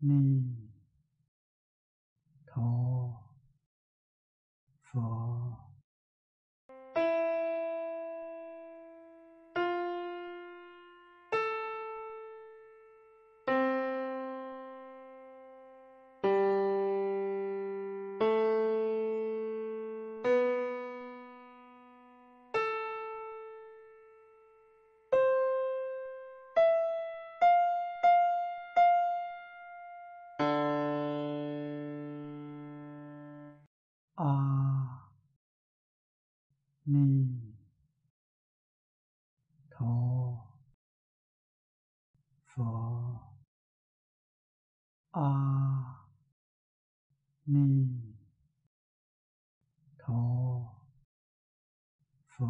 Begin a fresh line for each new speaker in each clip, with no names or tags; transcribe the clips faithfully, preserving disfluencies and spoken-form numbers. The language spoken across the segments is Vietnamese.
Ni Tho Phở. A Ni Tho Phở. A Ni Tho Phở.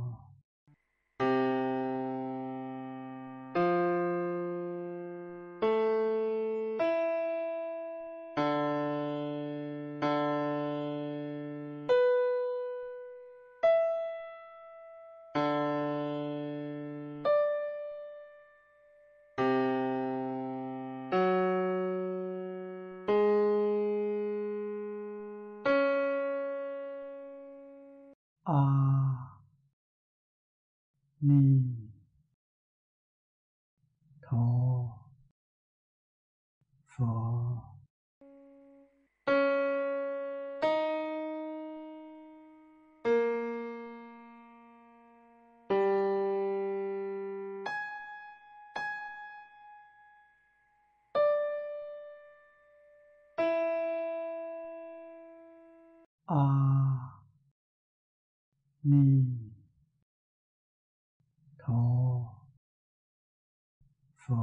A Ni Tho Phở. A Ni Tho Phở.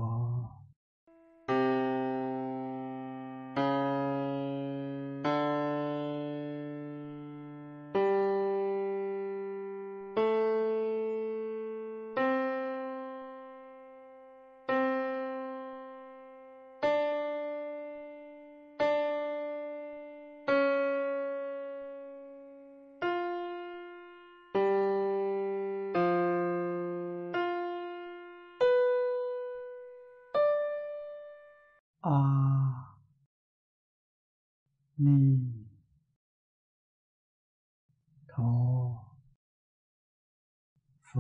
A Ni Tho Phở.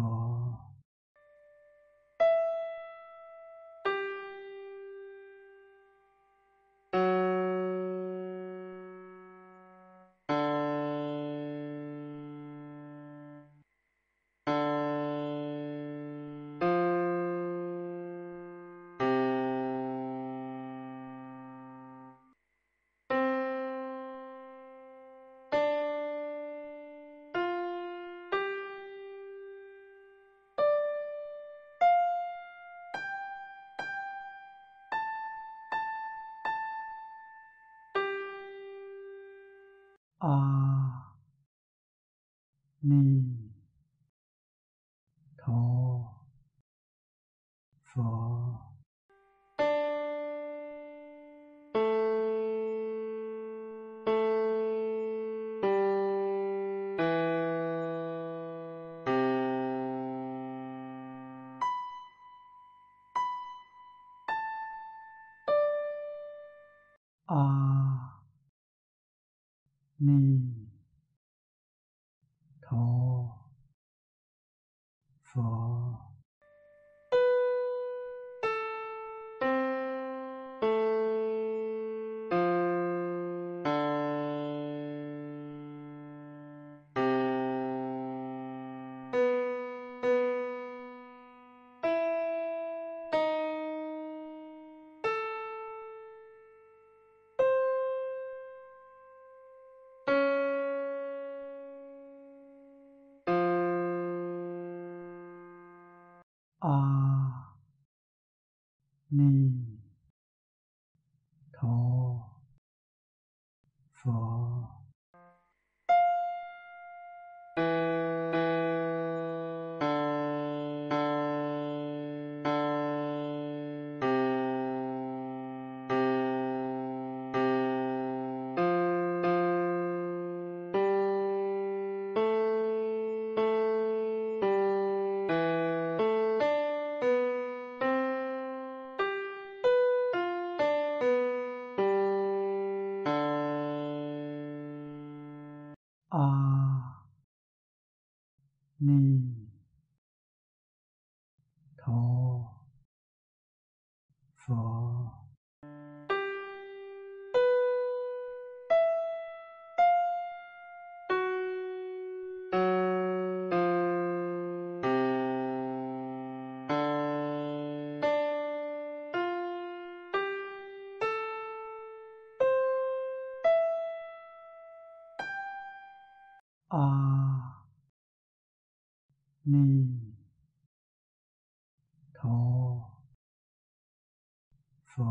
A Ni Tho Phở. A Ni Tho Phở. A Ni Tho Phở. A Ni Tho Phở.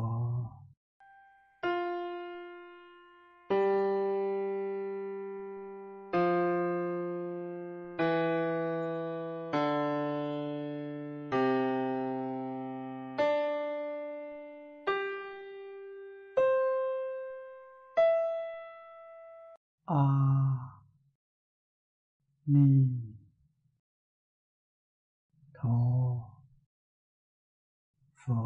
A Ni Tho Phở.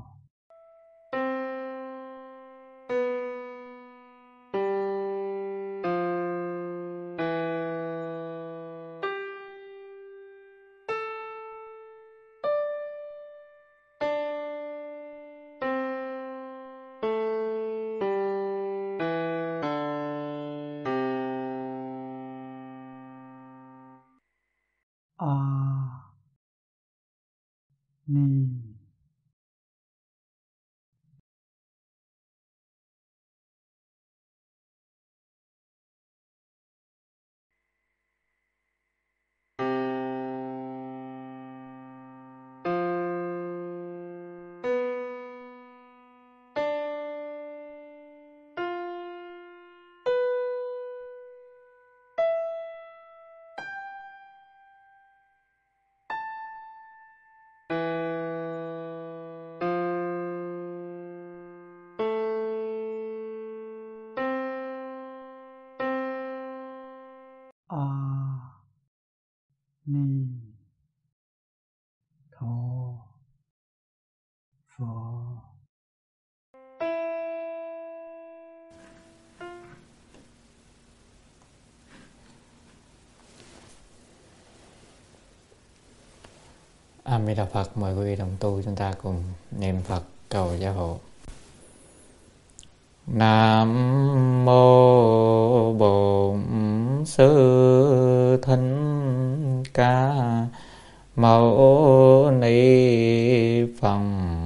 A Ni A Ni Tho Phở.
A Di Đà Phật. Mời quý vị đồng tu chúng ta cùng niệm Phật cầu gia hộ. Nam mô Bổn Sư Thích Ca Mâu Ni Phật.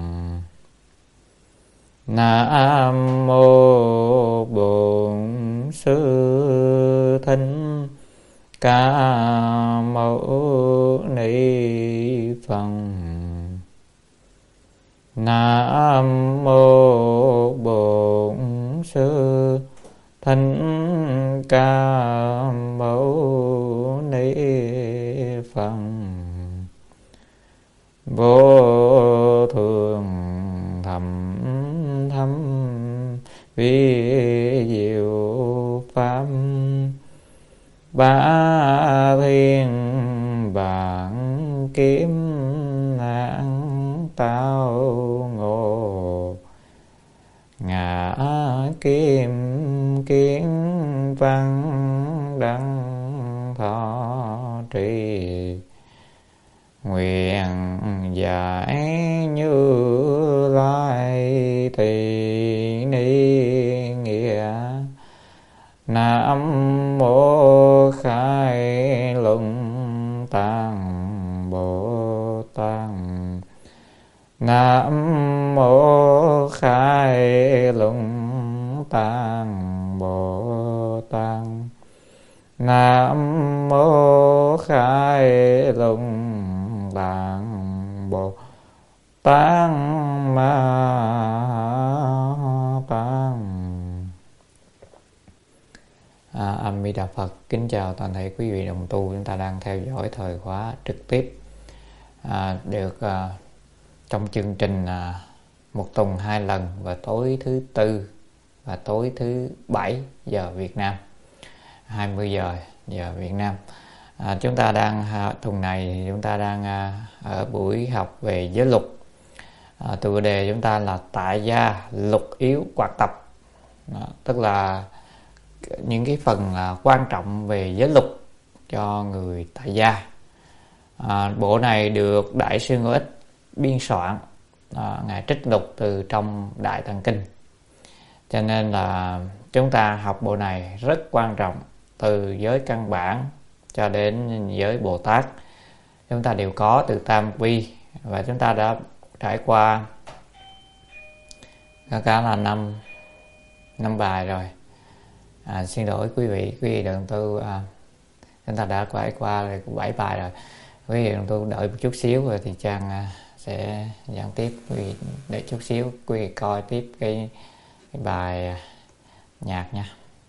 Nam mô Bổn Sư Thích Ca Mâu Ni Phật. Nam mô Bổn Sư Thích Ca Mâu Ni Phật. Vô thượng thầm thâm vi diệu pháp, ba thiên bản kiếm nạn tao ngộ, ngã kim kiến văn đăng thọ trì, nguyện giải Như Lai tỳ ni nghĩa. Nam mô Khai Luận Tạng Bồ Tát. Nam mô Khai Luận Tạng Bồ Tát. Nam mô Khai Luận Tạng Bồ Tát Ma Tát. À, A Di Đà Phật. Kính chào toàn thể quý vị đồng tu chúng ta đang theo dõi thời khóa trực tiếp à, được à, trong chương trình à, một tuần hai lần vào tối thứ tư và tối thứ bảy giờ Việt Nam, hai mươi giờ giờ Việt Nam. À, chúng ta đang à, tuần này chúng ta đang à, ở buổi học về giới luật. À, tựa đề chúng ta là tại gia luật yếu hoạt tập. Đó, tức là những cái phần à, quan trọng về giới luật cho người tại gia. À, bộ này được Đại sư Ngô Ích biên soạn, à, ngài trích lục từ trong Đại Tạng Kinh, cho nên là chúng ta học bộ này rất quan trọng, từ giới căn bản cho đến giới Bồ Tát chúng ta đều có từ tam quy, và chúng ta đã trải qua cả là năm năm bài rồi. À, xin lỗi quý vị, quý vị đồng tu à, Chúng ta đã quay qua bảy bài rồi. Quý vị tôi đợi một chút xíu rồi thì Trang sẽ giảng tiếp. Quý vị để chút xíu quý vị coi tiếp cái, cái bài nhạc nha.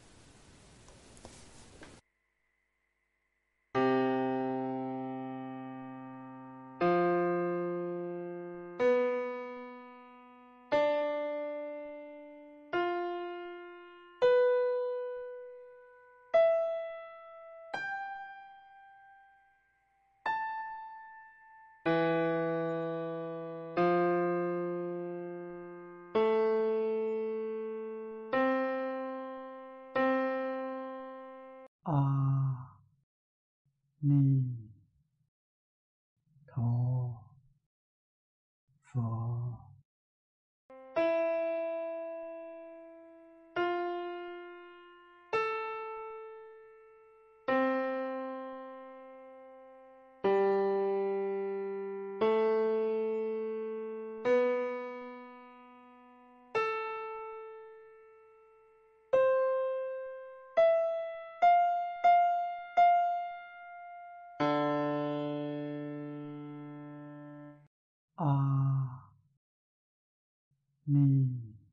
A Ni Tho Phở. A Ni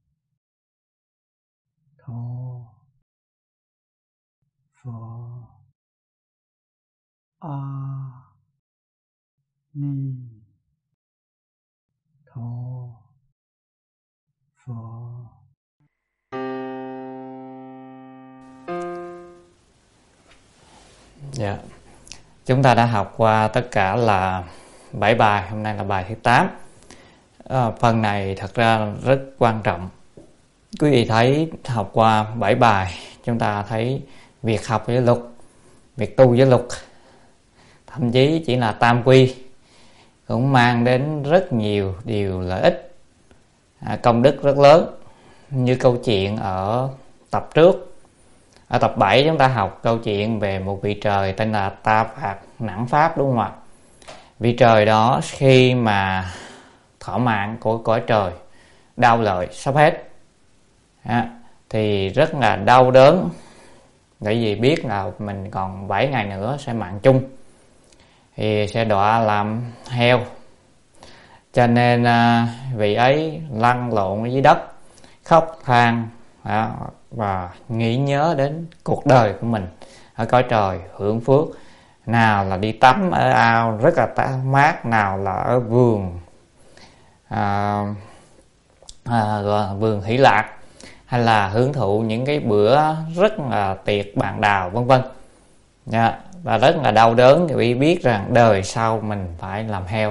Tho Phở. A Ni Tho Phở.
Dạ. Chúng ta đã học qua tất cả là bảy bài, hôm nay là bài thứ tám. À, phần này thật ra rất quan trọng. Quý vị thấy học qua bảy bài, chúng ta thấy việc học với luật, việc tu với luật, thậm chí chỉ là tam quy cũng mang đến rất nhiều điều lợi ích, à, công đức rất lớn. Như câu chuyện ở tập trước, ở tập bảy chúng ta học câu chuyện về một vị trời tên là Ta Phạt Nẵng Pháp, đúng không ạ? Vị trời đó khi mà thọ mạng của cõi trời đau lợi sắp hết, à, thì rất là đau đớn, bởi vì biết là mình còn bảy ngày nữa sẽ mạng chung, thì sẽ đọa làm heo. Cho nên à, vị ấy lăn lộn dưới đất, khóc than, à, và nghĩ nhớ đến cuộc đời của mình ở cõi trời hưởng phước. Nào là đi tắm ở ao rất là mát, nào là ở vườn à, à, vườn Hỷ Lạc, hay là hưởng thụ những cái bữa rất là tiệc bạn đào vân vân. Dạ, và rất là đau đớn vì biết rằng đời sau mình phải làm heo.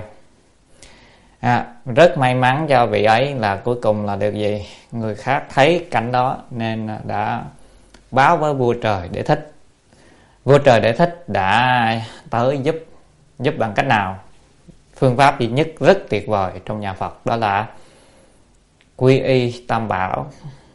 À, rất may mắn cho vị ấy là cuối cùng là được gì? Người khác thấy cảnh đó nên đã báo với vua trời Để Thích. Vua trời Để Thích đã tới giúp. Giúp bằng cách nào? Phương pháp duy nhất rất tuyệt vời trong nhà Phật, đó là quy y tam bảo.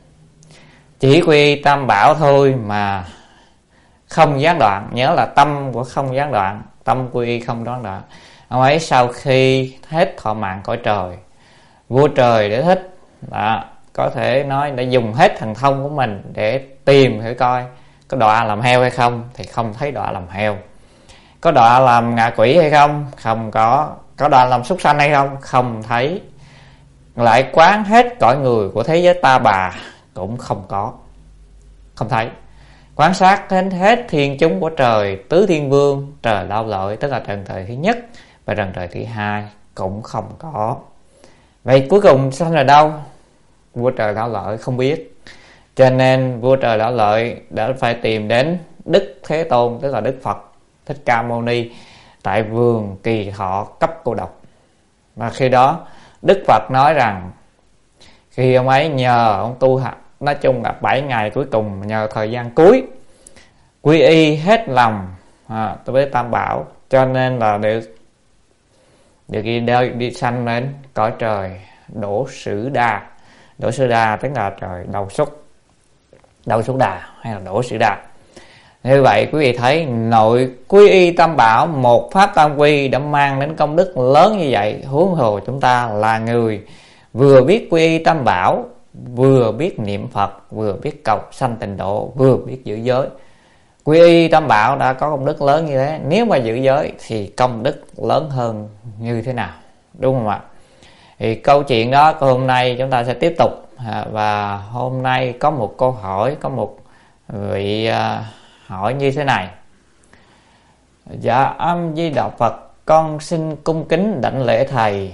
Chỉ quy y tam bảo thôi mà không gián đoạn. Nhớ là tâm của không gián đoạn, tâm quy y không gián đoạn. Ông ấy sau khi hết thọ mạng cõi trời, vua trời Để Thích đã có thể nói đã dùng hết thần thông của mình để tìm thử coi có đọa làm heo hay không, thì không thấy đọa làm heo. Có đọa làm ngạ quỷ hay không? Không có. Có đọa làm súc sanh hay không? Không thấy. Lại quán hết cõi người của thế giới ta bà, cũng không có, không thấy. Quan sát hết hết thiên chúng của trời, tứ thiên vương, trời Đau Lợi, tức là trần trời thứ nhất và trần trời thứ hai, cũng không có. Vậy cuối cùng sanh là đâu? Vua trời Đau Lợi không biết. Cho nên vua trời Đau Lợi đã phải tìm đến Đức Thế Tôn, tức là Đức Phật Thích Ca Mâu Ni, tại vườn Kỳ Thọ cấp cô độc. Và khi đó Đức Phật nói rằng khi ông ấy nhờ ông tu học, nói chung là bảy ngày cuối cùng, nhờ thời gian cuối quy y hết lòng à, với tam bảo, cho nên là được được đi, đi, đi sanh đến cõi trời Đỗ Sử Đa. Đỗ Sử Đa tức là trời Đầu Súc, Đầu Súc Đà hay là Đỗ Sử Đà. Như vậy quý vị thấy nội quy y tam bảo, một pháp tam quy đã mang đến công đức lớn như vậy. Huống hồ chúng ta là người vừa biết quy y tam bảo, vừa biết niệm Phật, vừa biết cầu sanh tịnh độ, vừa biết giữ giới, Quy y tam bảo đã có công đức lớn như thế, nếu mà giữ giới thì công đức lớn hơn như thế nào, đúng không ạ? Thì câu chuyện đó hôm nay chúng ta sẽ tiếp tục. Và hôm nay có một câu hỏi, có một vị hỏi như thế này: dạ Am Di Đà Phật, con xin cung kính đảnh lễ thầy.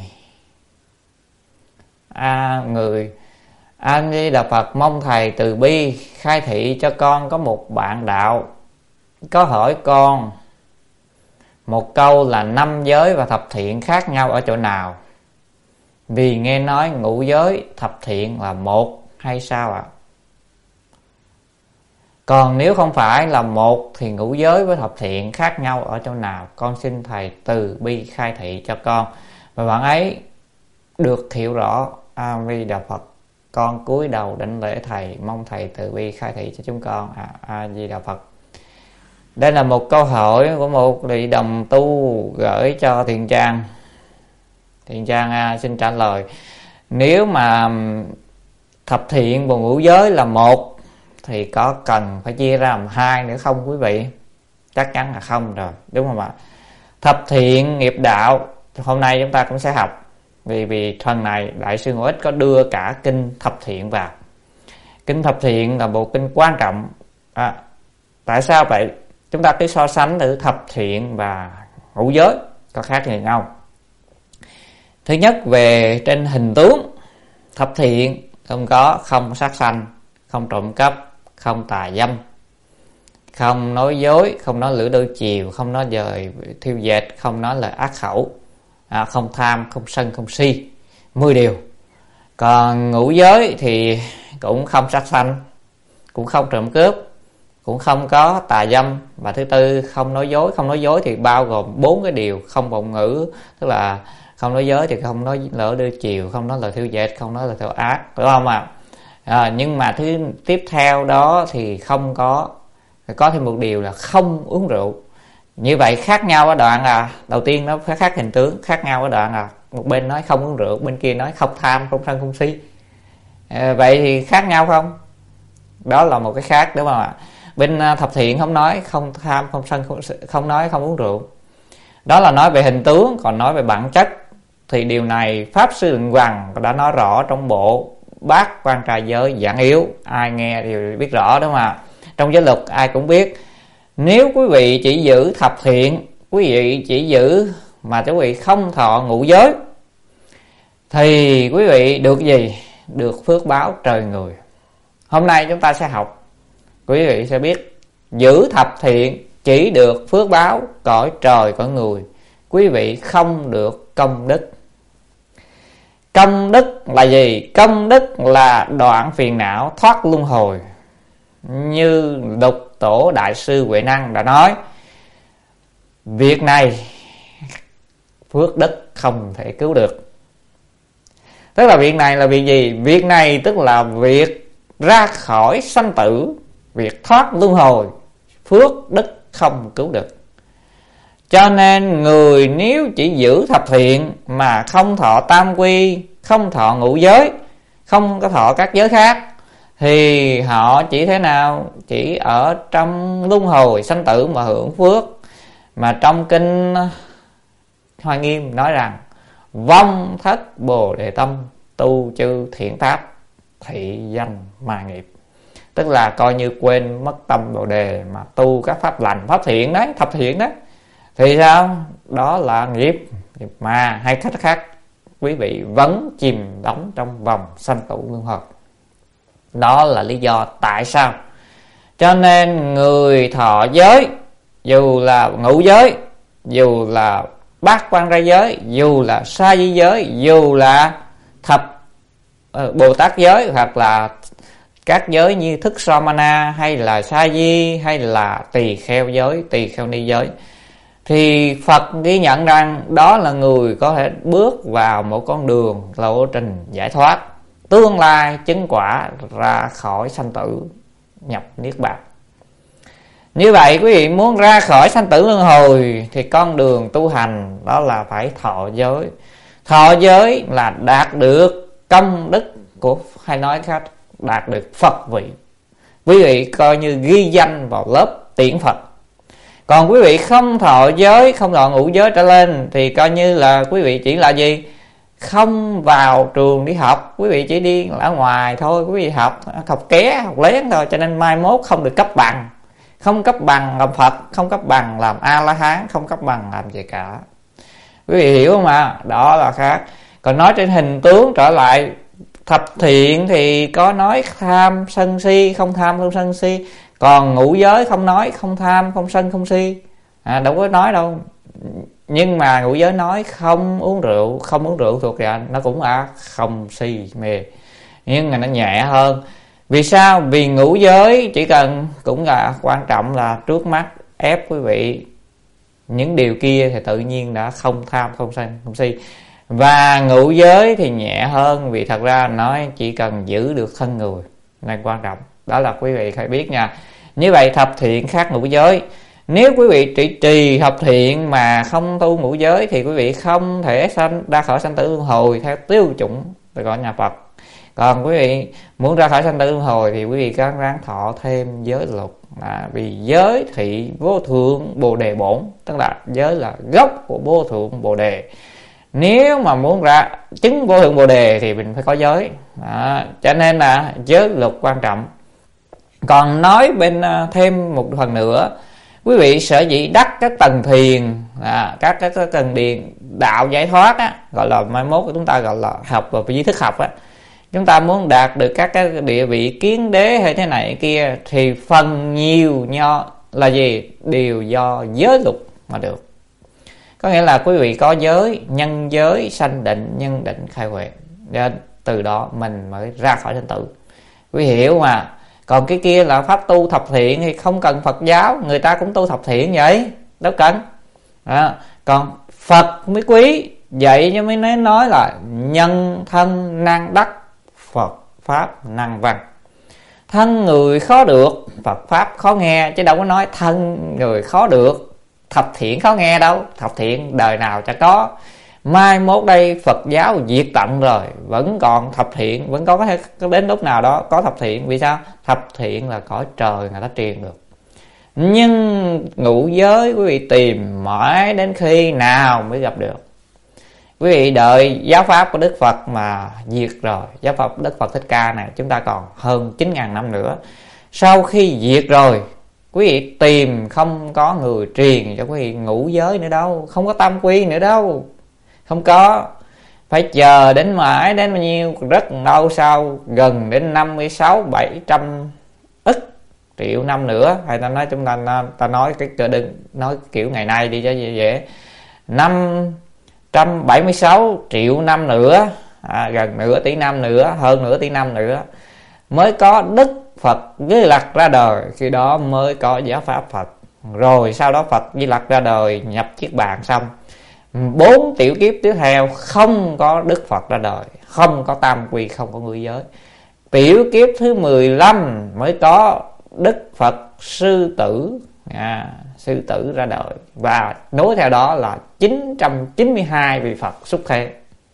À, người Am Di Đà Phật, mong thầy từ bi khai thị cho con. Có một bạn đạo có hỏi con một câu là năm giới và thập thiện khác nhau ở chỗ nào? Vì nghe nói ngũ giới thập thiện là một hay sao ạ? À? Còn nếu không phải là một thì ngũ giới với thập thiện khác nhau ở chỗ nào? Con xin thầy từ bi khai thị cho con. Và bạn ấy được hiểu rõ. A Di Đà Phật, con cúi đầu đảnh lễ thầy, mong thầy từ bi khai thị cho chúng con. À, A Di Đà Phật. Đây là một câu hỏi của một vị đồng tu gửi cho Thiện Trang. Thiện Trang à, xin trả lời. Nếu mà thập thiện và ngũ giới là một thì có cần phải chia ra làm hai nữa không quý vị? Chắc chắn là không rồi, đúng không ạ? Thập thiện nghiệp đạo hôm nay chúng ta cũng sẽ học. Vì vì phần này Đại sư Ngũ Ích có đưa cả kinh thập thiện vào. Kinh thập thiện là bộ kinh quan trọng. À, tại sao vậy? Chúng ta cứ so sánh thử thập thiện và ngũ giới có khác gì nhau. Thứ nhất, về trên hình tướng, thập thiện không có không sát sanh, không trộm cắp, không tà dâm, không nói dối, không nói lưỡi đôi chiều, không nói dời thiêu dệt, không nói lời ác khẩu, à, không tham, không sân, không si, mười điều. Còn ngũ giới thì cũng không sát sanh, cũng không trộm cướp, cũng không có tà dâm, và thứ tư không nói dối. Không nói dối thì bao gồm bốn cái điều: không vọng ngữ, tức là không nói dối thì không nói lỡ đưa chiều, không nói lời thiêu dệt, không nói lời theo ác, đúng không ạ? À, nhưng mà thứ tiếp theo đó thì không có, có thêm một điều là không uống rượu. Như vậy khác nhau ở đoạn à, đầu tiên nó phải khác hình tướng, khác nhau ở đoạn à, một bên nói không uống rượu, bên kia nói không tham, không sân, không si. À, vậy thì khác nhau không? Đó là một cái khác, đúng không ạ? Bên thập thiện không nói không tham, không sân, không, không nói không uống rượu. Đó là nói về hình tướng. Còn nói về bản chất thì điều này Pháp Sư Định Hoằng đã nói rõ trong bộ Bát Quan Trai Giới Giảng Yếu. Ai nghe đều biết rõ, đúng không ạ? Trong giới luật ai cũng biết, nếu quý vị chỉ giữ thập thiện, quý vị chỉ giữ mà quý vị không thọ ngũ giới, thì quý vị được gì? Được phước báo trời người. Hôm nay chúng ta sẽ học, quý vị sẽ biết giữ thập thiện chỉ được phước báo cõi trời cõi người, quý vị không được công đức. Công đức là gì? Công đức là đoạn phiền não, thoát luân hồi. Như Lục Tổ Đại sư Huệ Năng đã nói, việc này phước đức không thể cứu được. Tức là việc này là việc gì? Việc này tức là việc ra khỏi sanh tử, việc thoát luân hồi, phước đức không cứu được. Cho nên người nếu chỉ giữ thập thiện mà không thọ tam quy, không thọ ngũ giới, không có thọ các giới khác, thì họ chỉ thế nào? Chỉ ở trong luân hồi sanh tử mà hưởng phước. Mà trong kinh Hoa Nghiêm nói rằng vong thất bồ đề tâm, tu chư thiện pháp, thị danh mà nghiệp. Tức là coi như quên mất tâm bồ đề mà tu các pháp lành, pháp thiện đấy, thập thiện đấy, thì sao? Đó là nghiệp, nghiệp mà, hay cách khác quý vị vẫn chìm đắm trong vòng sanh tử luân hồi. Đó là lý do tại sao cho nên người thọ giới, dù là ngũ giới, dù là bát quan trai giới, dù là sa di giới, dù là thập uh, Bồ Tát giới, hoặc là các giới như thức Samana, hay là sa di, hay là tỳ kheo giới, tỳ kheo ni giới, thì Phật ghi nhận rằng đó là người có thể bước vào một con đường lộ trình giải thoát, tương lai chứng quả ra khỏi sanh tử nhập niết bàn. Như vậy quý vị muốn ra khỏi sanh tử luân hồi thì con đường tu hành đó là phải thọ giới. Thọ giới là đạt được công đức của, hay nói khác, đạt được Phật vị. Quý vị coi như ghi danh vào lớp tiễn Phật. Còn quý vị không thọ giới, không thọ ngũ giới trở lên thì coi như là quý vị chỉ là gì? Không vào trường đi học, quý vị chỉ đi ở ngoài thôi, quý vị học học ké, học lén thôi, cho nên mai mốt không được cấp bằng. Không cấp bằng làm Phật, không cấp bằng làm A-la-hán, không cấp bằng làm gì cả. Quý vị hiểu không ạ? Đó là khác. Còn nói trên hình tướng trở lại, thập thiện thì có nói tham sân si, không tham không sân si. Còn ngũ giới không nói, không tham không sân không si, à, đâu có nói đâu. Nhưng mà ngũ giới nói không uống rượu, không uống rượu thuộc ra nó cũng là không si mê, nhưng mà nó nhẹ hơn. Vì sao? Vì ngũ giới chỉ cần cũng là quan trọng là trước mắt ép quý vị những điều kia thì tự nhiên đã không tham không sân không si. Và ngũ giới thì nhẹ hơn, vì thật ra nói chỉ cần giữ được thân người nên quan trọng. Đó là quý vị phải biết nha. Như vậy thập thiện khác ngũ giới. Nếu quý vị trì trì thập thiện mà không tu ngũ giới thì quý vị không thể sanh ra khỏi sanh tử luân hồi theo tiêu chuẩn từ gọi nhà Phật. Còn quý vị muốn ra khỏi sanh tử luân hồi thì quý vị có ráng thọ thêm giới lục, à, vì giới thị vô thượng bồ đề bổn, tức là giới là gốc của vô thượng bồ đề. Nếu mà muốn ra chứng vô thượng bồ đề thì mình phải có giới, à, cho nên là giới lục quan trọng. Còn nói bên thêm một phần nữa, quý vị sở dĩ đắc các tầng thiền, à, các cái tầng điền đạo giải thoát á, gọi là mai mốt chúng ta gọi là học và trí thức học á, chúng ta muốn đạt được các cái địa vị kiến đế hay thế này kia thì phần nhiều nho là gì? Đều do giới lục mà được. Có nghĩa là quý vị có giới, nhân giới, sanh định, nhân định, khai huệ, nên từ đó mình mới ra khỏi sanh tử. Quý vị hiểu mà. Còn cái kia là pháp tu thập thiện thì không cần Phật giáo, người ta cũng tu thập thiện vậy, đâu cần. À, còn Phật mới quý, vậy cho mới nói là nhân thân năng đắc, Phật pháp năng văn. Thân người khó được, Phật pháp khó nghe, chứ đâu có nói thân người khó được, thập thiện khó nghe đâu. Thập thiện đời nào chả có. Mai mốt đây Phật giáo diệt tận rồi, vẫn còn thập thiện, vẫn có thể đến lúc nào đó có thập thiện. Vì sao? Thập thiện là cõi trời người ta truyền được. Nhưng ngũ giới quý vị tìm mãi đến khi nào mới gặp được. Quý vị đợi giáo pháp của Đức Phật mà diệt rồi, giáo pháp Đức Phật Thích Ca này chúng ta còn hơn chín ngàn năm nữa. Sau khi diệt rồi, quý vị tìm không có người truyền cho quý vị ngũ giới nữa đâu, không có tam quy nữa đâu, không có. Phải chờ đến mãi đến bao nhiêu rất lâu sau, gần đến năm mươi sáu bảy trăm ức triệu năm nữa, hay ta nói chúng ta ta nói cái cơ đừng nói kiểu ngày nay đi cho dễ dễ, năm trăm bảy mươi sáu triệu năm nữa, à, gần nửa tỷ năm nữa, hơn nửa tỷ năm nữa mới có Đức Phật Di Lặc ra đời. Khi đó mới có giáo pháp Phật. Rồi sau đó Phật Di Lặc ra đời, nhập chiếc bàn xong, bốn tiểu kiếp tiếp theo không có Đức Phật ra đời, không có tam quy, không có ngũ giới. Tiểu kiếp thứ mười lăm mới có Đức Phật Sư Tử, à, Sư Tử ra đời. Và nối theo đó là chín trăm chín mươi hai vị Phật xuất thế,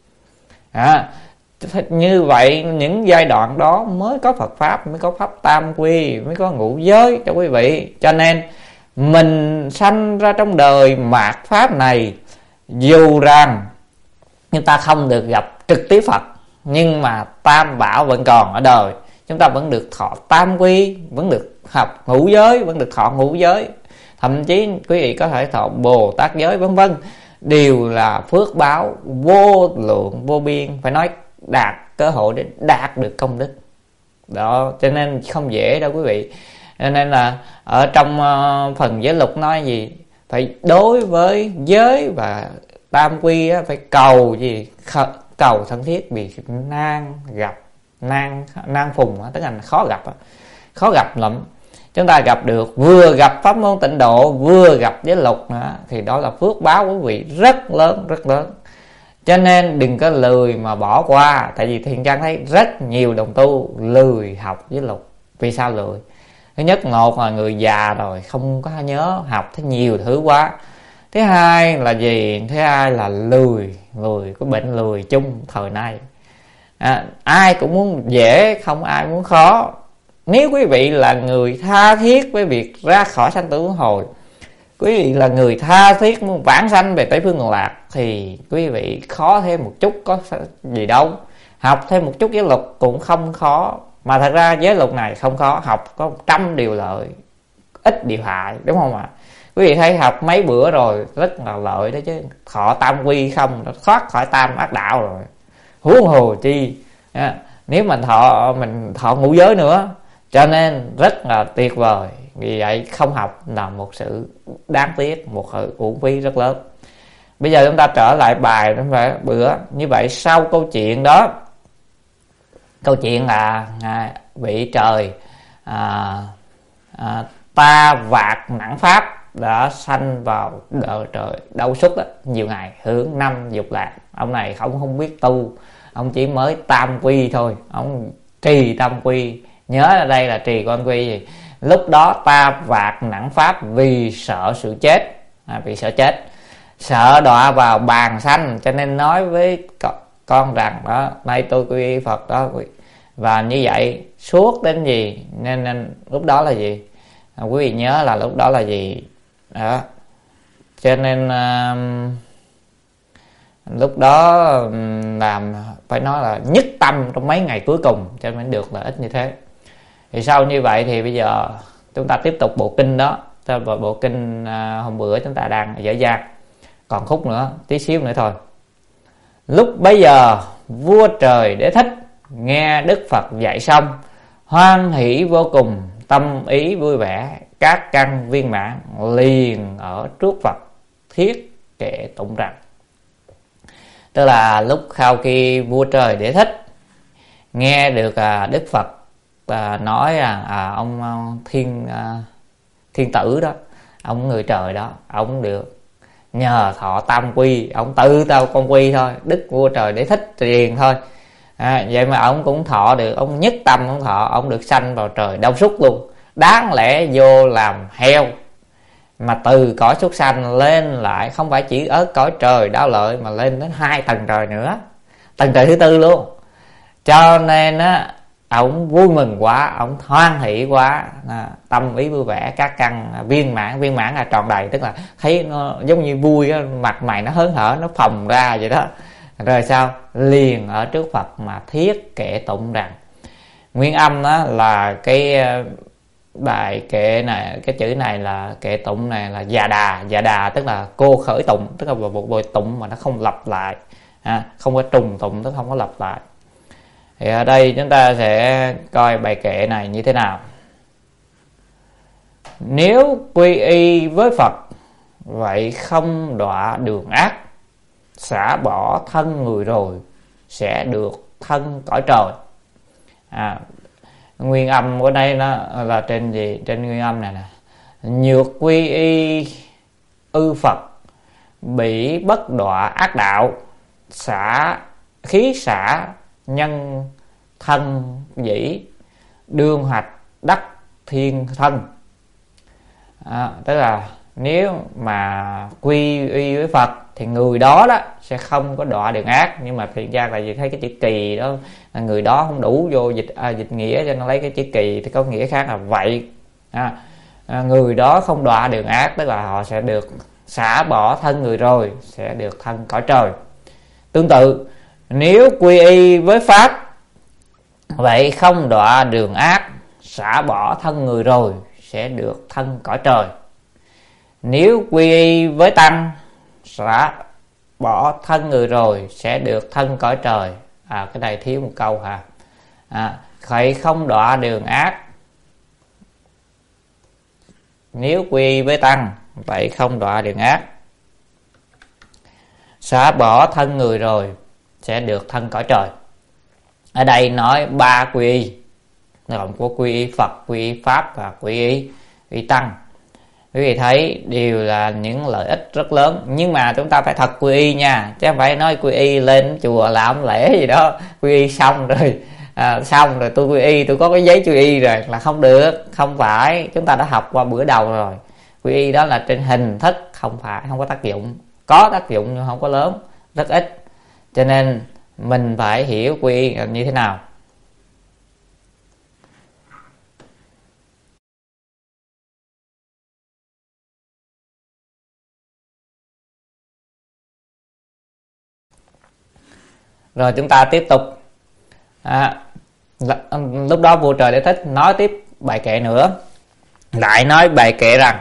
à, như vậy những giai đoạn đó mới có Phật Pháp, mới có Pháp tam quy, mới có ngũ giới cho quý vị. Cho nên mình sanh ra trong đời mạt Pháp này, dù rằng chúng ta không được gặp trực tiếp Phật, nhưng mà tam bảo vẫn còn ở đời. Chúng ta vẫn được thọ tam quy, vẫn được học ngũ giới, vẫn được thọ ngũ giới. Thậm chí quý vị có thể thọ Bồ Tát giới vân vân, đều là phước báo vô lượng vô biên, phải nói đạt cơ hội để đạt được công đức đó. Cho nên không dễ đâu quý vị. Cho nên là ở trong uh, phần giới lục nói gì, phải đối với giới và tam quy á, phải cầu gì, cầu thân thiết, vì nan gặp nan nan phùng á, tức là khó gặp á, khó gặp lắm. Chúng ta gặp được, vừa gặp pháp môn tịnh độ, vừa gặp giới lục nữa, thì đó là phước báo quý vị rất lớn, rất lớn. Cho nên đừng có lười mà bỏ qua. Tại vì Thiện Căn thấy rất nhiều đồng tu lười học giới lục. Vì sao lười? Thứ nhất, một là người già rồi, không có nhớ học thấy nhiều thứ quá. Thứ hai là gì? Thứ hai là lười, lười, có bệnh lười chung thời nay. À, ai cũng muốn dễ, không ai muốn khó. Nếu quý vị là người tha thiết với việc ra khỏi sanh tử luân hồi, quý vị là người tha thiết muốn vãng sanh về Tây Phương Cực Lạc, thì quý vị khó thêm một chút có gì đâu. Học thêm một chút giới luật cũng không khó. Mà thật ra giới luật này không khó, học có trăm điều lợi, ít điều hại, đúng không ạ? Quý vị thấy học mấy bữa rồi rất là lợi đó chứ. Thọ tam quy không, nó thoát khỏi tam ác đạo rồi, huống hồ chi à, nếu mình thọ mình thọ ngũ giới nữa. Cho nên rất là tuyệt vời. Vì vậy không học là một sự đáng tiếc, một sự uổng phí rất lớn. Bây giờ chúng ta trở lại bài đúng phải bữa. Như vậy sau câu chuyện đó, câu chuyện là à, vị trời à, à, Ta Vạc Nẵng Pháp đã sanh vào đời trời Đâu Xuất đó, nhiều ngày hướng năm dục lạc. Ông này không không biết tu, ông chỉ mới tam quy thôi, ông trì tam quy. Nhớ ở đây là trì con quy gì? Lúc đó Ta Vạc Nẵng Pháp vì sợ sự chết, à, vì sợ chết, sợ đọa vào bàn sanh, cho nên nói với con rằng đó, nay tôi quy y Phật đó. Và như vậy suốt đến gì, nên, nên lúc đó là gì? À, quý vị nhớ là lúc đó là gì đó. Cho nên uh, lúc đó làm phải nói là nhất tâm trong mấy ngày cuối cùng, cho nên được là ít như thế. Thì sau như vậy thì bây giờ chúng ta tiếp tục bộ kinh đó. Bộ kinh uh, hôm bữa chúng ta đang dở dang, còn khúc nữa, tí xíu nữa thôi. Lúc bấy giờ vua trời Đế Thích nghe Đức Phật dạy xong, hoan hỷ vô cùng, tâm ý vui vẻ, các căn viên mãn, liền ở trước Phật thiết kệ tụng rằng. Tức là lúc sau khi vua trời Đế Thích nghe được à, Đức Phật à, nói rằng à, ông thiên à, thiên tử đó, ông người trời đó, ông được nhờ thọ tam quy, ông tự tao con quy thôi, Đức vua trời Đế Thích truyền thôi. À, vậy mà ông cũng thọ được, ông nhất tâm ông thọ, ông được sanh vào trời Đâu Xuất luôn. Đáng lẽ vô làm heo, mà từ cõi súc sanh lên lại không phải chỉ ở cõi trời Đao Lợi, mà lên đến hai tầng trời nữa, tầng trời thứ tư luôn. Cho nên á, ông vui mừng quá, ông hoan hỷ quá, à, tâm ý vui vẻ, các căn viên mãn. Viên mãn là tròn đầy, tức là thấy nó giống như vui á, mặt mày nó hớn hở, nó phồng ra vậy đó. Rồi sao? Liền ở trước Phật mà thiết kệ tụng rằng. Nguyên âm đó là cái bài kệ này, cái chữ này là kệ tụng này là già đà. Già đà tức là cô khởi tụng, tức là một bài tụng mà nó không lặp lại, à, không có trùng tụng, tức không có lặp lại. Thì ở đây chúng ta sẽ coi bài kệ này như thế nào. Nếu quy y với Phật, vậy không đọa đường ác, xả bỏ thân người rồi sẽ được thân cõi trời. À, nguyên âm của đây nó là trên gì? Trên nguyên âm này nè. Nhược quy y ư Phật, bị bất đọa ác đạo, xả khí xả nhân thân dĩ, đương hoạch đắc thiên thân. À, tức là nếu mà quy y với Phật thì người đó đó sẽ không có đọa đường ác. Nhưng mà thiện ra là gì, thấy cái chữ kỳ đó là người đó không đủ vô dịch à, dịch nghĩa, cho nên lấy cái chữ kỳ thì có nghĩa khác là vậy. À, à, người đó không đọa đường ác, tức là họ sẽ được xả bỏ thân người rồi sẽ được thân cõi trời. Tương tự, nếu quy y với Pháp, vậy không đọa đường ác, xả bỏ thân người rồi sẽ được thân cõi trời. Nếu quy y với Tăng, xả bỏ thân người rồi sẽ được thân cõi trời. À, cái này thiếu một câu hả? À, vậy không đọa đường ác, nếu quy y với Tăng, vậy không đọa đường ác, xả bỏ thân người rồi sẽ được thân cõi trời. Ở đây nói ba quy y, gồm có quy y Phật, quy y Pháp và quy y, quy y Tăng. Quý vị thấy đều là những lợi ích rất lớn. Nhưng mà chúng ta phải thật quy y nha, chứ không phải nói quy y lên chùa làm lễ gì đó, quy y xong rồi à, xong rồi tôi quy y, tôi có cái giấy quy y rồi là không được. Không phải, chúng ta đã học qua bữa đầu rồi. Quy y đó là trên hình thức, không phải không có tác dụng. Có tác dụng nhưng không có lớn, rất ít. Cho nên mình phải hiểu quy y như thế nào. Rồi chúng ta tiếp tục. À, lúc đó vua Trời Đế Thích nói tiếp bài kệ nữa, lại nói bài kệ rằng: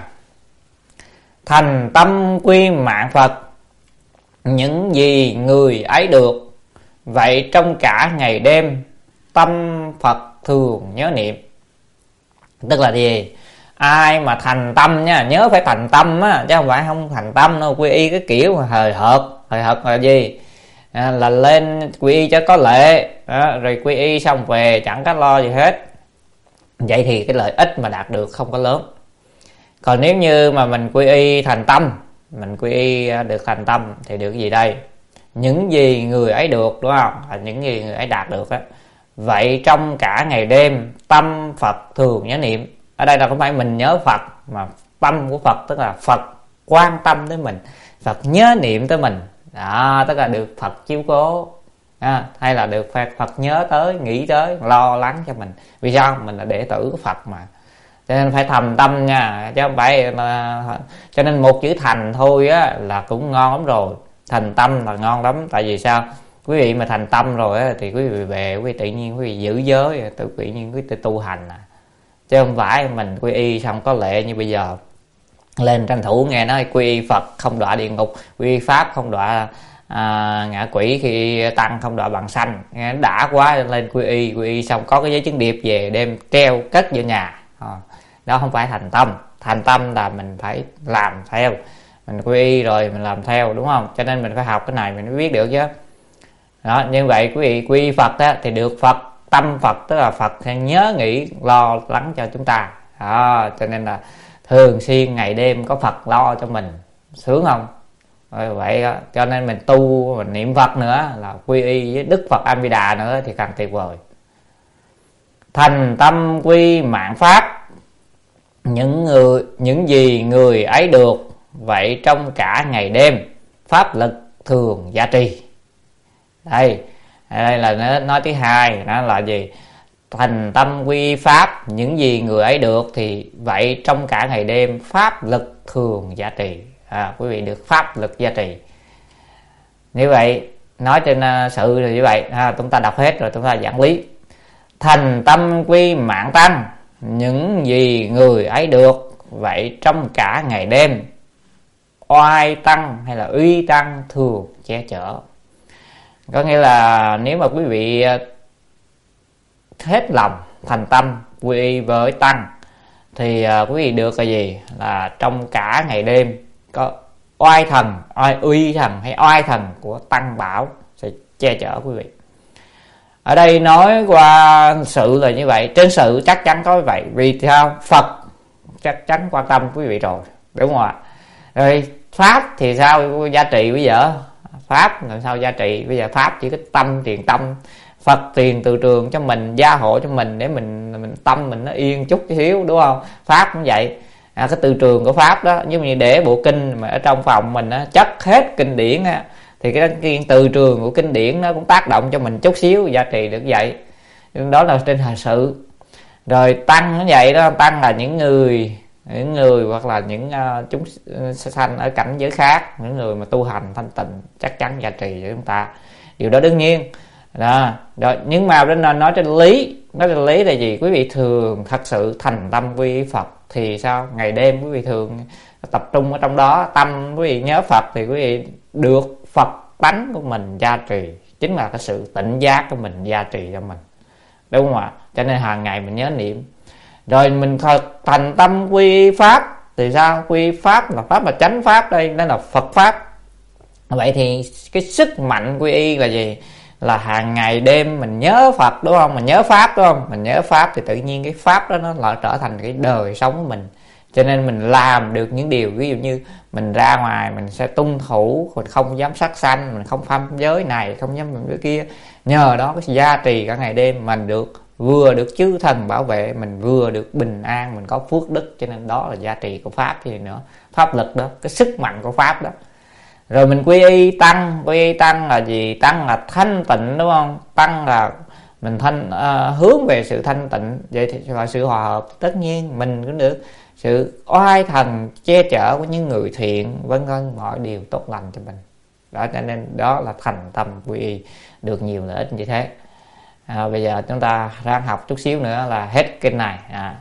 thành tâm quy mạng Phật, những gì người ấy được, vậy trong cả ngày đêm tâm Phật thường nhớ niệm. Tức là gì? Ai mà thành tâm nha, nhớ phải thành tâm á, chứ không phải không thành tâm đâu. Quy y cái kiểu mà hời hợt. Hời hợt là gì? À, là lên quy y cho có lệ đó, rồi quy y xong về chẳng có lo gì hết. Vậy thì cái lợi ích mà đạt được không có lớn. Còn nếu như mà mình quy y thành tâm, mình quy y được thành tâm thì được cái gì đây? Những gì người ấy được, đúng không? À, những gì người ấy đạt được đó. Vậy trong cả ngày đêm tâm Phật thường nhớ niệm. Ở đây là không phải mình nhớ Phật, mà tâm của Phật tức là Phật quan tâm tới mình, Phật nhớ niệm tới mình đó, tức là được Phật chiếu cố à, hay là được Phật nhớ tới, nghĩ tới, lo lắng cho mình. Vì sao? Mình là đệ tử của Phật mà, cho nên phải thành tâm nha, chứ không phải là... cho nên một chữ thành thôi á là cũng ngon lắm rồi. Thành tâm là ngon lắm. Tại vì sao? Quý vị mà thành tâm rồi á thì quý vị về, quý vị tự nhiên quý vị giữ giới, tự tự nhiên quý vị tu hành à. Chứ không phải mình quy y xong có lệ như bây giờ lên tranh thủ nghe nói quy y Phật không đọa địa ngục, quy y Pháp không đọa à, ngạ quỷ, khi tăng không đọa bằng sanh, nghe đã quá, lên quy y. Quy y xong có cái giấy chứng điệp về đem treo cất vô nhà à, đó không phải thành tâm. Thành tâm là mình phải làm theo, mình quy y rồi mình làm theo, đúng không? Cho nên mình phải học cái này mình mới biết được chứ đó. Như vậy quý vị quy y Phật á, thì được Phật tâm Phật, tức là Phật sẽ nhớ nghĩ lo lắng cho chúng ta đó. Cho nên là thường xuyên ngày đêm có Phật lo cho mình, sướng không? Rồi vậy đó. Cho nên mình tu, mình niệm Phật nữa, là quy y với Đức Phật A Di Đà nữa thì càng tuyệt vời. Thành tâm quy mạng Pháp, những người những gì người ấy được, vậy trong cả ngày đêm pháp lực thường gia trì. Đây, đây là nói thứ hai, đó là gì? Thành tâm quy Pháp, những gì người ấy được, thì vậy trong cả ngày đêm pháp lực thường gia trì. À, quý vị được pháp lực gia trì. Như vậy nói trên uh, sự là như vậy à, chúng ta đọc hết rồi chúng ta giảng lý. Thành tâm quy mạng Tăng, những gì người ấy được, vậy trong cả ngày đêm oai Tăng hay là uy Tăng thường che chở. Có nghĩa là nếu mà quý vị hết lòng thành tâm quy y với Tăng thì uh, quý vị được cái gì? Là trong cả ngày đêm có oai thần, oai uy thần hay oai thần của Tăng Bảo sẽ che chở quý vị. Ở đây nói qua sự là như vậy, trên sự chắc chắn có như vậy. Vì sao? Phật chắc chắn quan tâm quý vị rồi, đúng không ạ? Rồi Pháp thì sao gia trì bây giờ? Pháp làm sao gia trị? Bây giờ Pháp chỉ có tâm truyền tâm, Phật truyền từ trường cho mình, gia hộ cho mình để mình mình tâm mình nó yên chút xíu, đúng không? Pháp cũng vậy. À, cái từ trường của Pháp đó, như như để bộ kinh mà ở trong phòng mình á, chất hết kinh điển á, thì cái, cái từ trường của kinh điển nó cũng tác động cho mình chút xíu, gia trì được vậy. Đó là trên hình sự. Rồi Tăng nó vậy đó, Tăng là những người những người hoặc là những uh, chúng sanh ở cảnh giới khác, những người mà tu hành thanh tịnh chắc chắn gia trì cho chúng ta, điều đó đương nhiên đó. Rồi nhưng mà nên nói trên lý, nói trên lý là gì? Quý vị thường thật sự thành tâm quy Phật thì sao? Ngày đêm quý vị thường tập trung ở trong đó, tâm quý vị nhớ Phật thì quý vị được Phật tánh của mình gia trì, chính là cái sự tỉnh giác của mình gia trì cho mình, đúng không ạ? Cho nên hàng ngày mình nhớ niệm. Rồi mình thành tâm quy Pháp thì sao? Quy Pháp là Pháp là chánh Pháp, đây đó là Phật Pháp. Vậy thì cái sức mạnh quy y là gì? Là hàng ngày đêm mình nhớ Phật, đúng không? Mình nhớ Pháp, đúng không? Mình nhớ Pháp thì tự nhiên cái Pháp đó nó lại trở thành cái đời sống của mình. Cho nên mình làm được những điều, ví dụ như mình ra ngoài mình sẽ tuân thủ, mình không dám sát sanh, mình không phạm giới này, không dám phạm giới kia. Nhờ đó cái gia trì cả ngày đêm mình được, vừa được chư thần bảo vệ, mình vừa được bình an, mình có phước đức. Cho nên đó là giá trị của Pháp thì nữa, pháp lực đó, cái sức mạnh của Pháp đó. Rồi mình quy y Tăng, quy y Tăng là gì? Tăng là thanh tịnh, đúng không? Tăng là mình thanh uh, hướng về sự thanh tịnh, vậy thì là sự hòa hợp. Tất nhiên mình cũng được sự oai thần che chở của những người thiện, vân vân, mọi điều tốt lành cho mình. Đó, cho nên đó là thành tâm quy y được nhiều lợi ích như thế. À, bây giờ chúng ta ráng học chút xíu nữa là hết kinh này. À.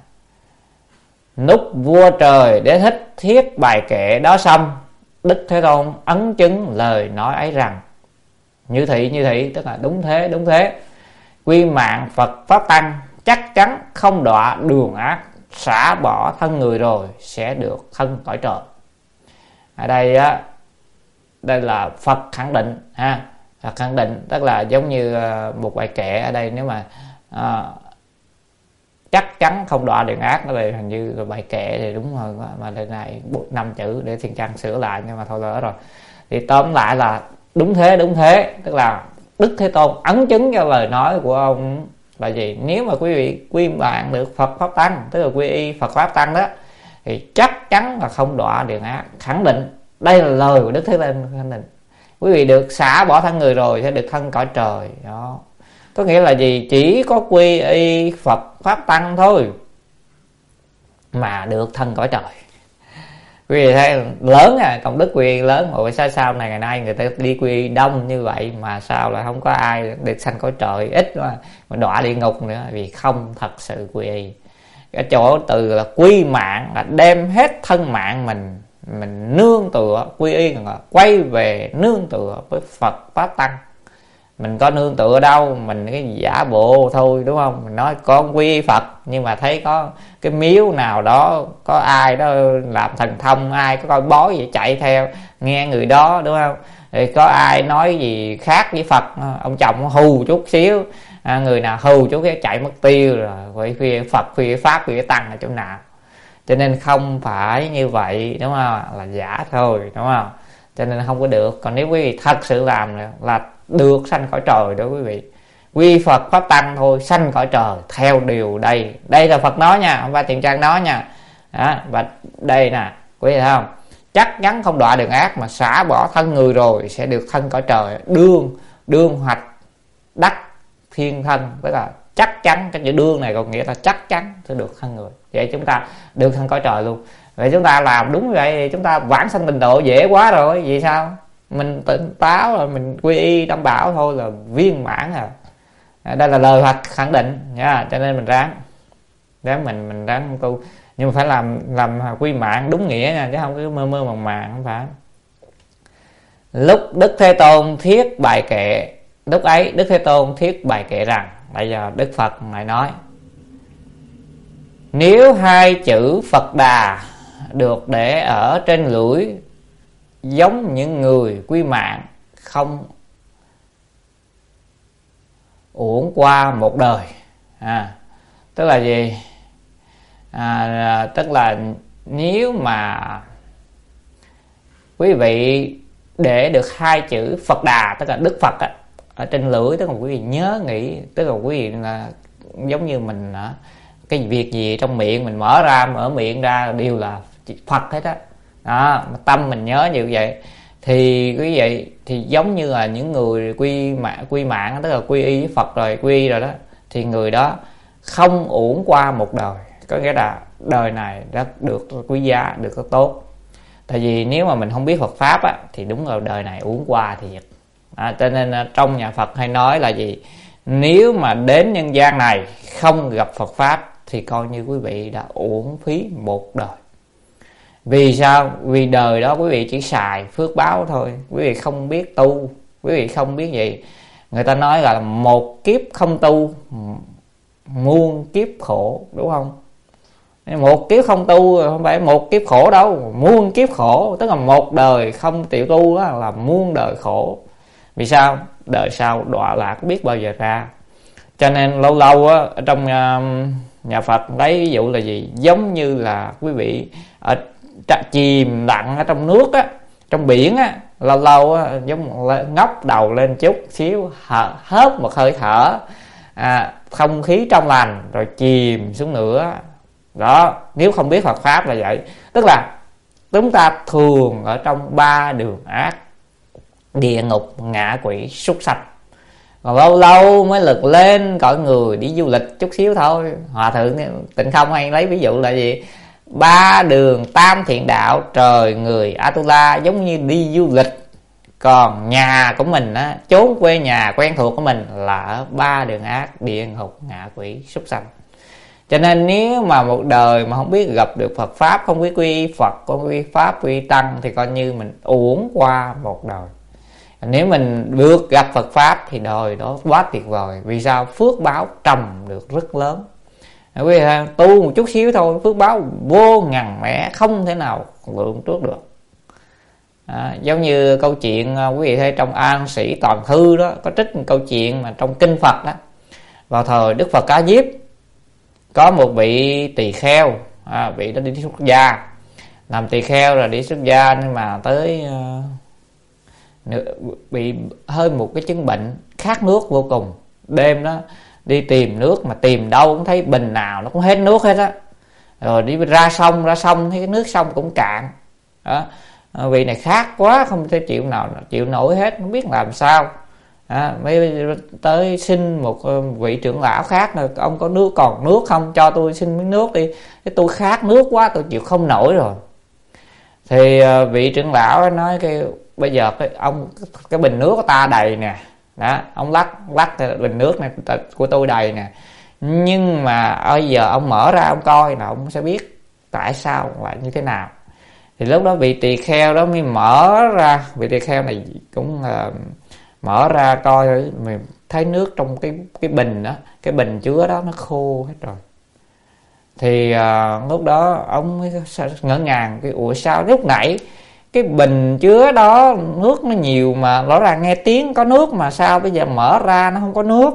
Lúc vua trời Đế Thích thiết bài kệ đó xong, Đức Thế Tôn ấn chứng lời nói ấy rằng: như thị như thị, tức là đúng thế đúng thế, quy mạng Phật Pháp Tăng chắc chắn không đọa đường ác, xả bỏ thân người rồi sẽ được thân cõi trời. Ở đây á, đây là Phật khẳng định ha. Phật khẳng định tức là giống như một bài kệ ở đây, nếu mà à, chắc chắn không đọa đường ác, nó là hình như là bài kệ thì đúng hơn đó. Mà đây này năm chữ để Thiên Trang sửa lại, nhưng mà thôi lỡ rồi. Thì tóm lại là đúng thế đúng thế, tức là Đức Thế Tôn ấn chứng cho lời nói của ông là gì? Nếu mà quý vị quy bạn được Phật Pháp Tăng, tức là quy y Phật Pháp Tăng đó, thì chắc chắn là không đọa đường ác. Khẳng định, đây là lời của Đức Thế Tôn khẳng định. Quý vị được xả bỏ thân người rồi sẽ được thân cõi trời. Đó, có nghĩa là gì? Chỉ có quy y Phật Pháp Tăng thôi mà được thân cõi trời. Quý vị thấy lớn à, công đức quy y lớn. Ủa sao sau này ngày nay người ta đi quy y đông như vậy mà sao lại không có ai được sanh cõi trời, ít mà, mà đọa địa ngục nữa? Vì không thật sự quy y. Cái chỗ từ là quy mạng là đem hết thân mạng mình mình nương tựa, quy y là quay về nương tựa với Phật Pháp Tăng. Mình có nương tựa đâu, mình cái giả bộ thôi, đúng không? Mình nói con quy y Phật, nhưng mà thấy có cái miếu nào đó, có ai đó làm thần thông, ai có coi bói gì chạy theo nghe người đó, đúng không? Thì có ai nói gì khác với Phật, ông chồng hù chút xíu, à, người nào hù chút cái chạy mất tiêu rồi. Vậy quy Phật, quy Pháp, quy Tăng ở chỗ nào? Cho nên không phải như vậy, đúng không? Là giả thôi, đúng không? Cho nên không có được. Còn nếu quý vị thật sự làm là được sanh cõi trời đó quý vị. Quy Phật Pháp Tăng thôi, sanh cõi trời theo điều đây. Đây là Phật nói nha, không phải Thiện Trang nói nha. Đó, và đây nè, quý vị thấy không? Chắc chắn không đọa đường ác mà xả bỏ thân người rồi sẽ được thân cõi trời. Đương, đương hoạch đắc thiên thân, tức là chắc chắn. Cái chữ đương này còn nghĩa là chắc chắn sẽ được thân người. Vậy chúng ta được thân cõi trời luôn. Vậy chúng ta làm đúng vậy thì chúng ta vãng sanh tịnh độ dễ quá rồi. Vì sao? Mình tỉnh táo rồi, mình quy y Tam Bảo thôi là viên mãn rồi. Đây là lời Phật khẳng định nha. Cho nên mình ráng ráng mình mình ráng tu, nhưng mà phải làm làm quy mạng đúng nghĩa nha, chứ không cứ mơ mơ màng màng, không phải. Lúc Đức Thế Tôn thiết bài kệ, lúc ấy Đức Thế Tôn thiết bài kệ rằng, bây giờ Đức Phật lại nói: nếu hai chữ Phật Đà được để ở trên lưỡi, giống những người quy mạng, không uổng qua một đời. À, tức là gì? À, tức là nếu mà quý vị để được hai chữ Phật Đà, tức là Đức Phật á, ở trên lưỡi, tức là quý vị nhớ nghĩ, tức là quý vị là giống như mình á, cái việc gì trong miệng mình mở ra, mở miệng ra đều là Phật hết á. Đó, tâm mình nhớ như vậy thì quý vị thì giống như là những người quy mạng, quy mạng tức là quy y với Phật rồi, quy y rồi đó, thì người đó không uổng qua một đời. Có nghĩa là đời này rất được quý giá, được rất tốt. Tại vì nếu mà mình không biết Phật Pháp á, thì đúng là đời này uổng qua thiệt. À, cho nên trong nhà Phật hay nói là gì? Nếu mà đến nhân gian này không gặp Phật Pháp thì coi như quý vị đã uổng phí một đời. Vì sao? Vì đời đó quý vị chỉ xài phước báo thôi, quý vị không biết tu, quý vị không biết gì. Người ta nói là một kiếp không tu, muôn kiếp khổ, đúng không? Một kiếp không tu không phải một kiếp khổ đâu, muôn kiếp khổ. Tức là một đời không chịu tu đó là muôn đời khổ. Vì sao? Đời sau đọa lạc biết bao giờ ra. Cho nên lâu lâu á, ở trong nhà Phật lấy ví dụ là gì? Giống như là quý vị ở chìm lặng ở trong nước á, trong biển á, lâu lâu á, giống ngóc đầu lên chút xíu, hớp một hơi thở, à, không khí trong lành rồi chìm xuống nữa. Đó, nếu không biết Phật Pháp là vậy. Tức là chúng ta thường ở trong ba đường ác: địa ngục, ngạ quỷ, súc sanh. Còn lâu lâu mới lực lên cõi người đi du lịch chút xíu thôi. Hòa thượng Tịnh Không hay lấy ví dụ là gì? Ba đường tam thiện đạo, trời người Atula, giống như đi du lịch Còn nhà của mình á, chốn quê nhà quen thuộc của mình là ở ba đường ác, địa ngục, ngạ quỷ, súc sanh. Cho nên nếu mà một đời mà không biết gặp được Phật Pháp, không biết quy Phật, không quy Pháp, quy Tăng thì coi như mình uổng qua một đời. Nếu mình được gặp Phật Pháp thì đời đó quá tuyệt vời. Vì sao? Phước báo trồng được rất lớn. Quý vị thấy, tu một chút xíu thôi, phước báo vô ngàn mẻ, không thể nào lượng trước được. À, giống như câu chuyện quý vị thấy trong An Sĩ Toàn Thư đó, có trích một câu chuyện mà trong kinh Phật đó. Vào thời Đức Phật Ca Diếp, có một vị tỳ kheo, à, vị đó đi xuất gia, làm tỳ kheo rồi đi xuất gia, nhưng mà tới uh, bị hơi một cái chứng bệnh khát nước vô cùng. Đêm đó đi tìm nước mà tìm đâu cũng thấy bình nào nó cũng hết nước hết á. Rồi đi ra sông, ra sông thấy cái nước sông cũng cạn đó. À, vị này khát quá không thể chịu nào chịu nổi hết, không biết làm sao. À, mới tới xin một vị trưởng lão khác là ông có nước, còn nước không, cho tôi xin miếng nước đi, cái tôi khát nước quá, tôi chịu không nổi rồi. Thì vị trưởng lão nói cái bây giờ cái ông cái bình nước của ta đầy nè, đó, ông lắc lắc bình nước này của tôi đầy nè, nhưng mà bây giờ ông mở ra ông coi là ông sẽ biết tại sao lại như thế nào. Thì lúc đó vị tỳ kheo đó mới mở ra, vị tỳ kheo này cũng uh, mở ra coi, mình thấy nước trong cái cái bình đó, cái bình chứa đó nó khô hết rồi. Thì uh, lúc đó ông mới ngỡ ngàng, cái ủa sao lúc nãy cái bình chứa đó nước nó nhiều mà rõ ràng nghe tiếng có nước, mà sao bây giờ mở ra nó không có nước.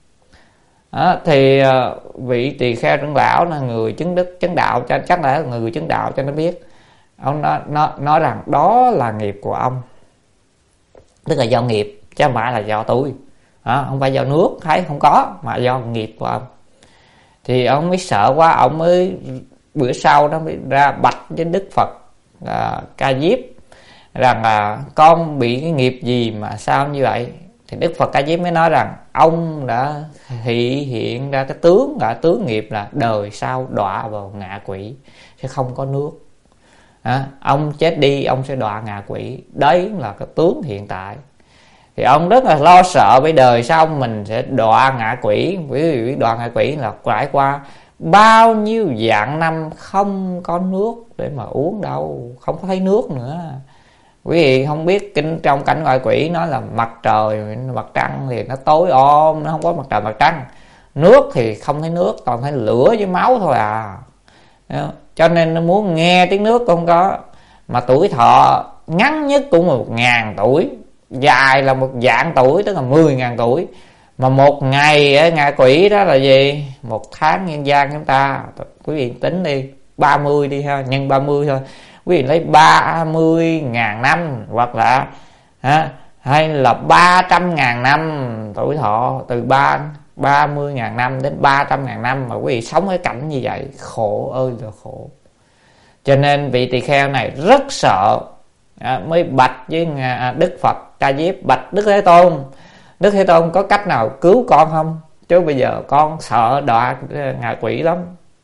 Đó, thì uh, vị tỳ kheo trưởng lão là người chứng đức chứng đạo, cho chắc là người chứng đạo cho nó biết. Ông nói, nói, nói rằng đó là nghiệp của ông, tức là do nghiệp chứ không phải là do tôi. Đó, không phải do nước thấy không có, mà do nghiệp của ông. Thì ông mới sợ quá, ông mới bữa sau nó mới ra bạch với Đức Phật à, Ca Diếp rằng là con bị cái nghiệp gì mà sao như vậy. Thì Đức Phật Ca Diếp mới nói rằng ông đã thị hiện ra cái tướng, là tướng nghiệp là đời sau đọa vào ngạ quỷ, sẽ không có nước. À, ông chết đi ông sẽ đọa ngạ quỷ, đấy là cái tướng hiện tại. Thì ông rất là lo sợ với đời sau mình sẽ đọa ngạ quỷ. Quý vị biết đọa ngạ quỷ là trải qua bao nhiêu vạn năm không có nước để mà uống đâu, không có thấy nước nữa. Quý vị không biết kinh trong cảnh ngoại quỷ nói là mặt trời mặt trăng thì nó tối om, nó không có mặt trời mặt trăng. Nước thì không thấy nước, toàn thấy lửa với máu thôi à. Cho nên nó muốn nghe tiếng nước không có. Mà tuổi thọ ngắn nhất cũng một ngàn tuổi, dài là một vạn tuổi, tức là mười ngàn tuổi. Mà một ngày ở ngạ quỷ đó là gì? Một tháng nhân gian chúng ta, quý vị tính đi, ba mươi đi ha, nhân ba mươi thôi. Quý vị lấy ba mươi ngàn năm, hoặc là ha, hay là ba trăm ngàn năm tuổi thọ, từ ba ba mươi ngàn năm đến ba trăm ngàn năm mà quý vị sống ở cảnh như vậy, khổ ơi là khổ. Cho nên vị tỳ kheo này rất sợ, à, mới bạch với Đức Phật Ca Diếp, bạch Đức Thế Tôn: Đức Thế Tôn có cách nào cứu con không? Chứ bây giờ con sợ đọa ngạ quỷ lắm.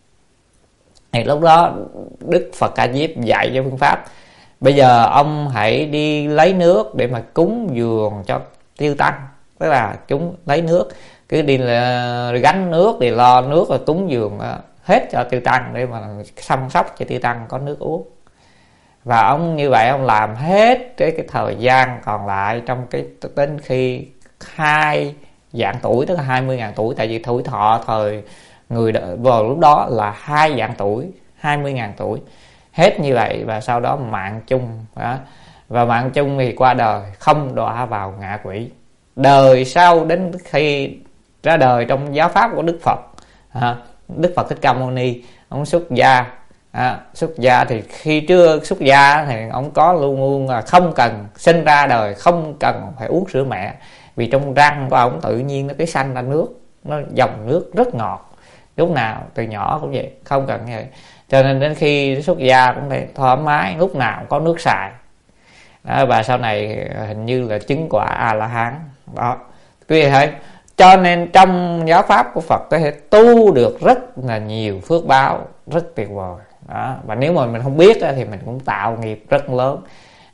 Thì lúc đó Đức Phật Ca Diếp dạy cho phương pháp: bây giờ ông hãy đi lấy nước để mà cúng dường cho Tiêu Tăng. Tức là chúng lấy nước, cứ đi là gánh nước, đi lo nước rồi cúng dường hết cho Tiêu Tăng để mà chăm sóc cho Tiêu Tăng có nước uống. Và ông như vậy ông làm hết cái, cái thời gian còn lại trong cái đến khi hai vạn tuổi, tức là hai mươi ngàn tuổi. Tại vì tuổi thọ thời người vào lúc đó là hai vạn tuổi, hai mươi ngàn tuổi. Hết như vậy và sau đó mạng chung đó. Và mạng chung thì qua đời, không đọa vào ngạ quỷ. Đời sau đến khi ra đời trong giáo pháp của Đức Phật, à, Đức Phật Thích Ca Mâu Ni, ông xuất gia. À, xuất gia thì khi chưa xuất gia thì ông có luôn luôn là không cần sinh ra đời, không cần phải uống sữa mẹ, vì trong răng của ông tự nhiên nó cái sanh ra nước, nó dòng nước rất ngọt, lúc nào từ nhỏ cũng vậy, không cần như vậy. Cho nên đến khi xuất gia cũng phải thoải mái, lúc nào cũng có nước xài. Đó, và sau này hình như là chứng quả A La Hán đó, quý vị thấy. Cho nên trong giáo pháp của Phật có thể tu được rất là nhiều phước báo, rất tuyệt vời đó. Và nếu mà mình không biết thì mình cũng tạo nghiệp rất lớn.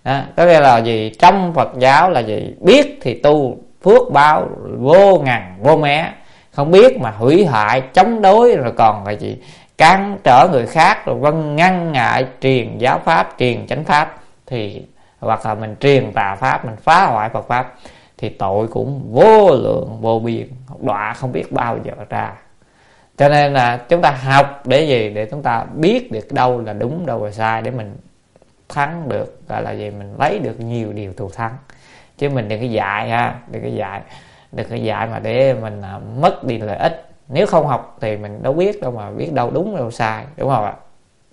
Đó, có nghĩa là gì? Trong Phật giáo là gì? Biết thì tu phước báo vô ngàn vô mé, không biết mà hủy hoại chống đối, rồi còn là gì? Cản trở người khác, rồi vân ngăn ngại truyền giáo pháp, truyền chánh pháp, thì hoặc là mình truyền tà pháp, mình phá hoại Phật pháp, thì tội cũng vô lượng vô biên, đọa không biết bao giờ ra. Cho nên là chúng ta học để gì? Để chúng ta biết được đâu là đúng, đâu là sai, để mình thắng được, gọi là gì? Mình lấy được nhiều điều thù thắng. Chứ mình đừng có dạy ha, đừng có dạy, đừng có dạy mà để mình mất đi lợi ích. Nếu không học thì mình đâu biết đâu mà biết đâu đúng đâu sai, đúng không ạ?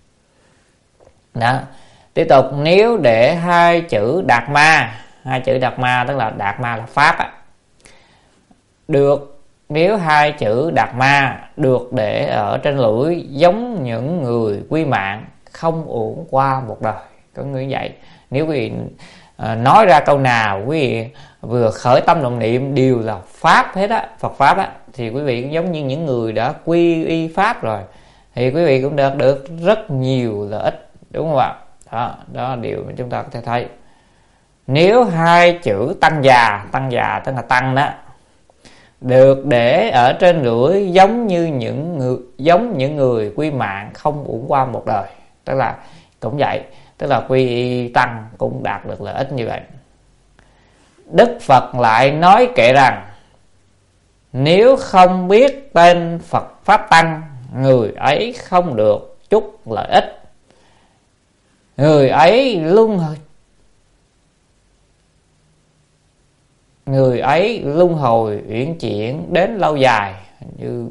Đó. Tiếp tục, nếu để hai chữ đạt ma, hai chữ đạt ma tức là đạt ma là pháp á, được, nếu hai chữ đạt ma được để ở trên lưỡi giống những người quy mạng, không uổng qua một đời. Có người vậy. Nếu quý vị à, nói ra câu nào, quý vị vừa khởi tâm động niệm đều là pháp hết á, Phật pháp á, thì quý vị cũng giống như những người đã quy y pháp rồi, thì quý vị cũng được được rất nhiều lợi ích, đúng không ạ? Đó, đó là điều mà chúng ta có thể thấy. Nếu hai chữ tăng già, tăng già tức là tăng đó, được để ở trên lưỡi giống như những người giống những người quy mạng, không uổng qua một đời, tức là cũng vậy, tức là quy y tăng cũng đạt được lợi ích như vậy. Đức Phật lại nói kệ rằng, nếu không biết tên Phật pháp tăng, người ấy không được chút lợi ích, người ấy luân người ấy luân hồi uyển chuyển đến lâu dài. Như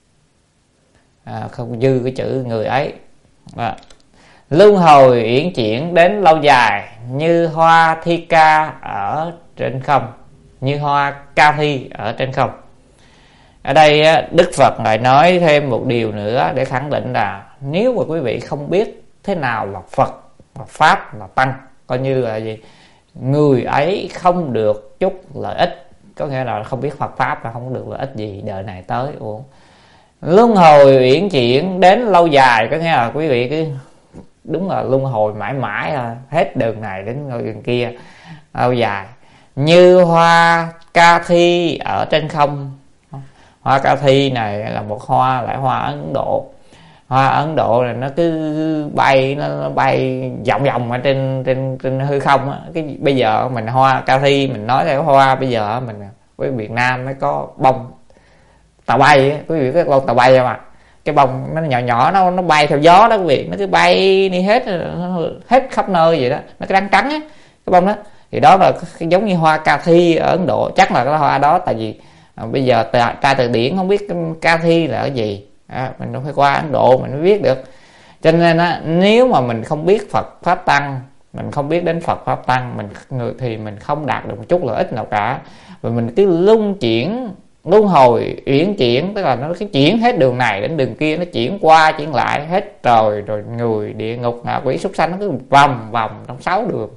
à, không dư cái chữ người ấy à. Luân hồi uyển chuyển đến lâu dài, như hoa thi ca ở trên không, như hoa ca thi ở trên không. Ở đây Đức Phật lại nói thêm một điều nữa để khẳng định là nếu mà quý vị không biết thế nào là Phật, là pháp, là tăng, coi như là gì, người ấy không được chút lợi ích, có nghĩa là không biết Phật pháp là không được lợi ích gì đời này tới. Ủa, luân hồi uyển chuyển đến lâu dài, có nghĩa là quý vị cứ đúng là luân hồi mãi mãi à, hết đường này đến đường kia lâu dài. Như hoa ca thi ở trên không. Hoa ca thi này là một hoa, lại hoa Ấn Độ. Hoa Ấn Độ này nó cứ bay, nó, nó bay vòng vòng ở trên trên trên hư không á. Cái bây giờ mình hoa ca thi, mình nói theo hoa, bây giờ mình với Việt Nam mới có bông tàu bay á, quý vị biết bông tàu bay không ạ? Cái bông nó nhỏ nhỏ, nó nó bay theo gió đó quý vị, nó cứ bay đi hết hết khắp nơi vậy đó, nó cái trắng trắng á, cái bông đó. Thì đó là giống như hoa ca thi ở Ấn Độ, chắc là cái hoa đó, tại vì à, bây giờ tra từ điển không biết ca thi là cái gì. À, mình phải qua Ấn Độ mình mới biết được. Cho nên á, nếu mà mình không biết Phật pháp tăng, mình không biết đến Phật pháp tăng, mình thì mình không đạt được một chút lợi ích nào cả. Và mình cứ luân chuyển, luân hồi uyển chuyển, tức là nó cứ chuyển hết đường này đến đường kia, nó chuyển qua chuyển lại hết trời, rồi người, địa ngục, ngạ quỷ, súc sanh, nó cứ vòng vòng trong sáu đường.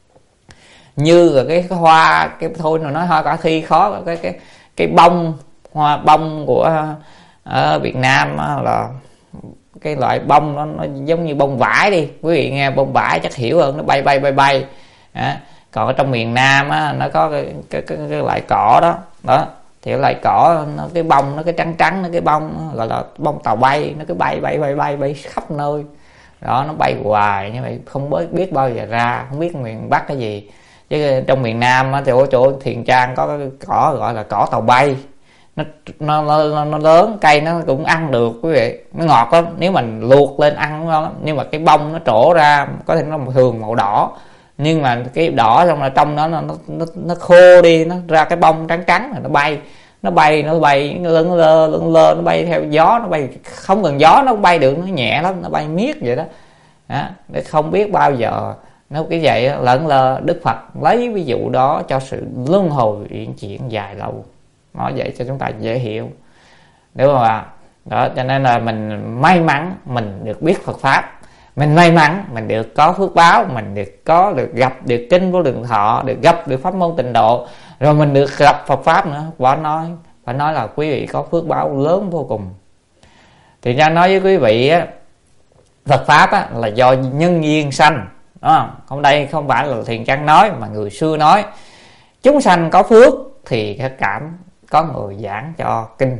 Như là cái, cái hoa, cái thôi nó nói hoa cả thi khó, cái cái cái bông hoa bông của ở Việt Nam là cái loại bông nó, nó giống như bông vải đi, quý vị nghe bông vải chắc hiểu hơn, nó bay bay bay bay à. Còn ở trong miền Nam á, nó có cái, cái, cái, cái loại cỏ đó đó, thì cái loại cỏ nó cái bông nó cái trắng trắng, nó cái bông gọi là bông tàu bay, nó cứ bay bay bay bay bay khắp nơi đó, nó bay hoài như vậy, không biết bao giờ ra, không biết miền Bắc cái gì. Chứ trong miền Nam á, thì ở chỗ Thiền Trang có cái cỏ gọi là cỏ tàu bay, nó nó, nó nó lớn, cây nó cũng ăn được quý vị, nó ngọt lắm, nếu mình luộc lên ăn ngon lắm. Nhưng mà cái bông nó trổ ra có thể nó thường màu đỏ, nhưng mà cái đỏ xong là trong đó nó nó nó, nó khô đi, nó ra cái bông trắng trắng rồi nó bay, nó bay nó bay nó lững lơ lững lơ, nó bay theo gió, nó bay không cần gió nó bay được, nó nhẹ lắm, nó bay miết vậy đó, đó để không biết bao giờ nó cái vậy lẫn lơ. Đức Phật lấy ví dụ đó cho sự luân hồi uyển chuyển dài lâu, nói vậy cho chúng ta dễ hiểu, đúng không ạ? Đó, cho nên là mình may mắn mình được biết Phật pháp, mình may mắn mình được có phước báo, mình được có được gặp được kinh Vô Lượng Thọ, được gặp được pháp môn Tịnh Độ, rồi mình được gặp Phật pháp nữa. Phải nói phải nói là quý vị có phước báo lớn vô cùng. Thì ra nói với quý vị á, Phật pháp á, là do nhân duyên sanh, đúng không? Không, đây không phải là Thiền Trang nói mà người xưa nói. Chúng sanh có phước thì cái cảm có người giảng cho kinh.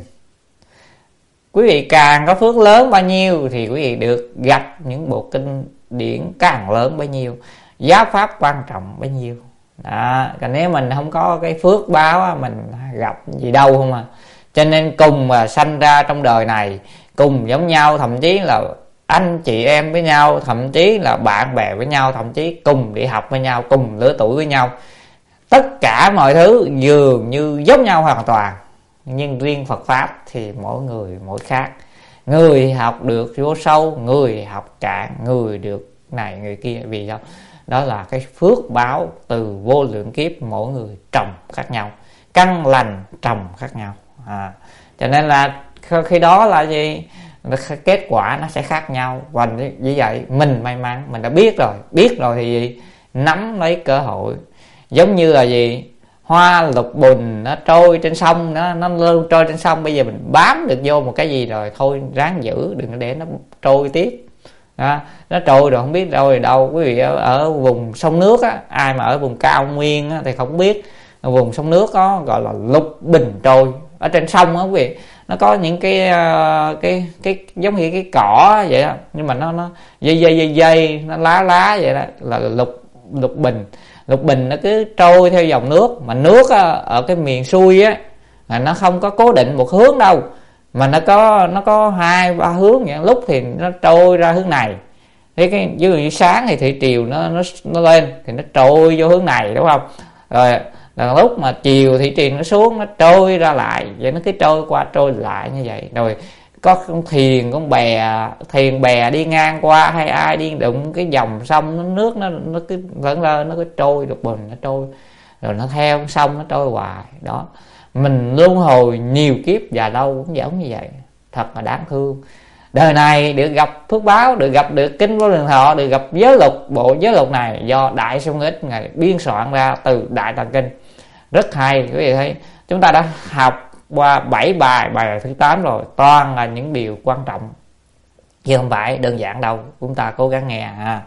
Quý vị càng có phước lớn bao nhiêu thì quý vị được gặp những bộ kinh điển càng lớn bấy nhiêu, giáo pháp quan trọng bấy nhiêu. Đó, còn nếu mình không có cái phước báo mình gặp gì đâu không à. Cho nên cùng mà sanh ra trong đời này, cùng giống nhau, thậm chí là anh chị em với nhau, thậm chí là bạn bè với nhau, thậm chí cùng đi học với nhau, cùng lứa tuổi với nhau, tất cả mọi thứ dường như giống nhau hoàn toàn. Nhưng riêng Phật Pháp thì mỗi người mỗi khác. Người học được vô sâu, người học cạn, người được này người kia. Vì sao? Đó là cái phước báo từ vô lượng kiếp mỗi người trồng khác nhau, căn lành trồng khác nhau. à, Cho nên là khi đó là gì? Kết quả nó sẽ khác nhau. Và như vậy mình may mắn, mình đã biết rồi. Biết rồi thì gì? Nắm lấy cơ hội. Giống như là gì? Hoa lục bùn nó trôi trên sông, nó nó luôn trôi trên sông. Bây giờ mình bám được vô một cái gì rồi, thôi ráng giữ, đừng để nó trôi tiếp. À, nó trôi rồi không biết đâu rồi đâu. Quý vị ở, ở vùng sông nước á, ai mà ở vùng cao nguyên á, thì không biết. Ở vùng sông nước có gọi là lục bình trôi. Ở trên sông á quý vị, nó có những cái uh, cái cái giống như cái cỏ vậy đó, nhưng mà nó nó dây dây dây dây, nó lá lá vậy đó, là lục lục bình. Lục bình nó cứ trôi theo dòng nước, mà nước á, ở cái miền xuôi á, là nó không có cố định một hướng đâu, mà nó có nó có hai ba hướng vậy. Lúc thì nó trôi ra hướng này, thế cái ví dụ như sáng thì thủy triều nó nó nó lên thì nó trôi vô hướng này, đúng không? Rồi là lúc mà chiều thủy triều nó xuống, nó trôi ra lại vậy, nó cứ trôi qua trôi lại như vậy. Rồi có con thuyền, con bè, thuyền bè đi ngang qua, hay ai đi đụng cái dòng sông, nó nước nó nó cứ lẫn lơ, nó cứ trôi được bình, nó trôi rồi nó theo sông nó trôi hoài đó. Mình luân hồi nhiều kiếp và lâu cũng giống như vậy, thật là đáng thương. Đời này được gặp phước báo, được gặp được kinh Vô Lượng Thọ, được gặp giới luật. Bộ giới luật này do Đại Sư Ngũ Ích ngài biên soạn ra từ Đại Tạng Kinh, rất hay. Quý vị thấy chúng ta đã học qua bảy bài, bài thứ tám rồi, toàn là những điều quan trọng chứ không phải đơn giản đâu. Chúng ta cố gắng nghe ha.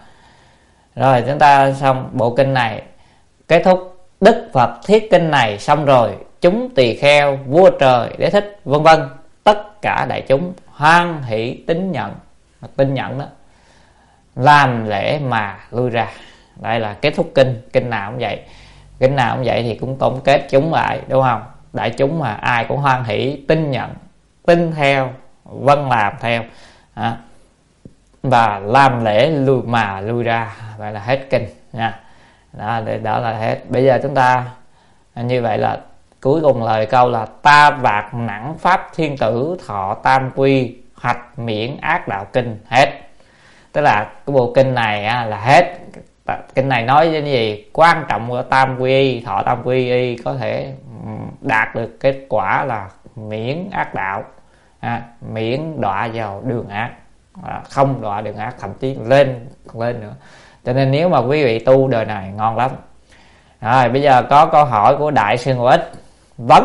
Rồi chúng ta xong bộ kinh này, kết thúc Đức Phật thuyết kinh này xong rồi, chúng tỳ kheo, vua trời, đế thích vân vân, tất cả đại chúng hoan hỷ tín nhận. Tín nhận đó, làm lễ mà lui ra. Đây là kết thúc kinh. Kinh nào cũng vậy, kinh nào cũng vậy thì cũng tổng kết chúng lại, đúng không? Đại chúng mà ai cũng hoan hỷ tin nhận, tin theo, vâng làm theo à, và làm lễ lui mà lui ra. Vậy là hết kinh nha. Đó, đó là hết. Bây giờ chúng ta như vậy là cuối cùng lời câu là ta vạc nặng pháp thiên tử, thọ tam quy, hoạch miễn ác đạo kinh. Hết. Tức là cái bộ kinh này á, là hết. Kinh này nói với gì? Quan trọng của tam quy y, thọ tam quy y có thể đạt được kết quả là miễn ác đạo, à, miễn đọa vào đường ác, à, không đọa đường ác, thậm chí lên lên nữa. Cho nên nếu mà quý vị tu đời này ngon lắm. Rồi bây giờ có câu hỏi của Đại Sư Ngũ Ích. Vấn: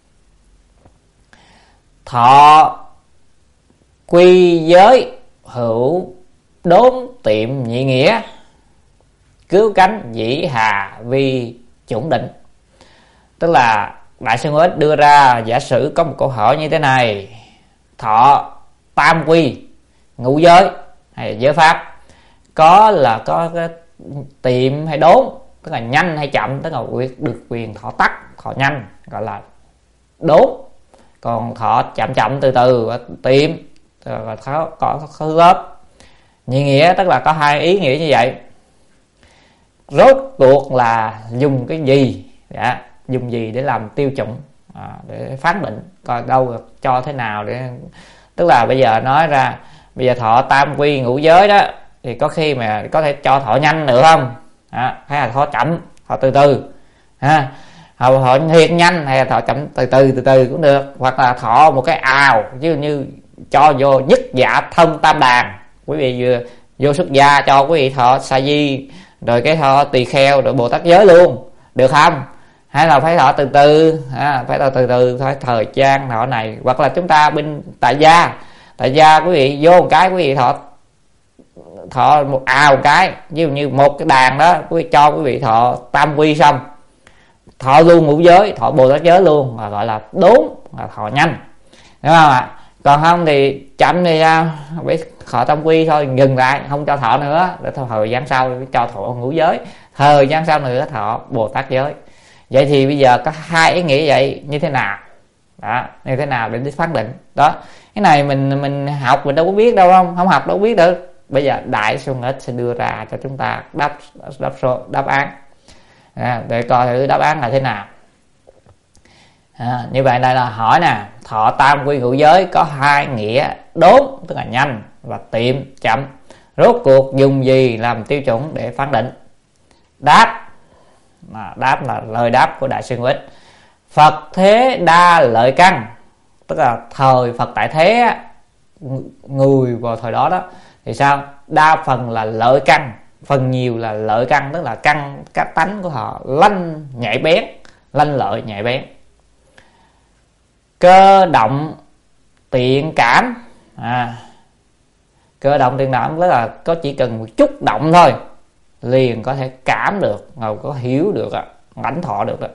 thọ quy giới hữu đốn tiệm nhị nghĩa, cứu cánh dĩ hà vi chủng định. Tức là Đại Sư Ngũ Ích đưa ra giả sử có một câu hỏi như thế này: thọ tam quy ngũ giới hay giới pháp, có là có cái tiệm hay đốn, tức là nhanh hay chậm, tức là được quyền thọ tắt, thọ nhanh gọi là đốn, còn thọ chậm chậm từ từ tiệm là có có thứ lớp. Nhị nghĩa tức là có hai ý nghĩa như vậy. Rốt cuộc là dùng cái gì, dạ, dùng gì để làm tiêu chuẩn, à, để phán định coi đâu cho thế nào để. Tức là bây giờ nói ra bây giờ thọ tam quy ngũ giới đó thì có khi mà có thể cho thọ nhanh được không, à, hay là thọ chậm, thọ từ từ, ha, à, thọ thiệt nhanh hay là thọ chậm từ từ từ từ cũng được, hoặc là thọ một cái ào, chứ như cho vô nhất dạ thân tam đàn. Quý vị vừa vô xuất gia cho quý vị thọ sa di rồi cái thọ tỳ kheo rồi Bồ Tát giới luôn được không, hay là phải thọ từ từ, à, phải thọ từ từ thôi, thời gian thọ này. Hoặc là chúng ta bên tại gia, tại gia quý vị vô một cái quý vị thọ thọ một ào cái, ví dụ như một cái đàn đó quý cho quý vị thọ tam quy xong, thọ luôn ngũ giới, thọ Bồ Tát giới luôn, là gọi là đốn, là thọ nhanh, đúng không ạ? Còn không thì chậm thì sao, biết thọ tam quy thôi, dừng lại không cho thọ nữa, để thời gian sau cho thọ ngũ giới, thời gian sau nữa thọ Bồ Tát giới. Vậy thì bây giờ có hai ý nghĩa vậy như thế nào đó, như thế nào để phán định đó. Cái này mình mình học mình đâu có biết đâu, không không học đâu có biết được. Bây giờ Đại Xuân Ích sẽ đưa ra cho chúng ta đáp đáp số đáp án à, để coi thử đáp án là thế nào. À, như vậy đây là hỏi nè, thọ tam quy ngũ giới có hai nghĩa đốn tức là nhanh và tiệm chậm, rốt cuộc dùng gì làm tiêu chuẩn để phán định? Đáp mà đáp là lời đáp của Đại Sư Ngũ Ích. Phật thế đa lợi căn, tức là thời Phật tại thế, người vào thời đó đó thì sao, đa phần là lợi căn, phần nhiều là lợi căn, tức là căn các tánh của họ lanh nhạy bén, lanh lợi nhạy bén. Cơ động tiện cảm, à, cơ động tiện cảm tức là có chỉ cần một chút động thôi liền có thể cảm được, rồi có hiểu được, lãnh thọ được.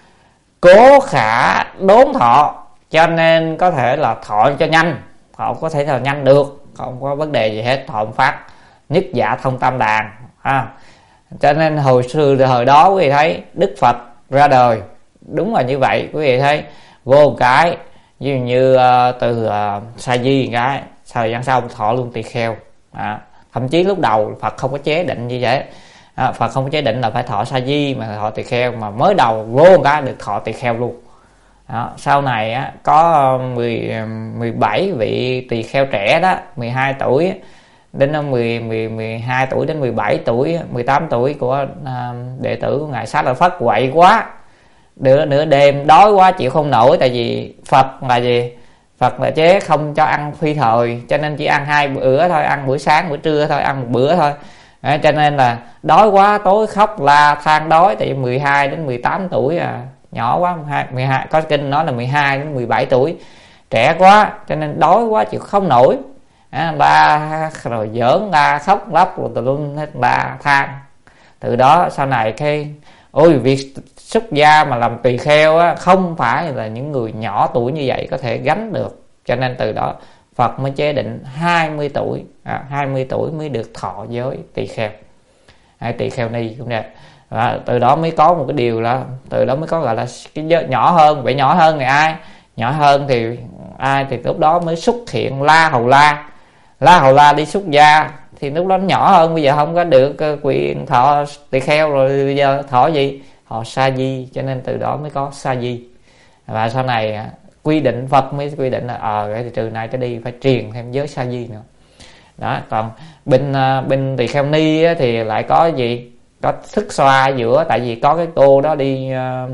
Cố khả đốn thọ, cho nên có thể là thọ cho nhanh, thọ có thể là nhanh được, không có vấn đề gì hết, thọ phát nhất dạ thông tam đàn à. Cho nên hồi xưa thời đó quý vị thấy Đức Phật ra đời đúng là như vậy, quý vị thấy vô một cái ví dụ như uh, từ uh, sa di cái thời gian sau thọ luôn tỳ kheo à. Thậm chí lúc đầu Phật không có chế định như vậy à, Phật không có chế định là phải thọ sa di mà thọ tỳ kheo, mà mới đầu vô một cái được thọ tỳ kheo luôn đó. Sau này á, có mười, mười bảy vị tỳ kheo trẻ đó, mười hai tuổi đến mười, mười, mười hai tuổi đến mười bảy tuổi, mười tám tuổi của uh, đệ tử của Ngài Xá Lợi Phất quậy quá, nửa nửa đêm đói quá chịu không nổi, tại vì Phật là gì, Phật là chế không cho ăn phi thời, cho nên chỉ ăn hai bữa thôi, ăn buổi sáng buổi trưa thôi, ăn một bữa thôi à, cho nên là đói quá tối khóc la than đói, tại vì mười hai đến mười tám tuổi à, nhỏ quá, mười hai có kinh nói là mười hai đến mười bảy tuổi, trẻ quá cho nên đói quá chịu không nổi à, la rồi giỡn la khóc lóc rồi tùm lum hết la than. Từ đó sau này cái ôi việc xuất gia mà làm tỳ kheo á, không phải là những người nhỏ tuổi như vậy có thể gánh được, cho nên từ đó Phật mới chế định hai mươi tuổi à, hai mươi tuổi mới được thọ giới tỳ kheo hay tỳ kheo ni cũng vậy. Và từ đó mới có một cái điều là từ đó mới có gọi là cái giới nhỏ hơn. Vậy nhỏ hơn thì ai? Nhỏ hơn thì ai? Thì lúc đó mới xuất hiện La Hầu La. La Hầu La đi xuất gia thì lúc đó nhỏ hơn, bây giờ không có được quyền thọ tỳ kheo rồi, bây giờ thọ gì? Họ sa di, cho nên từ đó mới có sa di. Và sau này quy định Phật mới quy định là ờ à, thì từ nay tới đi phải truyền thêm giới sa di nữa đó. Còn bên bên tỳ kheo ni thì lại có gì, có thức xoa giữa, tại vì có cái cô đó đi uh,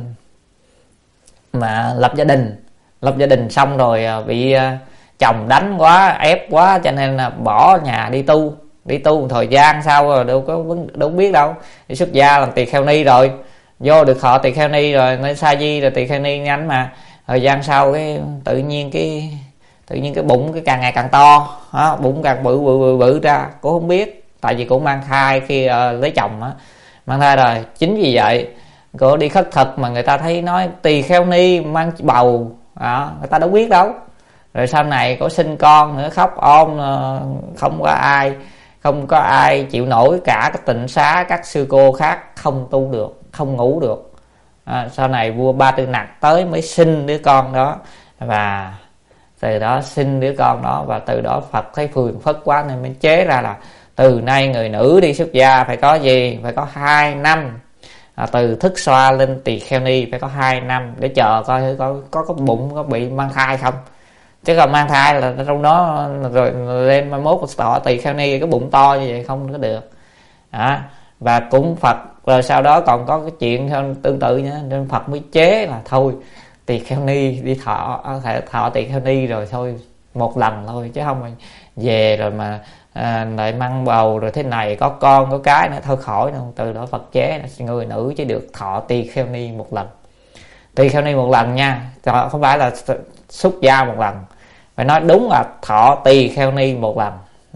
mà lập gia đình lập gia đình xong rồi uh, bị uh, chồng đánh quá, ép quá, cho nên là bỏ nhà đi tu đi tu một thời gian sau rồi đâu có đâu biết đâu, đi xuất gia làm tỳ kheo ni rồi vô được thọ tỳ kheo ni rồi nên sa di rồi tỳ kheo ni nhanh, mà thời gian sau cái tự nhiên cái tự nhiên cái bụng cái càng ngày càng to đó, bụng càng bự bự bự, bự ra, cũng không biết, tại vì cũng mang thai khi uh, lấy chồng á, mang thai rồi. Chính vì vậy cô đi khất thực mà người ta thấy nói tỳ kheo ni mang bầu đó, người ta đâu biết đâu. Rồi sau này có sinh con nữa, khóc ôm, không có ai không có ai chịu nổi, cả các tịnh xá các sư cô khác không tu được, không ngủ được à, sau này vua Ba Tư Nặc tới mới sinh đứa con đó, và từ đó sinh đứa con đó, và từ đó Phật thấy phường phất quá nên mới chế ra là từ nay người nữ đi xuất gia phải có gì, phải có hai năm à, từ thức xoa lên tỳ kheo ni phải có hai năm để chờ coi có có có bụng có bị mang thai không, chứ còn mang thai là trong đó rồi lên mai mốt tỏ tỳ kheo ni cái bụng to như vậy không có được à. Và cũng Phật rồi sau đó còn có cái chuyện tương tự nữa, nên Phật mới chế là thôi tỳ kheo ni đi thọ thọ tỳ kheo ni rồi thôi một lần thôi, chứ không về rồi mà à, lại mang bầu rồi thế này có con có cái nữa thôi khỏi đâu. Từ đó Phật chế người nữ chỉ được thọ tỳ kheo ni một lần, tỳ kheo ni một lần nha, không phải là xuất gia một lần, phải nói đúng là thọ tỳ kheo ni một lần đó.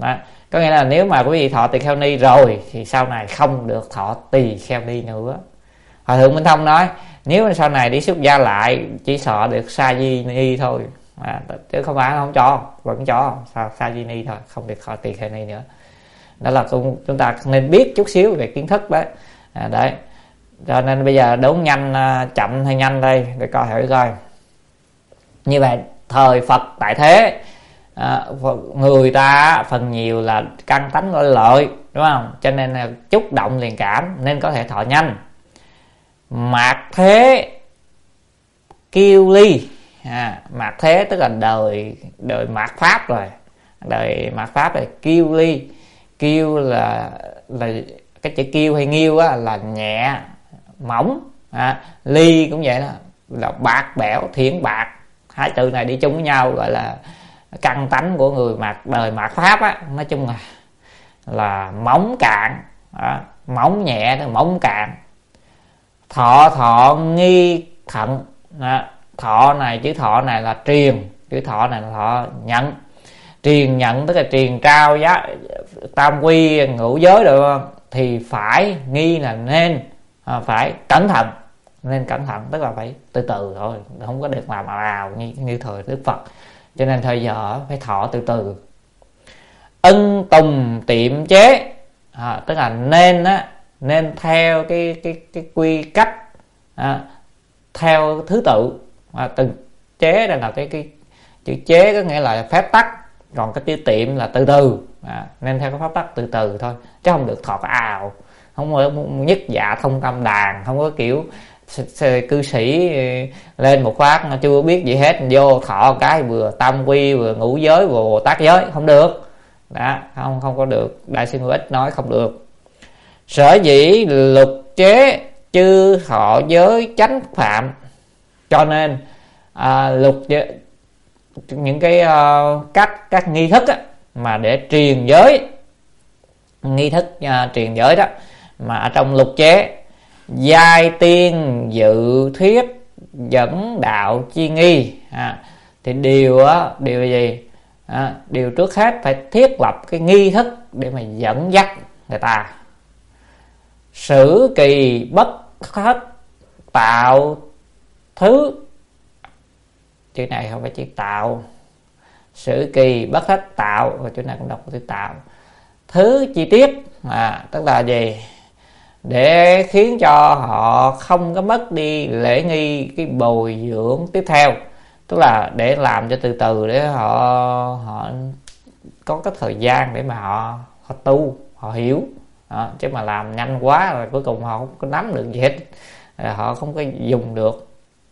Có nghĩa là nếu mà quý vị thọ tỳ kheo ni rồi thì sau này không được thọ tỳ kheo ni nữa. Hòa thượng Minh Thông nói nếu mà sau này đi xuất gia lại chỉ thọ được sa di ni thôi, à, chứ không phải không cho, vẫn cho sa, sa di ni thôi, không được thọ tỳ kheo ni nữa. Đó là chúng ta nên biết chút xíu về kiến thức đấy. À, đấy. Cho nên bây giờ đốn nhanh chậm hay nhanh đây để coi thử coi. Như vậy thời Phật tại thế, à, người ta phần nhiều là căn tánh lợi lợi, đúng không? Cho nên là chút động liền cảm nên có thể thọ nhanh. Mạt thế kiêu ly, à, mạt thế tức là đời đời mạt pháp rồi, đời mạt pháp là kiêu ly. Kiêu là là cái chữ kiêu hay nghiêu á, là nhẹ mỏng, à, ly cũng vậy đó, là bạc bẽo thiển bạc. Hai từ này đi chung với nhau gọi là căn tánh của người mạt đời mạt pháp á, nói chung là là mỏng cạn, à, mỏng nhẹ tức mỏng cạn. Thọ thọ nghi thận, à, thọ này chữ thọ này là truyền, chữ thọ này là thọ nhận. Truyền nhận tức là truyền trao giá tam quy ngũ giới được không? Thì phải nghi là nên, à, phải cẩn thận, nên cẩn thận tức là phải từ từ thôi, không có được làm ào như, như thời Đức Phật. Cho nên thời giờ phải thọ từ từ. Ân tùng tiệm chế, à, tức là nên á, nên theo cái cái cái quy cách, à, theo thứ tự, à, từng chế đây là cái cái chữ chế có nghĩa là phép tắc, còn cái chữ tiệm là từ từ, à, nên theo cái pháp tắc từ từ thôi, chứ không được thọ cái ào, không có nhất dạ thông tâm đàn, không có kiểu cư sĩ lên một phát chưa biết gì hết vô thọ cái vừa tam quy vừa ngũ giới vừa Bồ Tát giới, không được. Đó, không không có được. Đại sư Ngũ Ích nói không được. Sở dĩ lục chế chư thọ giới chánh phạm, cho nên à, lục những cái uh, cách các nghi thức á, mà để truyền giới, nghi thức uh, truyền giới đó mà ở trong lục chế, giai tiên dự thuyết dẫn đạo chi nghi, à, thì điều á, điều gì, à, điều trước hết phải thiết lập cái nghi thức để mà dẫn dắt người ta. Sử kỳ bất thất tạo thứ, chữ này không phải chữ tạo, sử kỳ bất thất tạo, và chữ này cũng đọc chữ tạo. Thứ chi tiết, à, tức là gì, để khiến cho họ không có mất đi lễ nghi cái bồi dưỡng tiếp theo, tức là để làm cho từ từ để họ họ có cái thời gian để mà họ họ tu, họ hiểu. Đó, chứ mà làm nhanh quá rồi cuối cùng họ không có nắm được gì hết, họ không có dùng được.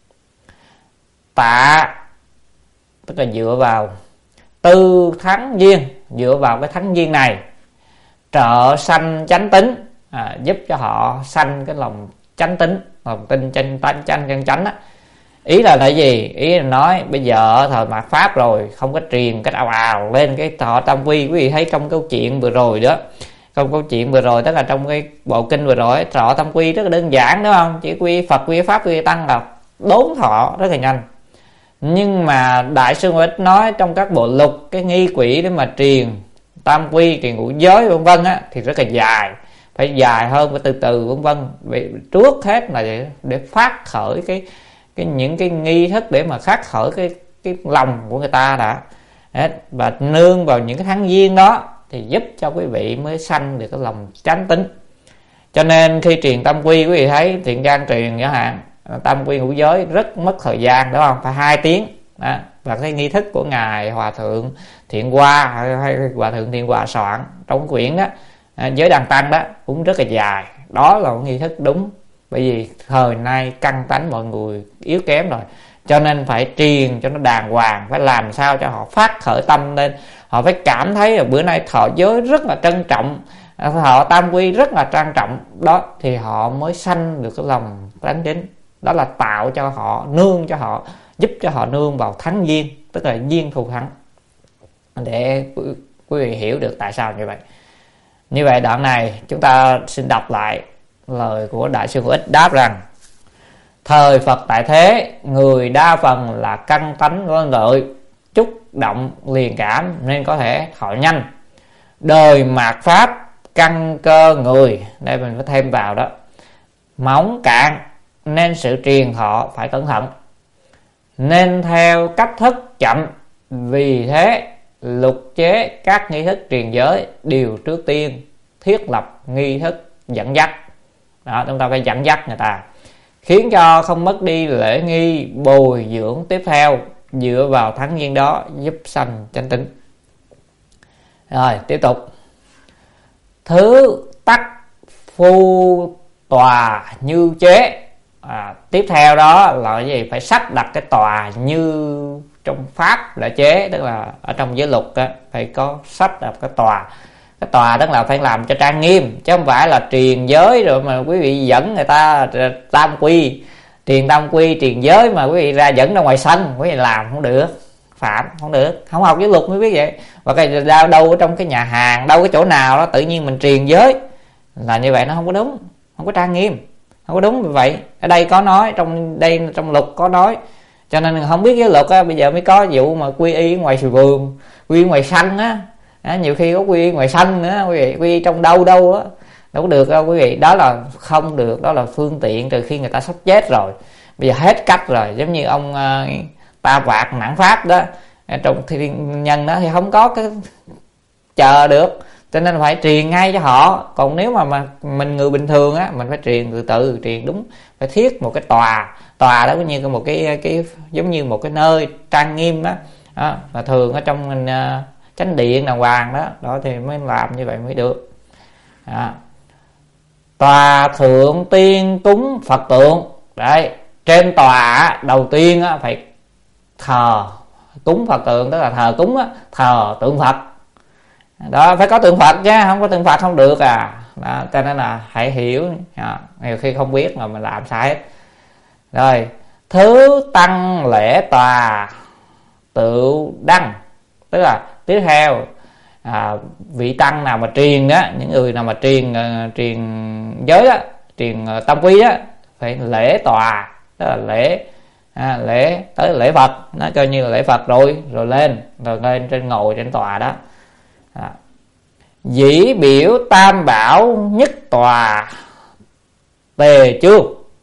Tạ tức là dựa vào tư thắng duyên, dựa vào cái thắng duyên này trợ sanh chánh tính, à, giúp cho họ sanh cái lòng chánh tính, lòng tin chân tánh chân chân chánh á. Ý là cái gì? Ý là nói bây giờ thời mạt pháp rồi, không có truyền cái ào ào lên cái thọ tam quy. Quý vị thấy trong câu chuyện vừa rồi đó, trong câu chuyện vừa rồi tức là trong cái bộ kinh vừa rồi, thọ tam quy rất là đơn giản, đúng không? Chỉ quy Phật, quy Pháp, quy Tăng là đốn thọ rất là nhanh. Nhưng mà Đại sư Ngũ Ích nói trong các bộ lục, cái nghi quỷ để mà truyền tam quy, truyền ngũ giới vân vân á, thì rất là dài, phải dài hơn, phải từ từ vân vân. Trước hết là để, để phát khởi cái cái những cái nghi thức để mà phát khởi cái cái lòng của người ta đã, và nương vào những cái thắng duyên đó thì giúp cho quý vị mới sanh được cái lòng chánh tính. Cho nên khi truyền tam quy, quý vị thấy Thiện Trang truyền chẳng hạn tam quy ngũ giới rất mất thời gian, đúng không? Phải hai tiếng đó. Và cái nghi thức của ngài Hòa Thượng Thiện Hoa hay Hòa Thượng Thiện Hoa soạn trong quyển đó, giới Đàn Tăng đó, cũng rất là dài. Đó là một nghi thức đúng, bởi vì thời nay căn tánh mọi người yếu kém rồi, cho nên phải truyền cho nó đàng hoàng, phải làm sao cho họ phát khởi tâm lên, họ phải cảm thấy là bữa nay thọ giới rất là trân trọng, họ tam quy rất là trân trọng đó, thì họ mới sanh được cái lòng tánh chính. Đó là tạo cho họ, nương cho họ, giúp cho họ nương vào thắng duyên, tức là duyên thù thắng, để quý vị hiểu được tại sao như vậy. Như vậy đoạn này chúng ta xin đọc lại lời của Đại sư Ngũ Ích đáp rằng: thời Phật tại thế, người đa phần là căn tánh vân lợi, chút động liền cảm nên có thể thọ nhanh. đời mạt pháp căn cơ người, đây mình phải thêm vào đó, mỏng cạn nên sự truyền thọ phải cẩn thận, nên theo cách thức chậm. Vì thế lục chế các nghi thức truyền giới đều trước tiên thiết lập nghi thức dẫn dắt. Đó, chúng ta phải dẫn dắt người ta, khiến cho không mất đi lễ nghi bồi dưỡng tiếp theo, dựa vào thắng nhiên đó giúp sanh chánh tín. Rồi tiếp tục. Thứ tắc phu tòa như chế. À, tiếp theo đó là cái gì? Phải sắp đặt cái tòa như trong pháp là chế, tức là ở trong giới luật á, phải có sắp đặt cái tòa. Cái tòa tức là phải làm cho trang nghiêm, chứ không phải là truyền giới rồi mà quý vị dẫn người ta tam quy, truyền tam quy truyền giới mà quý vị ra dẫn ra ngoài sân, quý vị làm không được, phạm không được. Không học giới luật mới biết vậy. Và cái đâu ở trong cái nhà hàng, đâu cái chỗ nào đó tự nhiên mình truyền giới là như vậy, nó không có đúng, không có trang nghiêm, không có đúng. Vì vậy ở đây có nói, trong đây trong luật có nói, cho nên không biết giới luật á, bây giờ mới có vụ mà quy y ngoài vườn, quy y ngoài sân á. À, nhiều khi có quy y ngoài sân nữa quý vị, quy y trong đâu đâu á, đâu có được đâu quý vị. Đó là không được, đó là phương tiện trừ khi người ta sắp chết rồi, bây giờ hết cách rồi. Giống như ông uh, Ta Vạc Nản Pháp đó, trong thiên nhân đó thì không có cái chờ được, cho nên phải truyền ngay cho họ. Còn nếu mà, mà mình người bình thường á, mình phải truyền từ từ, truyền đúng, phải thiết một cái tòa. Tòa đó như một cái cái giống như một cái nơi trang nghiêm đó, đó. Và thường ở trong mình uh, chánh điện đàng hoàng đó, đó thì mới làm như vậy mới được. Đó. Tòa thượng tiên cúng Phật tượng. Đấy, trên tòa đầu tiên á, phải thờ cúng Phật tượng, tức là thờ cúng á, thờ tượng Phật. Đó, phải có tượng Phật chứ, không có tượng Phật không được à. Đó, cho nên là hãy hiểu. Đó, nhiều khi không biết mà mình làm sai hết. Rồi, thứ tăng lễ tòa tự đăng, tức là tiếp theo à, vị tăng nào mà truyền đó, những người nào mà truyền uh, truyền giới đó, truyền uh, tam quy đó, phải lễ tòa, tức là lễ à, lễ tới lễ Phật, nó coi như là lễ Phật rồi rồi lên rồi lên trên ngồi trên tòa đó. À, dĩ biểu tam bảo nhất tòa tề chương,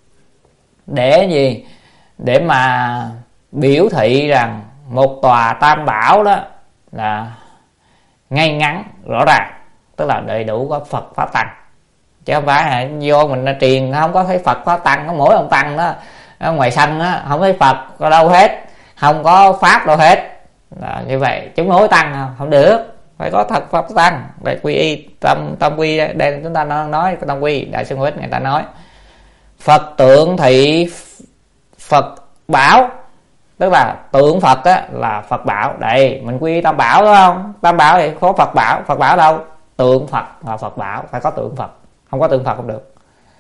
để gì? Để mà biểu thị rằng một tòa tam bảo đó là ngay ngắn rõ ràng, tức là đầy đủ có Phật Pháp Tăng, chứ không phải là vô mình truyền không có thấy Phật Pháp Tăng, có mỗi ông Tăng đó ở ngoài sân đó, không thấy Phật có đâu hết, không có Pháp đâu hết. Đó, như vậy chúng hối Tăng không? Không được, phải có thật Pháp Tăng. Đây quy y tâm tâm quy, đây chúng ta nói tâm quy Đại Sư Huyết người ta nói Phật tượng thị Phật bảo, tức là tượng Phật á, là Phật bảo. Đây mình quy tam bảo đúng không? Tam bảo thì có Phật bảo, Phật bảo đâu? Tượng Phật là Phật bảo, phải có tượng Phật, không có tượng Phật không được.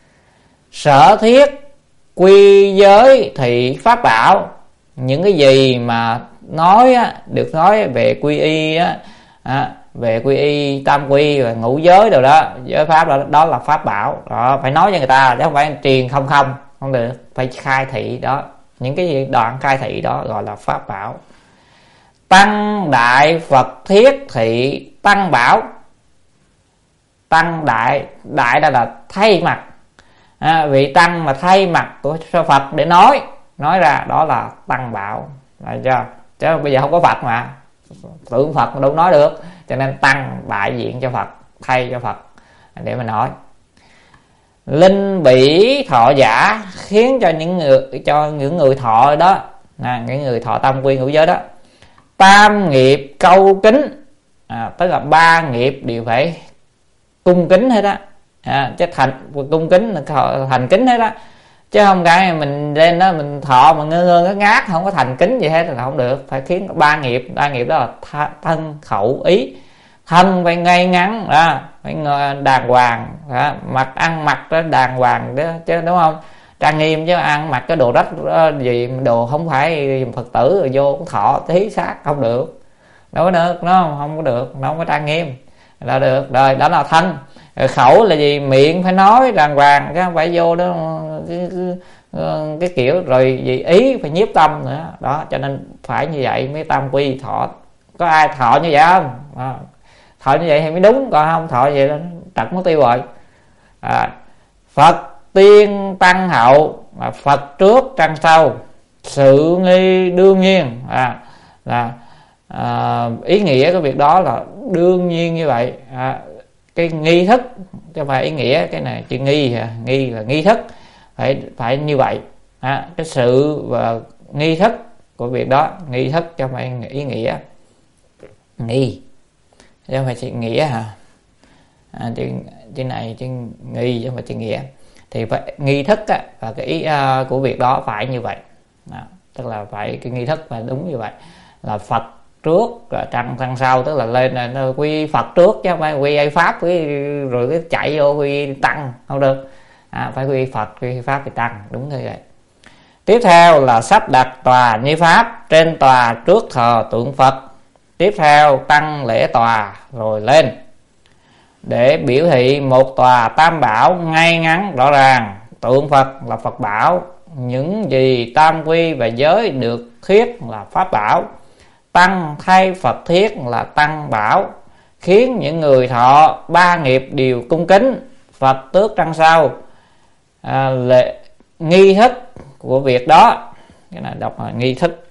Sở thiết quy giới thị pháp bảo, những cái gì mà nói á, được nói về quy y á, à, về quy y tam quy và ngũ giới rồi đó, giới pháp đó, đó là pháp bảo. Đó, phải nói cho người ta chứ không phải truyền không không không được, phải khai thị đó. Những cái đoạn khai thị đó gọi là pháp bảo. Tăng đại Phật thiết thị tăng bảo. Tăng đại, đại đó là thay mặt, à, vị tăng mà thay mặt của Phật để nói nói ra, đó là tăng bảo. Đấy chưa? Chứ bây giờ không có Phật mà, tượng Phật đâu nói được, cho nên tăng đại diện cho Phật, thay cho Phật để mà nói. Linh bỉ thọ giả, khiến cho những người cho những người thọ đó, à, những người thọ tam quy ngũ giới đó, tam nghiệp câu kính, à, tức là ba nghiệp đều phải cung kính hết á, à, chứ thành cung kính thành kính hết á, chứ không phải mình lên đó mình thọ mà ngơ ngơ ngác ngác không có thành kính gì hết là không được. Phải khiến ba nghiệp, ba nghiệp đó là thân khẩu ý. Thân phải ngay ngắn đó, phải đàng hoàng đó, mặc ăn mặc đó đàng hoàng đó, chứ đúng không? Trang nghiêm, chứ ăn mặc cái đồ rách gì, đồ không phải Phật tử rồi vô thọ tí xác không được, đâu có được, nó không, không có được, nó không có trang nghiêm là được. Rồi đó là thân. Rồi khẩu là gì? Miệng phải nói đàng hoàng, chứ không phải vô đó cái, cái, cái kiểu. Rồi gì? Ý phải nhiếp tâm nữa đó, cho nên phải như vậy mới tam quy thọ. Có ai thọ như vậy không? À, thọ như vậy thì mới đúng, còn không thọ vậy là tật mất tiêu rồi. À, Phật tiên tăng hậu, à, Phật trước tăng sau, sự nghi đương nhiên, à, là à, ý nghĩa cái việc đó là đương nhiên như vậy. À, cái nghi thức chứ không phải ý nghĩa, cái này chữ nghi, à, nghi là nghi thức, phải phải như vậy. À, cái sự và nghi thức của việc đó, nghi thức cho phải ý nghĩa, nghi chứ không phải chữ nghĩa hả? À, chữ, chữ này chữ nghi chứ không phải chữ nghĩa, thì phải nghi thức á, và cái ý uh, của việc đó phải như vậy. À, tức là phải cái nghi thức phải đúng như vậy, là Phật trước tăng tăng sau, tức là lên là quy Phật trước chứ không phải quy ai pháp quy rồi cái chạy vô quy tăng không được. À, phải quy Phật quy pháp thì tăng, đúng như vậy. Tiếp theo là sắp đặt tòa như pháp, trên tòa trước thờ tượng Phật, tiếp theo tăng lễ tòa rồi lên, để biểu thị một tòa tam bảo ngay ngắn rõ ràng. Tượng Phật là Phật bảo, những gì tam quy và giới được thiết là pháp bảo, tăng thay Phật thiết là tăng bảo, khiến những người thọ ba nghiệp đều cung kính. Phật tước trăng sau, à, lệ nghi thức của việc đó, cái này đọc là nghi thức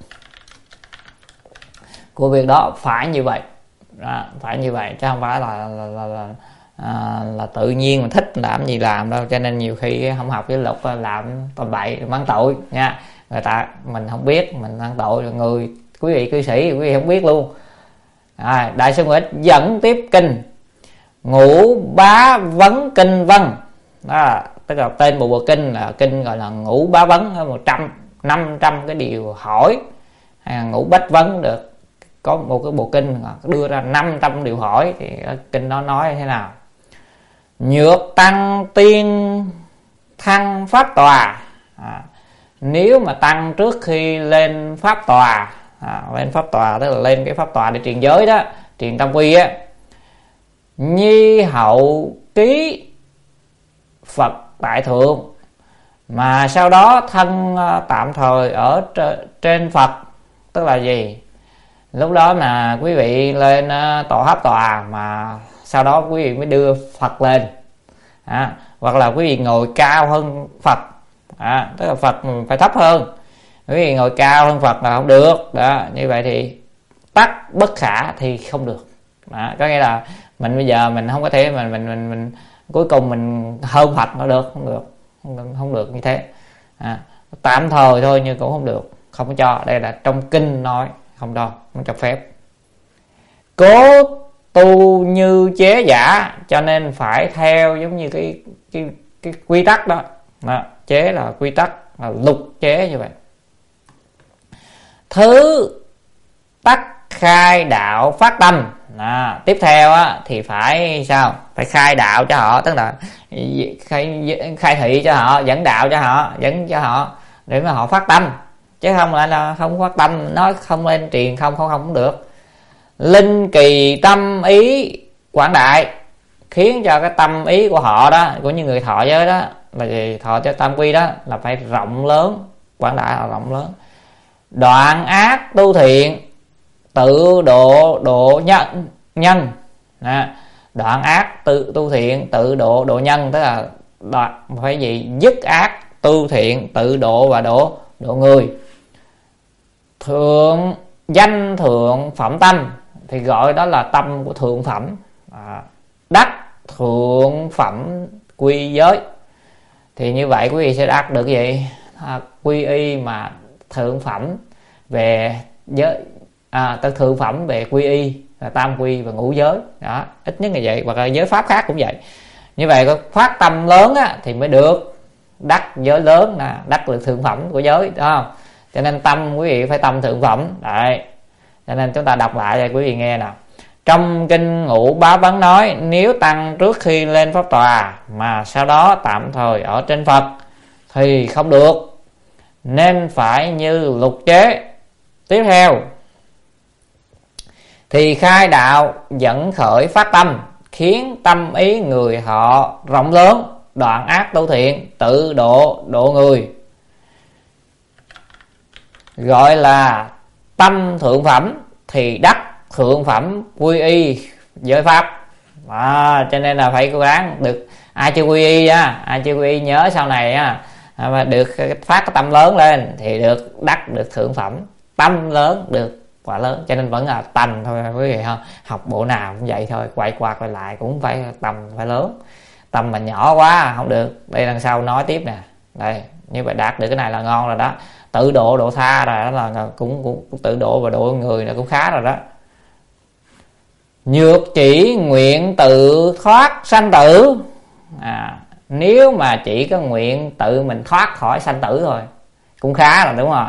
của việc đó phải như vậy. À, phải như vậy chứ không phải là là, là, là, à, là tự nhiên mình thích làm gì làm đâu. Cho nên nhiều khi không học với luật làm tầm bậy mang tội nha. Người ta mình không biết mình mang tội, người quý vị cư sĩ quý vị không biết luôn. À, Đại sư Nguyễn dẫn tiếp kinh Ngũ Bá Vấn Kinh Vân, đó tức là tên một bộ kinh là kinh gọi là Ngũ Bá Vấn, một trăm năm trăm cái điều hỏi, hay là Ngũ Bách Vấn được. Có một cái bộ kinh đưa ra năm trăm điều hỏi, thì kinh đó nói thế nào? Nhược tăng tiên thăng pháp tòa, à, nếu mà tăng trước khi lên pháp tòa, à, lên pháp tòa tức là lên cái pháp tòa để truyền giới đó, truyền tam quy á, nhi hậu ký Phật tại thượng, mà sau đó thân tạm thời ở trên Phật, tức là gì? Lúc đó mà quý vị lên tọa pháp tòa, mà sau đó quý vị mới đưa Phật lên, à, hoặc là quý vị ngồi cao hơn Phật, à, tức là Phật phải thấp hơn, quý vị ngồi cao hơn Phật là không được đó. Như vậy thì tắc bất khả thì không được. Đó, có nghĩa là mình bây giờ mình không có thể mình mình mình, mình cuối cùng mình hơn Phật nó được, không được, không, không được như thế. À, tạm thời thôi nhưng cũng không được, không có cho. Đây là trong kinh nói không đâu, không cho phép. Cố tu như chế giả, cho nên phải theo giống như cái cái cái quy tắc đó. Đó, chế là quy tắc, là lục chế như vậy. Thứ tắc khai đạo phát tâm. À, tiếp theo á, thì phải sao? Phải khai đạo cho họ, tức là khai, khai thị cho họ, dẫn đạo cho họ, dẫn cho họ để mà họ phát tâm, chứ không lại là không phát tâm nói không lên truyền không không không được. Linh kỳ tâm ý quảng đại, khiến cho cái tâm ý của họ đó, của những người thọ giới đó là gì? Thọ cho tam quy đó là phải rộng lớn, quảng đại là rộng lớn. Đoạn ác tu thiện, tự độ độ nhân nhân. À, đoạn ác tự tu thiện, tự độ độ nhân, tức là đoạn phải gì? Dứt ác tu thiện, tự độ và độ độ người. Thượng danh thượng phẩm tâm, thì gọi đó là tâm của thượng phẩm. À, đắc thượng phẩm quy giới, thì như vậy quý vị sẽ đắc được gì? À, quy y mà thượng phẩm về giới, à, tới thượng phẩm về quy y là tam quy và ngũ giới đó, ít nhất là vậy, hoặc là giới pháp khác cũng vậy. Như vậy có phát tâm lớn á, thì mới được đắc giới lớn, là đắc được thượng phẩm của giới, đúng không? Cho nên tâm quý vị phải tâm thượng phẩm đấy. Cho nên chúng ta đọc lại cho quý vị nghe nào. Trong kinh Ngũ Bá Vấn nói, nếu tăng trước khi lên pháp tòa mà sau đó tạm thời ở trên Phật thì không được, nên phải như lục chế. Tiếp theo thì khai đạo dẫn khởi phát tâm, khiến tâm ý người họ rộng lớn, đoạn ác tu thiện, tự độ độ người, gọi là tâm thượng phẩm, thì đắc thượng phẩm quy y giới pháp. À, cho nên là phải cố gắng được. Ai chưa quy y á, ai chưa quy y nhớ sau này á, mà được phát cái tâm lớn lên thì được đắc được thượng phẩm. Tâm lớn được quả lớn, cho nên vẫn là tầm thôi quý vị không. Học bộ nào cũng vậy thôi, quay qua quay lại cũng phải tầm phải lớn. Tầm mà nhỏ quá không được. Đây đằng sau nói tiếp nè. Đây, như vậy đạt được cái này là ngon rồi đó. Tự độ độ tha rồi đó là cũng, cũng, cũng tự độ và độ người là cũng khá rồi đó. Nhược chỉ nguyện tự thoát sanh tử. À, nếu mà chỉ có nguyện tự mình thoát khỏi sanh tử thôi cũng khá rồi, đúng không?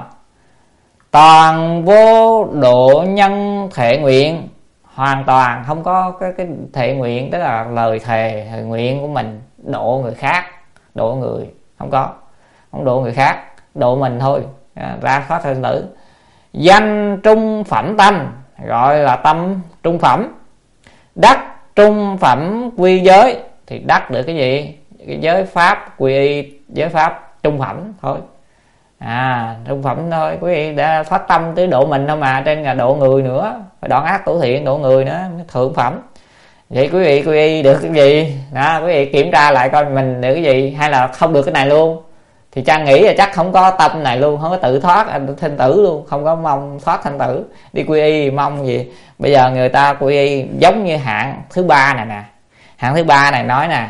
Toàn vô độ nhân thệ nguyện, hoàn toàn không có cái, cái thệ nguyện, tức là lời thề thề nguyện của mình độ người khác, độ người không có, không độ người khác, độ mình thôi, ra thoát sanh tử. Danh trung phẩm tâm, gọi là tâm trung phẩm. Đắc trung phẩm quy giới, thì đắc được cái gì? Cái giới pháp quy y, giới pháp trung phẩm thôi. À, trung phẩm thôi, quý vị đã thoát tâm tới độ mình thôi mà, trên là độ người nữa, phải đoạn ác tu thiện độ người nữa, thượng phẩm. Vậy quý vị quy y được cái gì? Đó, quý vị kiểm tra lại coi mình được cái gì, hay là không được cái này luôn. Thì Trang nghĩ là chắc không có tâm này luôn, không có tự thoát thanh tử luôn, không có mong thoát thanh tử. Đi quy y mong gì? Bây giờ người ta quy y giống như hạng thứ ba này nè. Hạng thứ ba này nói nè: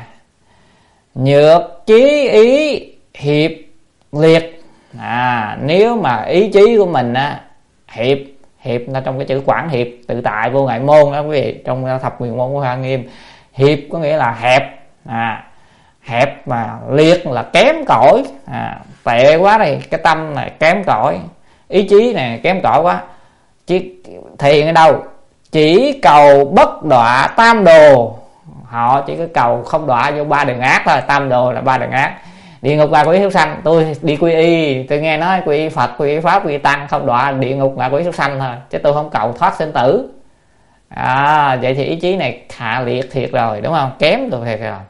nhược chí ý hiệp liệt. À, nếu mà ý chí của mình á, hiệp, hiệp là trong cái chữ quản hiệp tự tại vô ngại môn đó quý vị, trong thập quyền môn của Hoa Nghiêm. Hiệp có nghĩa là hẹp, à, hẹp mà liệt là kém cỏi, à, tệ quá đây, cái tâm này kém cỏi, ý chí này kém cỏi quá. Chỉ thiền ở đâu? Chỉ cầu bất đọa tam đồ. Họ chỉ có cầu không đọa vô ba đường ác thôi, tam đồ là ba đường ác. Địa ngục ngạ quỷ súc sanh, tôi đi quy y, tôi nghe nói quy y Phật, quy y Pháp, quy y Tăng, không đọa địa ngục ngạ quỷ súc sanh thôi, chứ tôi không cầu thoát sinh tử. À, vậy thì ý chí này hạ liệt thiệt rồi, đúng không? Kém tôi thiệt rồi.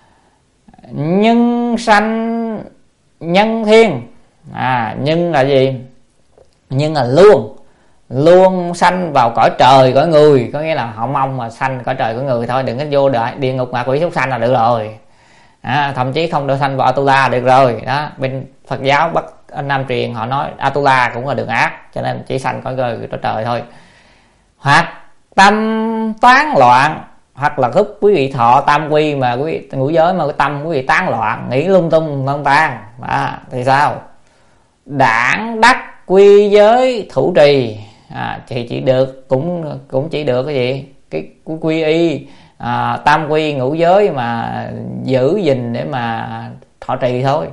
Nhân sanh nhân thiên. À, nhân là gì? Nhân là luôn, luôn sanh vào cõi trời cõi người, có nghĩa là họ mong mà sanh cõi trời cõi người thôi, đừng có vô đại địa ngục ngạ quỷ súc sanh là được rồi. À, thậm chí không được sanh vào Atula được rồi đó. Bên Phật giáo Bắc Nam truyền họ nói Atula cũng là đường ác, cho nên chỉ sanh cõi trời cõi trời thôi. Hoặc tâm tán loạn, hoặc là lúc quý vị thọ tam quy mà quý vị ngũ giới mà cái tâm quý vị tán loạn, nghĩ lung tung lung tan, à, thì sao? Đảng đắc quy giới thủ trì. À, thì chỉ được cũng cũng chỉ được cái gì? Cái quy y à, tam quy ngũ giới mà giữ gìn để mà thọ trì thôi.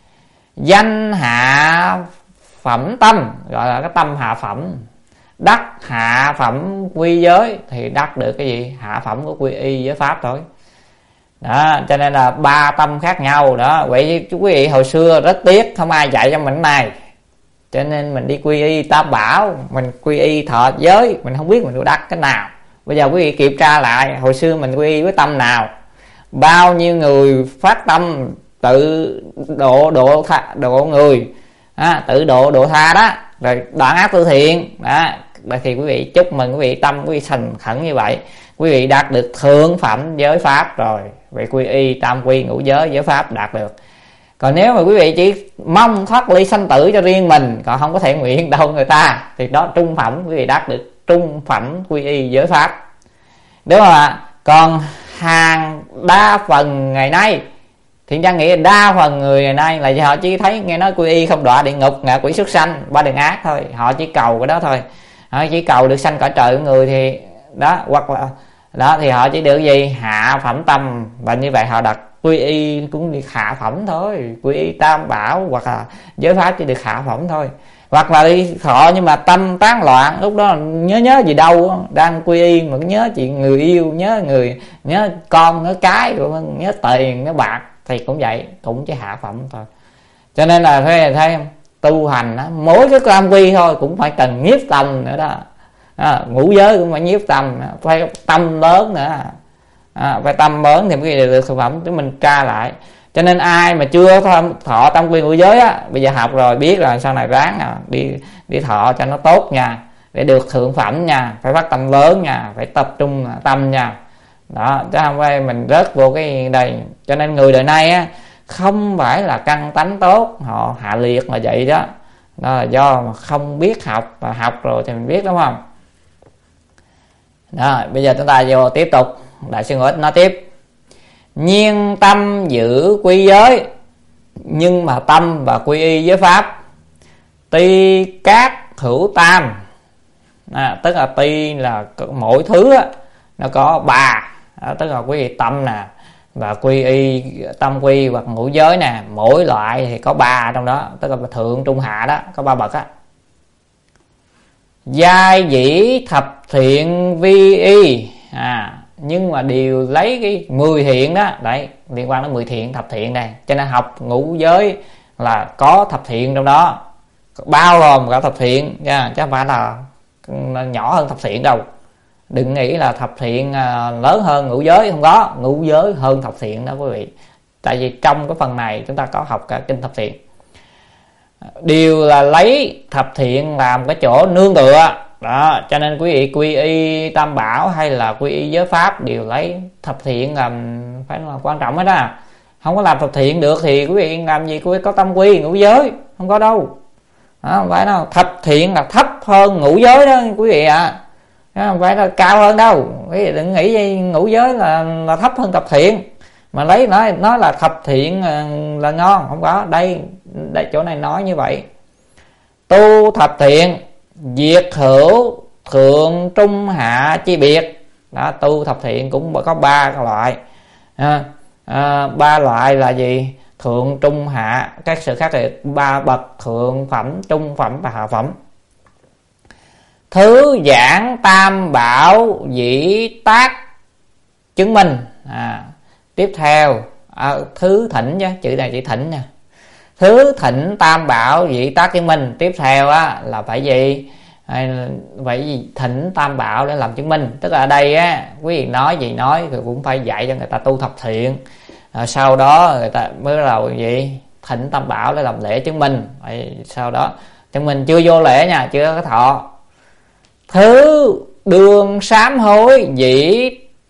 Danh hạ phẩm tâm, gọi là cái tâm hạ phẩm. Đắc hạ phẩm quy giới, thì đắc được cái gì? Hạ phẩm của quy y giới pháp thôi. Đó, cho nên là ba tâm khác nhau đó. Vậy chứ quý vị hồi xưa rất tiếc không ai dạy cho mình cái này, cho nên mình đi quy y tam bảo, mình quy y thọ giới, mình không biết mình đắc cái nào. Bây giờ quý vị kiểm tra lại hồi xưa mình quy y với tâm nào. Bao nhiêu người phát tâm tự độ độ tha, độ người, à, tự độ độ tha đó, rồi đoạn ác tu thiện đó. Vậy thì quý vị chúc mừng quý vị, tâm quý vị thành khẩn như vậy, quý vị đạt được thượng phẩm giới pháp rồi. Vậy quy y tam quy ngũ giới giới pháp đạt được. Còn nếu mà quý vị chỉ mong thoát ly sanh tử cho riêng mình, còn không có thể nguyện đâu người ta, thì đó trung phẩm, quý vị đạt được trung phẩm quy y giới pháp, đúng không ạ? Còn hàng đa phần ngày nay thì Trang nghĩ đa phần người ngày nay là họ chỉ thấy nghe nói quy y không đọa địa ngục ngạ quỷ súc sanh ba đường ác thôi, họ chỉ cầu cái đó thôi, họ chỉ cầu được sanh cõi trời của người thì đó, hoặc là đó thì họ chỉ được gì? Hạ phẩm tâm, và như vậy họ đặt quy y cũng được hạ phẩm thôi, quy y tam bảo hoặc là giới pháp chỉ được hạ phẩm thôi. Hoặc là đi thọ nhưng mà tâm tán loạn, lúc đó nhớ nhớ gì đâu, đang quy y mà nhớ chuyện người yêu, nhớ người, nhớ con, nhớ cái, nhớ tiền, nhớ bạc, thì cũng vậy, cũng chỉ hạ phẩm thôi. Cho nên là thấy thấy tu hành đó, mỗi cái tam quy thôi cũng phải cần nhiếp tâm nữa đó. À, ngũ giới cũng phải nhiếp tâm, phải tâm lớn nữa, à, phải tâm lớn thì mới được thực phẩm. Chúng mình tra lại. Cho nên ai mà chưa thọ tam quy ngũ giới á, bây giờ học rồi biết là sau này ráng à, đi đi thọ cho nó tốt nha. để được thượng phẩm nha, phải phát tâm lớn nha, phải tập trung tâm nha. Đó, chứ không phải mình rớt vô cái đây. Cho nên người đời nay á, không phải là căn tánh tốt họ hạ liệt là vậy đó. Đó là do mà không biết học, và học rồi thì mình biết, đúng không? Đó, bây giờ chúng ta vô tiếp tục. Đại sư Ngũ Ích nói tiếp: nhiên tâm giữ quy giới, nhưng mà tâm và quy y với pháp. Tuy các hữu tam, à, tức là tuy là mỗi thứ á, nó có ba, à, tức là quy y tâm nè, và quy y tâm quy hoặc ngũ giới nè, mỗi loại thì có ba trong đó, tức là thượng trung hạ đó, có ba bậc á. Giai dĩ thập thiện vi y, à, nhưng mà đều lấy cái mười thiện đó, đấy, liên quan đến mười thiện, thập thiện này. Cho nên học ngũ giới là có thập thiện trong đó, bao gồm cả thập thiện nha, chứ không phải là nhỏ hơn thập thiện đâu. Đừng nghĩ là thập thiện lớn hơn ngũ giới, không có, ngũ giới hơn thập thiện đó quý vị. Tại vì trong cái phần này chúng ta có học cả kinh thập thiện, đều là lấy thập thiện làm cái chỗ nương tựa đó. Cho nên quý vị quy y tam bảo hay là quy y giới pháp đều lấy thập thiện làm phải là quan trọng hết á. Không có làm thập thiện được thì quý vị làm gì quý vị có tâm quy ngũ giới, không có đâu. Đó, không phải đâu, thập thiện là thấp hơn ngũ giới đó quý vị ạ. À, không phải là cao hơn đâu. Quý vị đừng nghĩ ngũ giới là là thấp hơn thập thiện mà lấy nói nói là thập thiện là ngon, không có. Đây đây chỗ này nói như vậy. Tu thập thiện diệt hữu thượng trung hạ chi biệt. Đó, tu thập thiện cũng có ba loại. À, à, ba loại là gì? Thượng trung hạ, các sự khác biệt ba bậc: thượng phẩm, trung phẩm và hạ phẩm. Thứ giảng tam bảo dĩ tác chứng minh. À, tiếp theo à, thứ thỉnh chứ, chữ này chỉ thỉnh nha. Thứ thỉnh tam bảo dĩ tác chứng minh. Tiếp theo á là phải gì? Phải gì? Thỉnh tam bảo để làm chứng minh. Tức là ở đây á, quý vị nói gì nói thì cũng phải dạy cho người ta tu thập thiện. À, sau đó người ta mới bắt đầu gì? Thỉnh tam bảo để làm lễ chứng minh. Vậy sau đó chứng minh chưa vô lễ nha, chưa có thọ. Thứ đường sám hối dĩ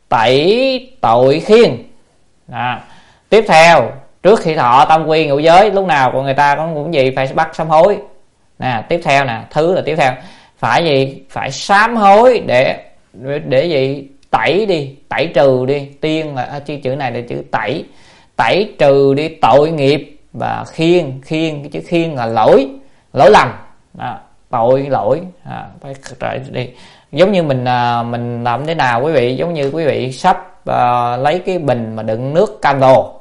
tẩy tội khiên. À, tiếp theo trước khi thọ tam quy ngũ giới, lúc nào của người ta cũng gì phải bắt sám hối nè. Tiếp theo nè, thứ là tiếp theo phải gì? Phải sám hối để để gì? Tẩy đi, tẩy trừ đi. Tiên là chữ chữ này là chữ tẩy, tẩy trừ đi tội nghiệp. Và khiên, khiên cái chữ khiên là lỗi, lỗi lầm. Đó, tội lỗi, à, phải trời đi. Giống như mình à, mình làm thế nào quý vị? Giống như quý vị sắp à, lấy cái bình mà đựng nước cam lồ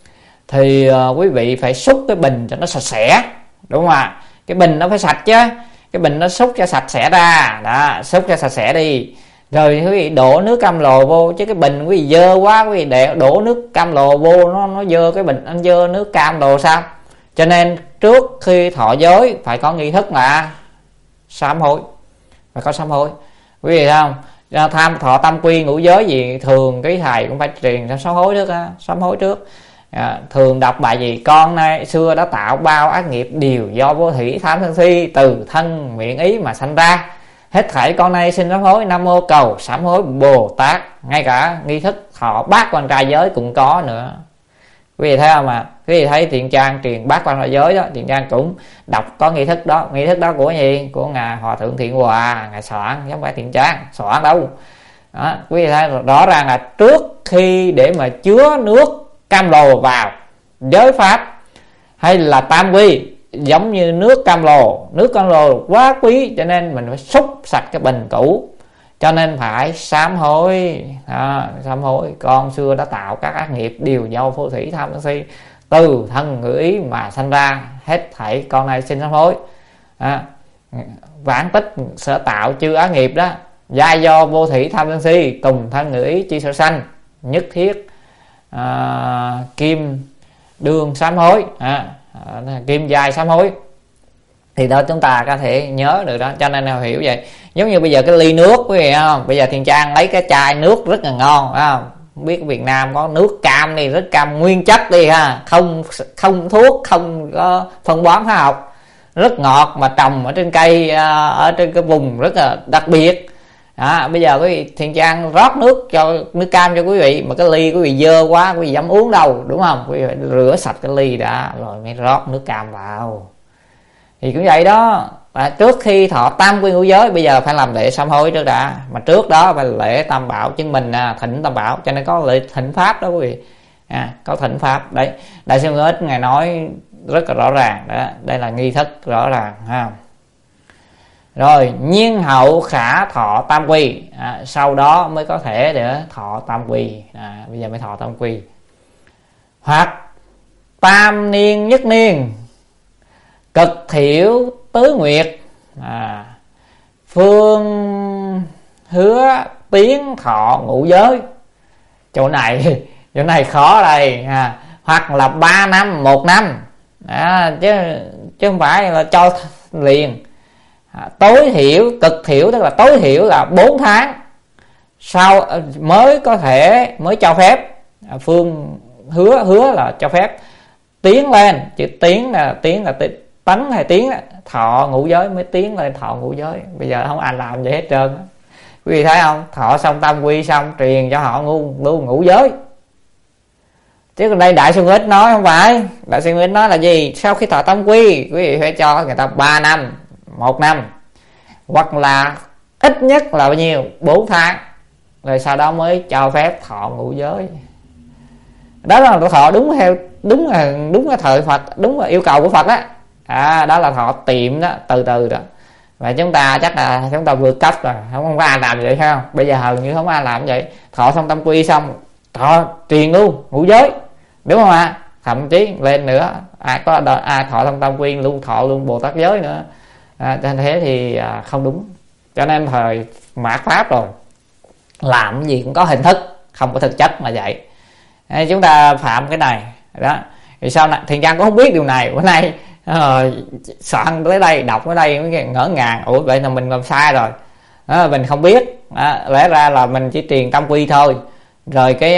thì à, quý vị phải xúc cái bình cho nó sạch sẽ, đúng không ạ? Cái bình nó phải sạch chứ, cái bình nó xúc cho sạch sẽ ra, đó, xúc cho sạch sẽ đi. Rồi quý vị đổ nước cam lồ vô, chứ cái bình quý vị dơ quá, quý vị để đổ nước cam lồ vô nó nó dơ cái bình, anh dơ nước cam lồ sao? Cho nên trước khi thọ giới phải có nghi thức là sám hối, phải có sám hối. Quý vị thấy không? Tham thọ tam quy ngũ giới gì thường cái thầy cũng phải truyền ra sám hối trước á, sám hối trước. À, thường đọc bài gì? Con nay xưa đã tạo bao ác nghiệp đều do vô thủy tham sân si từ thân miệng ý mà sanh ra. Hết thảy con nay xin sám hối, nam mô cầu sám hối Bồ Tát. Ngay cả nghi thức thọ bát quan trai giới cũng có nữa. Quý vị thấy không mà? Quý vị thấy Thiện Trang truyền bát quan trai giới đó, Thiện Trang cũng đọc có nghi thức đó. Nghi thức đó của gì? Của ngài Hòa Thượng Thiện Hòa, ngài soạn, chứ không phải Thiện Trang soạn đâu. Đó, quý vị thấy rõ ràng là trước khi để mà chứa nước cam lồ vào giới pháp hay là tam quy, giống như nước cam lồ, nước cam lồ quá quý cho nên mình phải xúc sạch cái bình cũ, cho nên phải sám hối. À, sám hối con xưa đã tạo các ác nghiệp đều do vô thủy tham sân si từ thân ngữ ý mà sanh ra. Hết thảy con này xin sám hối. À, vãn tích sở tạo chư ác nghiệp đó, giai do vô thủy tham sân si tùng thân ngữ ý chi sở sanh, nhất thiết à, kim đương sám hối. À, kim giai sám hối thì đó chúng ta có thể nhớ được đó. Cho nên là hiểu vậy. Giống như bây giờ cái ly nước quý vị không? Bây giờ Thiện Trang lấy cái chai nước rất là ngon, phải không? Không biết Việt Nam có nước cam đi, rất cam nguyên chất đi ha, không không thuốc, không có phân bón hóa học. rất ngọt mà trồng ở trên cây, ở trên cái vùng rất là đặc biệt. Đó, bây giờ quý vị Thiện Trang rót nước cho nước cam cho quý vị, mà cái ly quý vị dơ quá quý vị dám uống đâu, đúng không? Quý vị phải rửa sạch cái ly đã rồi mới rót nước cam vào. Thì cũng vậy đó. À, trước khi thọ tam quy ngũ giới bây giờ phải làm lễ sám hối trước đã, mà trước đó phải lễ tam bảo chứng minh, à, thỉnh tam bảo, cho nên có lễ thỉnh pháp đó quý vị. À, có thỉnh pháp đấy. Đại sư Ngũ Ích ngài nói rất là rõ ràng đó, đây là nghi thức rõ ràng ha. Rồi nhiên hậu khả thọ tam quy, à, sau đó mới có thể để thọ tam quy. À, bây giờ mới thọ tam quy. Hoặc tam niên nhất niên, cực thiểu tứ nguyệt, à, phương hứa tiến thọ ngũ giới. Chỗ này chỗ này khó đây, à, hoặc là ba năm một năm, à, chứ chứ không phải là cho liền. À, tối thiểu cực thiểu tức là tối thiểu là bốn tháng sau mới có thể mới cho phép. À, phương hứa hứa là cho phép tiến lên, chữ tiến là tiến là tấn hay tiến, thọ ngũ giới mới tiến lên thọ ngũ giới. Bây giờ không ai làm vậy hết trơn. Quý vị thấy không, thọ xong tam quy xong truyền cho họ luôn luôn ngũ giới. Chứ còn đây Đại sư Ngũ Ích nói không phải. Đại sư Ngũ Ích nói là gì? Sau khi thọ tam quy quý vị phải cho người ta ba năm, một năm, hoặc là ít nhất là bao nhiêu, bốn tháng, rồi sau đó mới cho phép thọ ngũ giới. Đó là thọ đúng theo đúng là đúng là thời Phật, đúng là yêu cầu của Phật đó. À, đó là thọ tiệm đó, từ từ đó. Và chúng ta chắc là chúng ta vượt cấp rồi, không, không có ai làm vậy phải không? Bây giờ hầu như không có ai làm vậy. Thọ xong tam quy xong thọ truyền luôn ngũ giới, đúng không ạ? À? Thậm chí lên nữa ai có ai thọ xong tam quy luôn thọ luôn Bồ Tát giới nữa. À, thế thì à, không đúng. Cho nên thời mạt pháp rồi làm cái gì cũng có hình thức, không có thực chất mà vậy. À, chúng ta phạm cái này đó. Thì sau này Thiện Trang cũng không biết điều này. Bữa nay uh, soạn tới đây đọc tới đây mới ngỡ ngàng, ủa vậy là mình làm sai rồi. À, mình không biết. À, lẽ ra là mình chỉ truyền tam quy thôi, rồi cái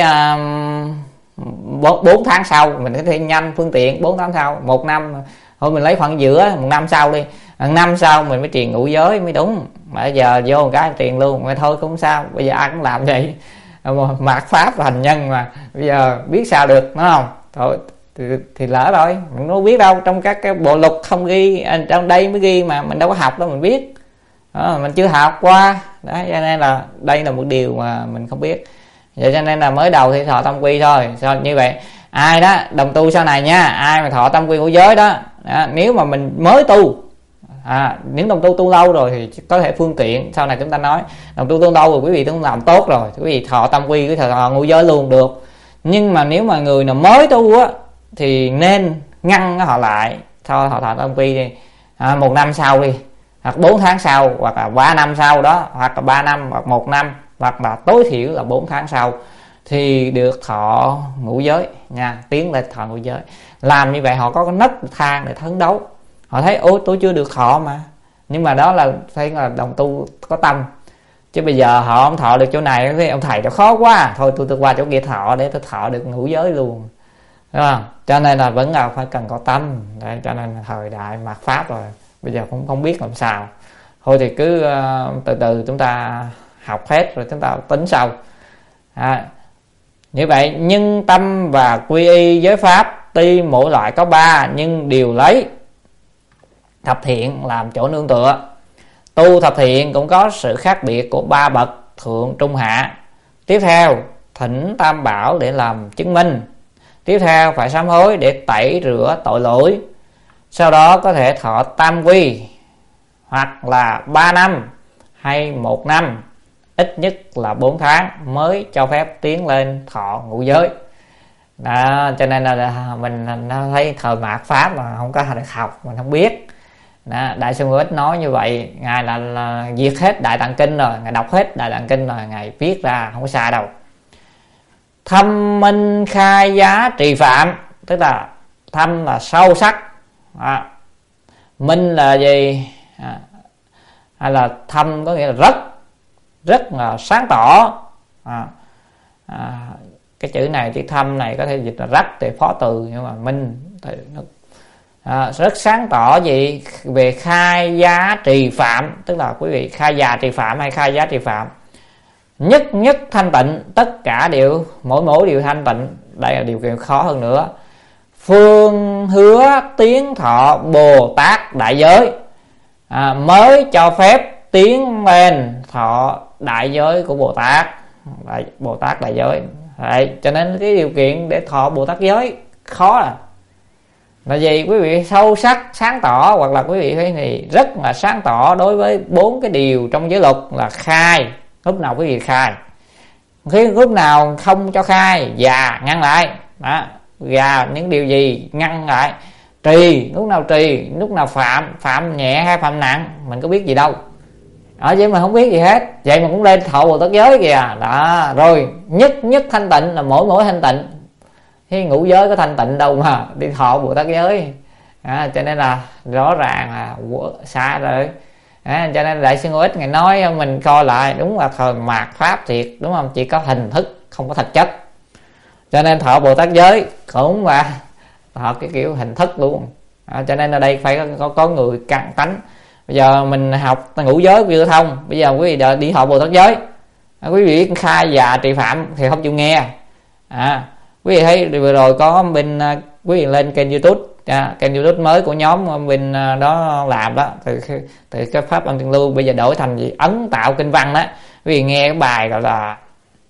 bốn uh, tháng sau mình có thể nhanh phương tiện, bốn tháng sau, một năm thôi mình lấy khoảng giữa, một năm sau đi, một năm sau mình mới truyền ngũ giới mới đúng. Mà bây giờ vô một cái truyền luôn, mà thôi cũng sao, bây giờ ai cũng làm vậy. Mạt pháp thành nhân mà bây giờ biết sao được, đúng không? Thôi thì, thì lỡ rồi, mình đâu biết đâu, trong các cái bộ luật không ghi, trong đây mới ghi mà mình đâu có học đâu mình biết. Đó, mình chưa học qua đó, cho nên là đây là một điều mà mình không biết. Vậy cho nên là mới đầu thì thọ tam quy thôi. Sao như vậy? Ai đó đồng tu sau này nha, ai mà thọ tam quy ngũ giới đó, đó, nếu mà mình mới tu, à, những đồng tu tu lâu rồi thì có thể phương tiện. Sau này chúng ta nói đồng tu tu lâu rồi quý vị cũng làm tốt rồi, quý vị thọ tam quy, cái thọ ngũ giới luôn được. Nhưng mà nếu mà người nào mới tu á thì nên ngăn họ lại, thôi họ thọ tam quy đi, à, một năm sau đi, hoặc bốn tháng sau, hoặc là ba năm sau đó, hoặc là ba năm, hoặc một năm, hoặc là tối thiểu là bốn tháng sau thì được thọ ngũ giới nha, tiến lên thọ ngũ giới. Làm như vậy họ có cái nấc thang để phấn đấu. Họ thấy ôi tôi chưa được thọ mà, nhưng mà đó là thấy là đồng tu có tâm. Chứ bây giờ họ không thọ được chỗ này, cái ông thầy nó khó quá, thôi tôi tôi qua chỗ kia thọ để tôi thọ được ngũ giới luôn, đúng không? Cho nên là vẫn là phải cần có tâm. Đấy, cho nên là thời đại mạt pháp rồi, bây giờ cũng không biết làm sao. Thôi thì cứ uh, từ từ chúng ta học hết rồi chúng ta tính sau. À, như vậy nhân tâm và quy y giới pháp tuy mỗi loại có ba, nhưng đều lấy thập thiện làm chỗ nương tựa. Tu thập thiện cũng có sự khác biệt của ba bậc thượng trung hạ. Tiếp theo thỉnh tam bảo để làm chứng minh. Tiếp theo phải sám hối để tẩy rửa tội lỗi. Sau đó có thể thọ tam quy, hoặc là ba năm hay một năm, ít nhất là bốn tháng mới cho phép tiến lên thọ ngũ giới. Đó, cho nên là mình thấy thời mạt pháp mà không có được học, mình không biết. Đó, Đại sư Ngũ Ích nói như vậy, ngài là, là viết hết Đại Tạng Kinh rồi, ngài đọc hết Đại Tạng Kinh rồi, ngài viết ra không có sai đâu. Thâm minh khai giá trì phạm, tức là thâm là sâu sắc, à, minh là gì? À, hay là thâm có nghĩa là rất rất là sáng tỏ. À, à, cái chữ này, chữ thâm này có thể dịch là rất thì phó từ, nhưng mà minh thì nó à, rất sáng tỏ gì về khai giá trì phạm, tức là quý vị khai già trì phạm hay khai giá trì phạm. Nhất nhất thanh tịnh, tất cả đều mỗi mỗi đều thanh tịnh. Đây là điều kiện khó hơn nữa. Phương hứa tiến thọ Bồ Tát đại giới, à, mới cho phép tiến lên thọ đại giới của Bồ Tát, đại, Bồ Tát đại giới. Đấy, cho nên cái điều kiện để thọ Bồ Tát giới khó là là gì? Quý vị sâu sắc sáng tỏ, hoặc là quý vị phải thì rất là sáng tỏ đối với bốn cái điều trong giới luật là khai, lúc nào quý vị khai, khi lúc nào không cho khai và ngăn lại đó, và những điều gì ngăn lại, trì lúc nào trì, lúc nào phạm, phạm nhẹ hay phạm nặng mình có biết gì đâu, ở vậy mà không biết gì hết, vậy mà cũng lên thọ Bồ Tát giới kìa đó. Rồi nhất nhất thanh tịnh là mỗi mỗi thanh tịnh, thì ngũ giới có thanh tịnh đâu mà đi thọ Bồ Tát giới, à, cho nên là rõ ràng là xa rồi. À, cho nên Đại sư Ngô Ích ngài nói mình coi lại đúng là thời mạt pháp thiệt, đúng không? Chỉ có hình thức không có thực chất, cho nên thọ Bồ Tát giới cũng là thọ cái kiểu hình thức luôn. À, cho nên ở đây phải có, có, có người căn tánh. Bây giờ mình học ngũ giới chưa thông, bây giờ quý vị đi thọ Bồ Tát giới, à, quý vị khai và trì phạm thì không chịu nghe. À, quý vị thấy vừa rồi có bên quý vị lên kênh YouTube, à, kênh YouTube mới của nhóm bên đó làm đó, từ từ cái pháp Ân Tiên Lưu bây giờ đổi thành gì ấn tạo kinh văn đó. Quý vị nghe cái bài gọi là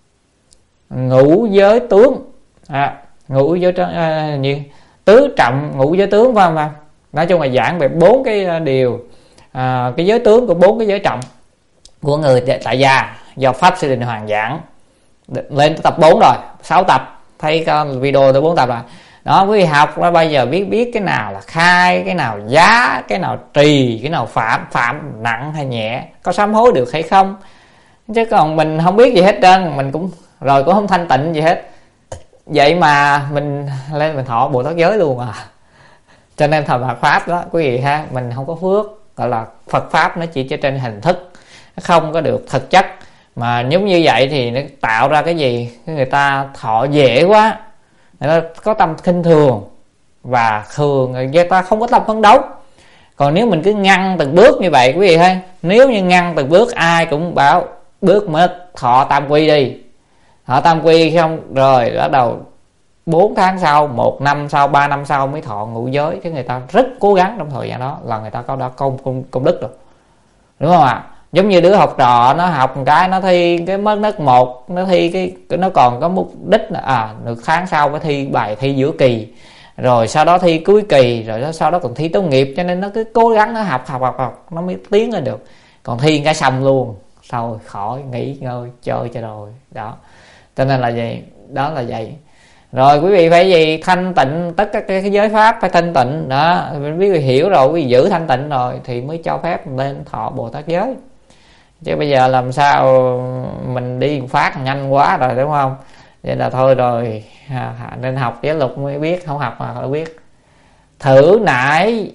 ngũ giới tướng, à, ngũ giới à, như tứ trọng ngũ giới tướng phải không? Nói chung là giảng về bốn cái điều, à, cái giới tướng của bốn cái giới trọng của người tại gia do Pháp Sư Đình Hoàng giảng, lên tập bốn rồi, sáu tập, thấy video tới bốn tập rồi đó. Quý vị học đó bây giờ biết biết cái nào là khai, cái nào giá, cái nào trì, cái nào phạm, phạm nặng hay nhẹ, có sám hối được hay không, chứ còn mình không biết gì hết trơn, mình cũng rồi cũng không thanh tịnh gì hết, vậy mà mình lên mình thọ Bồ Tát giới luôn à. Cho nên thời Phật pháp đó quý vị ha, mình không có phước, gọi là Phật pháp nó chỉ cho trên hình thức, nó không có được thực chất. Mà giống như vậy thì nó tạo ra cái gì? Người ta thọ dễ quá, người ta có tâm khinh thường, và thường người ta không có tâm phấn đấu. Còn nếu mình cứ ngăn từng bước như vậy quý vị thấy, nếu như ngăn từng bước ai cũng bảo bước mất thọ tam quy đi, thọ tam quy xong rồi bắt đầu bốn tháng sau, một năm sau, ba năm sau mới thọ ngũ giới, chứ người ta rất cố gắng trong thời gian đó là người ta có đã công công, công đức rồi, đúng không ạ? Giống như đứa học trò nó học một cái nó thi cái mất nước một, nó thi cái nó còn có mục đích là à được tháng sau phải thi bài thi giữa kỳ, rồi sau đó thi cuối kỳ, rồi sau đó còn thi tốt nghiệp, cho nên nó cứ cố gắng nó học học học học nó mới tiến lên được. Còn thi cái xong luôn, sau khỏi nghỉ ngơi chơi cho rồi đó. Cho nên là vậy, đó là vậy. Rồi quý vị phải gì thanh tịnh tất cả cái giới pháp phải thanh tịnh đó, quý vị hiểu rồi, quý vị giữ thanh tịnh rồi thì mới cho phép lên thọ Bồ Tát giới. Chứ bây giờ làm sao mình đi phát nhanh quá rồi, đúng không? Vậy là thôi rồi, nên học giới luật mới biết, không học mà không biết. Thử nải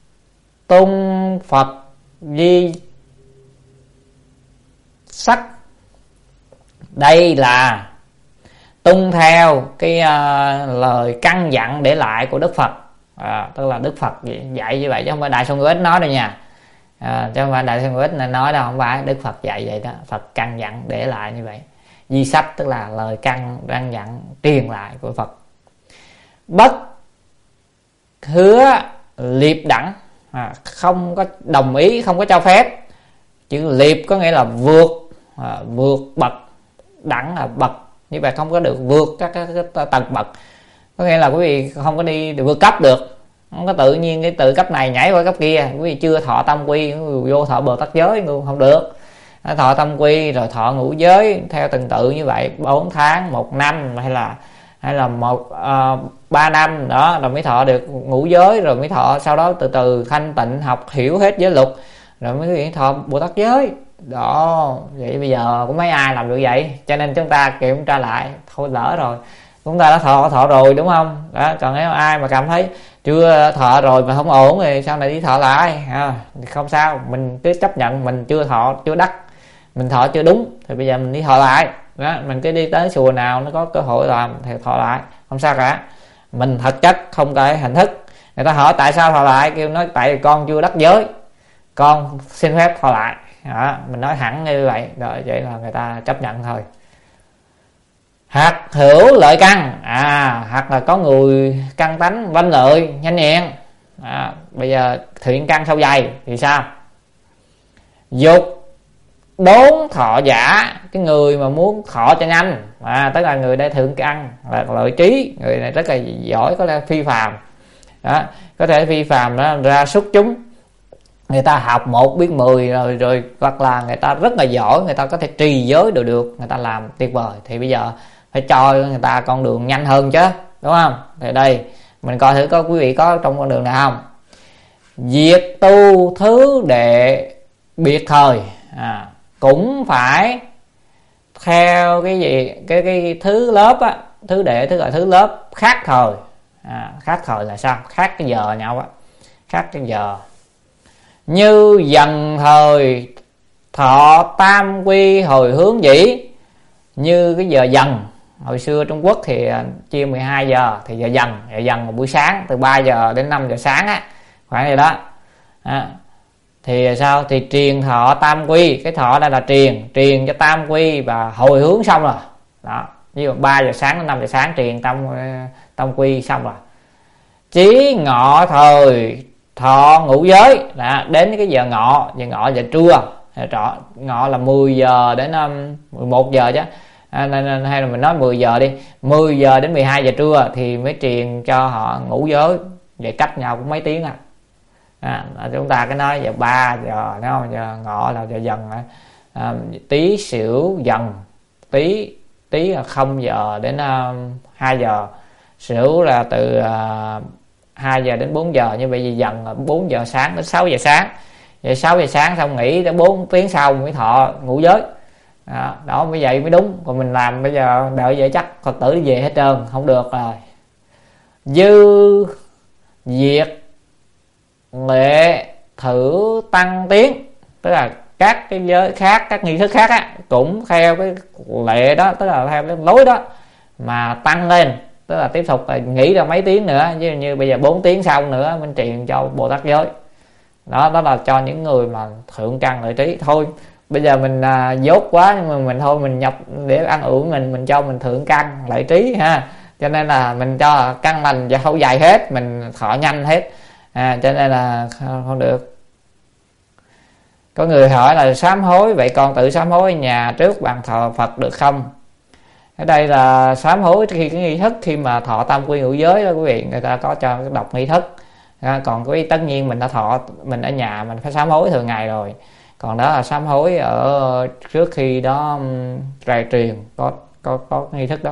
tung Phật di sắc, đây là tung theo cái uh, lời căn dặn để lại của Đức Phật, à, tức là Đức Phật dạy như vậy chứ không phải Đại Sư Ngô Ích nói đâu nha, à, chứ không phải Đại Sư Ngô Ích nói đâu, không phải, Đức Phật dạy vậy đó, Phật căn dặn để lại như vậy. Di sách tức là lời căn căn dặn truyền lại của Phật. Bất hứa liệp đẳng, à, không có đồng ý, không có cho phép. Chữ liệp có nghĩa là vượt, à, vượt bậc, đẳng là bậc, như vậy không có được vượt các cái, cái tầng bậc, có nghĩa là quý vị không có đi vượt cấp được, không có tự nhiên cái từ cấp này nhảy qua cấp kia. Quý vị chưa thọ tam quy vô thọ Bồ Tát giới luôn không được, thọ tam quy rồi thọ ngũ giới theo từng tự như vậy, bốn tháng, một năm hay là hay là một uh, ba năm đó rồi mới thọ được ngũ giới, rồi mới thọ, sau đó từ từ thanh tịnh học hiểu hết giới luật rồi mới thọ Bồ Tát giới đó. Vậy bây giờ cũng mấy ai làm được vậy, cho nên chúng ta kiểm tra lại, thôi lỡ rồi chúng ta đã thọ thọ rồi, đúng không đó. Còn nếu ai mà cảm thấy chưa thọ rồi mà không ổn thì sau này đi thọ lại, à, không sao, mình cứ chấp nhận mình chưa thọ, chưa đắc, mình thọ chưa đúng thì bây giờ mình đi thọ lại đó. Mình cứ đi tới chùa nào nó có cơ hội làm thì thọ lại, không sao cả. Mình thật chất không cái hình thức, Người ta hỏi tại sao thọ lại, kêu nói tại vì con chưa đắc giới, con xin phép thọ lại. Đó, mình nói thẳng như vậy, rồi vậy là người ta chấp nhận thôi. Hoặc hữu lợi căn, à hoặc là có người căn tánh vanh lợi nhanh nhẹn, à, bây giờ thiện căn sâu dày thì sao? Dục đốn thọ giả, cái người mà muốn thọ cho nhanh, à, tức là người đây thượng căn là lợi trí, người này rất là giỏi, có lẽ phi phàm, đó, có thể phi phàm đó ra xuất chúng, người ta học một biết mười rồi, rồi hoặc là người ta rất là giỏi, người ta có thể trì giới đều được, người ta làm tuyệt vời, thì bây giờ phải cho người ta con đường nhanh hơn chứ, đúng không? Thì đây mình coi thử có quý vị có trong con đường này không. Việc tu thứ đệ biệt thời, à, cũng phải theo cái gì cái cái thứ lớp á, thứ đệ tức là thứ lớp khác thời, à, khác thời là sao? Khác cái giờ nhau á, khác cái giờ. Như dần thời thọ tam quy hồi hướng dĩ, như cái giờ dần hồi xưa Trung Quốc thì chia mười hai giờ, thì giờ dần giờ dần là buổi sáng từ ba giờ đến năm giờ sáng á, khoảng vậy đó, à, thì sao? Thì truyền thọ tam quy, cái thọ đây là truyền truyền cho tam quy và hồi hướng xong rồi đó, như ba giờ sáng đến năm giờ sáng truyền tam tam quy xong rồi. Chí ngọ thời thọ ngũ giới, đó, đến cái giờ ngọ, giờ ngọ giờ trưa, trọ ngọ là mười giờ đến um, mười một giờ chứ, à, nên, hay là mình nói mười giờ đi, mười giờ đến mười hai giờ trưa thì mới truyền cho họ ngũ giới, vậy cách nhau cũng mấy tiếng à. À, chúng ta cái nói giờ ba giờ, đúng không? Giờ ngọ là giờ dần, à, tí xỉu dần, tí tí là không giờ đến uh, hai giờ, xỉu là từ uh, hai giờ đến bốn giờ, như vậy giờ dần là bốn giờ sáng đến sáu giờ sáng, vậy sáu giờ sáng xong nghỉ tới bốn tiếng sau mới thọ ngũ giới, đó, đó mới vậy mới đúng. Còn mình làm bây giờ đợi vậy chắc Phật tử về hết trơn, không được rồi. Dư diệt lệ thử tăng tiến, tức là các cái giới khác, các nghi thức khác á, cũng theo cái lệ đó, tức là theo cái lối đó mà tăng lên, tức là tiếp tục là nghỉ ra mấy tiếng nữa, như, như bây giờ bốn tiếng sau nữa mình truyền cho Bồ Tát giới. Đó, đó là cho những người mà thượng căn lợi trí. Thôi bây giờ mình à, dốt quá, nhưng mà mình thôi mình nhập để ăn uống mình mình cho mình thượng căn lợi trí ha, cho nên là mình cho căn lành và hậu dài hết, mình thọ nhanh hết, à, cho nên là không, không được. Có người hỏi là sám hối, vậy con tự sám hối nhà trước bàn thờ Phật được không? Ở đây là sám hối khi cái nghi thức khi mà thọ tam quy ngũ giới đó quý vị, người ta có cho đọc nghi thức, à, còn cái tất nhiên mình đã thọ, mình ở nhà mình phải sám hối thường ngày rồi, còn đó là sám hối ở trước khi đó rài truyền có có có nghi thức đó.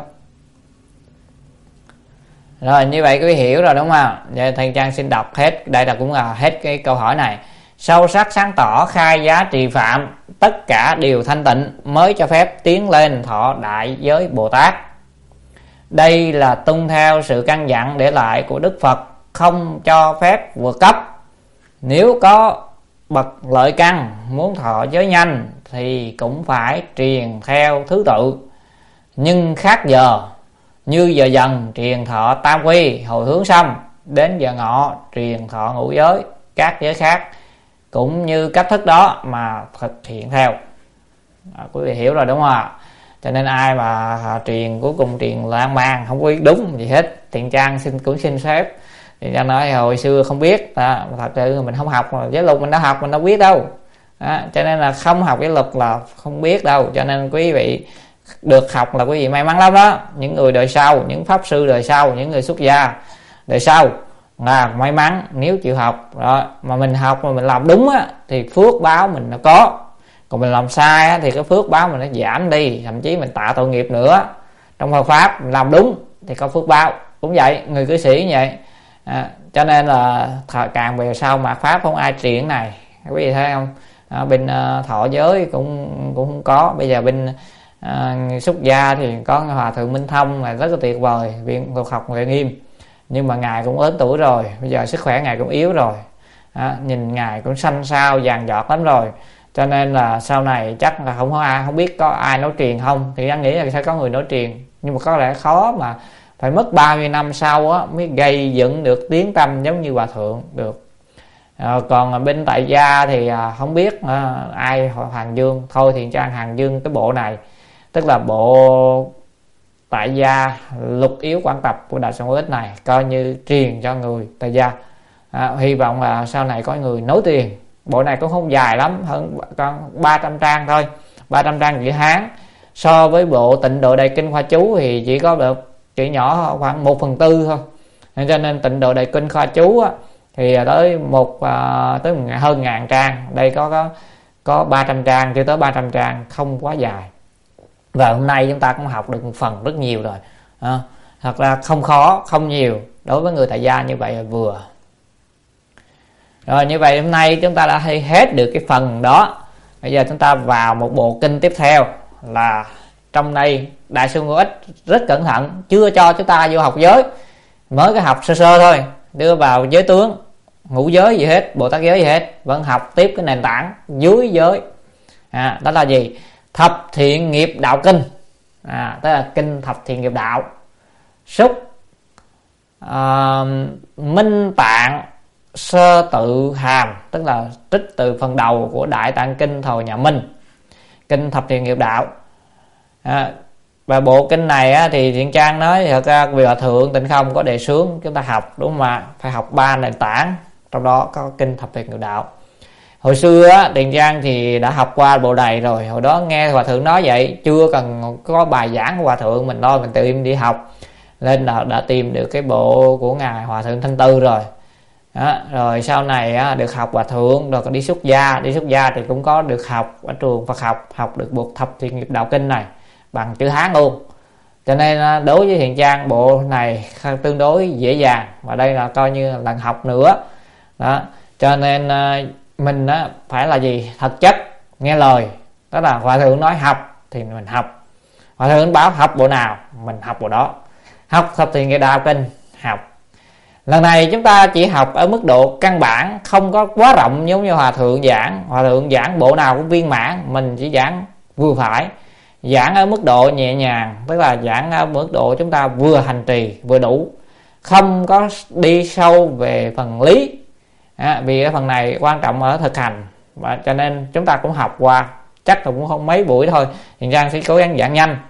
Rồi như vậy quý vị hiểu rồi đúng không? Vậy thầy Trang xin đọc hết, đây là cũng là hết cái câu hỏi này. Sâu sắc sáng tỏ khai giá trì phạm, tất cả đều thanh tịnh mới cho phép tiến lên thọ đại giới Bồ Tát. Đây là tuân theo sự căn dặn để lại của Đức Phật, không cho phép vượt cấp. Nếu có bậc lợi căn muốn thọ giới nhanh thì cũng phải truyền theo thứ tự, nhưng khác giờ. Như giờ dần truyền thọ tam quy hồi hướng xong, đến giờ ngọ truyền thọ ngũ giới các giới khác, cũng như cách thức đó mà thực hiện theo. À, quý vị hiểu rồi đúng không ạ? Cho nên ai mà truyền cuối cùng truyền lan man không có đúng gì hết, Thiện Trang xin cũng xin phép. Thì ra nói hồi xưa không biết, à, thật sự mình không học, giới luật mình đã học mình đâu biết đâu, à, cho nên là không học giới luật là không biết đâu. Cho nên quý vị được học là quý vị may mắn lắm đó. Những người đời sau, những pháp sư đời sau, những người xuất gia đời sau là may mắn nếu chịu học đó. Mà mình học mà mình làm đúng á thì phước báo mình nó có, còn mình làm sai á, thì cái phước báo mình nó giảm đi, thậm chí mình tạ tội nghiệp nữa. Trong Phật pháp mình làm đúng thì có phước báo, cũng vậy, người cư sĩ như vậy, à, cho nên là càng về sau mà pháp không ai truyền này, quý vị thấy không? À, bên uh, thọ giới cũng cũng không có. Bây giờ bên uh, xuất gia thì có Hòa Thượng Minh Thông là rất là tuyệt vời, viện luật học Huệ Nghiêm, nhưng mà ngài cũng lớn tuổi rồi, bây giờ sức khỏe ngài cũng yếu rồi, à, nhìn ngài cũng xanh xao vàng giọt lắm rồi, cho nên là sau này chắc là không có ai, không biết có ai nói truyền không, thì anh nghĩ là sẽ có người nói truyền, nhưng mà có lẽ khó mà phải mất bao nhiêu năm sau á mới gây dựng được tiếng tăm giống như hòa thượng được. À, còn bên tại gia thì à, không biết à, ai Hoàng Dương. Thôi thì Trang Hoàng Dương cái bộ này, tức là bộ tại gia lục yếu quán tập của Đại Sư Ích này, coi như truyền cho người tại gia. À, hy vọng là sau này có người nối tiền. Bộ này cũng không dài lắm, hơn còn ba trăm trang thôi, ba trăm trang chữ Hán. So với bộ Tịnh Độ Đại Kinh Khoa Chú thì chỉ có được chữ nhỏ khoảng một phần tư thôi. Nên cho nên Tịnh Độ Đại Kinh Khoa Chú á, thì tới một uh, tới hơn ngàn trang. Đây có có có ba trăm trang, chưa tới ba trăm trang, không quá dài. Và hôm nay chúng ta cũng học được một phần rất nhiều rồi. À, thật ra không khó, không nhiều, đối với người tại gia như vậy là vừa. Rồi như vậy hôm nay chúng ta đã hết được cái phần đó. Bây giờ chúng ta vào một bộ kinh tiếp theo, là trong đây Đại Sư Ngô Ích rất cẩn thận, chưa cho chúng ta vô học giới, mới cái học sơ sơ thôi, đưa vào giới tướng, ngũ giới gì hết, Bồ Tát giới gì hết, vẫn học tiếp cái nền tảng dưới giới. À, đó là gì? Thập thiện nghiệp đạo kinh. À, tức là kinh thập thiện nghiệp đạo. Xúc à, minh tạng sơ tự hàm, tức là trích từ phần đầu của Đại Tạng Kinh thời nhà Minh, kinh thập thiện nghiệp đạo. À, và bộ kinh này á, thì Thiện Trang nói thật ra vì Hòa Thượng Tịnh Không có đề xướng chúng ta học, đúng không ạ? Phải học ba nền tảng, trong đó có kinh thập thiện nghiệp đạo. Hồi xưa á, Thiện Trang thì đã học qua bộ này rồi. Hồi đó nghe Hòa Thượng nói vậy, chưa cần có bài giảng của Hòa Thượng, mình lo mình tự im đi học, nên là đã tìm được cái bộ của Ngài Hòa Thượng Thanh Tư rồi. Đó, rồi sau này á, được học Hòa Thượng, rồi còn đi xuất gia. Đi xuất gia thì cũng có được học ở trường Phật học, học được bộ thập thiện nghiệp đạo kinh này bằng chữ Hán luôn. Cho nên đối với Thiện Trang, bộ này tương đối dễ dàng, và đây là coi như là lần học nữa đó. Cho nên mình á, phải là gì? Thật chất, nghe lời. Đó là Hòa Thượng nói học thì mình học, Hòa Thượng báo học bộ nào mình học bộ đó. Học thập thiện nghiệp đạo kinh, học. Lần này chúng ta chỉ học ở mức độ căn bản, không có quá rộng giống như Hòa Thượng giảng. Hòa Thượng giảng bộ nào cũng viên mãn, mình chỉ giảng vừa phải, giảng ở mức độ nhẹ nhàng, tức là giảng ở mức độ chúng ta vừa hành trì vừa đủ, không có đi sâu về phần lý. À, vì cái phần này quan trọng ở thực hành, và cho nên chúng ta cũng học qua, chắc là cũng không mấy buổi thôi. Thì Giang sẽ cố gắng giảng nhanh,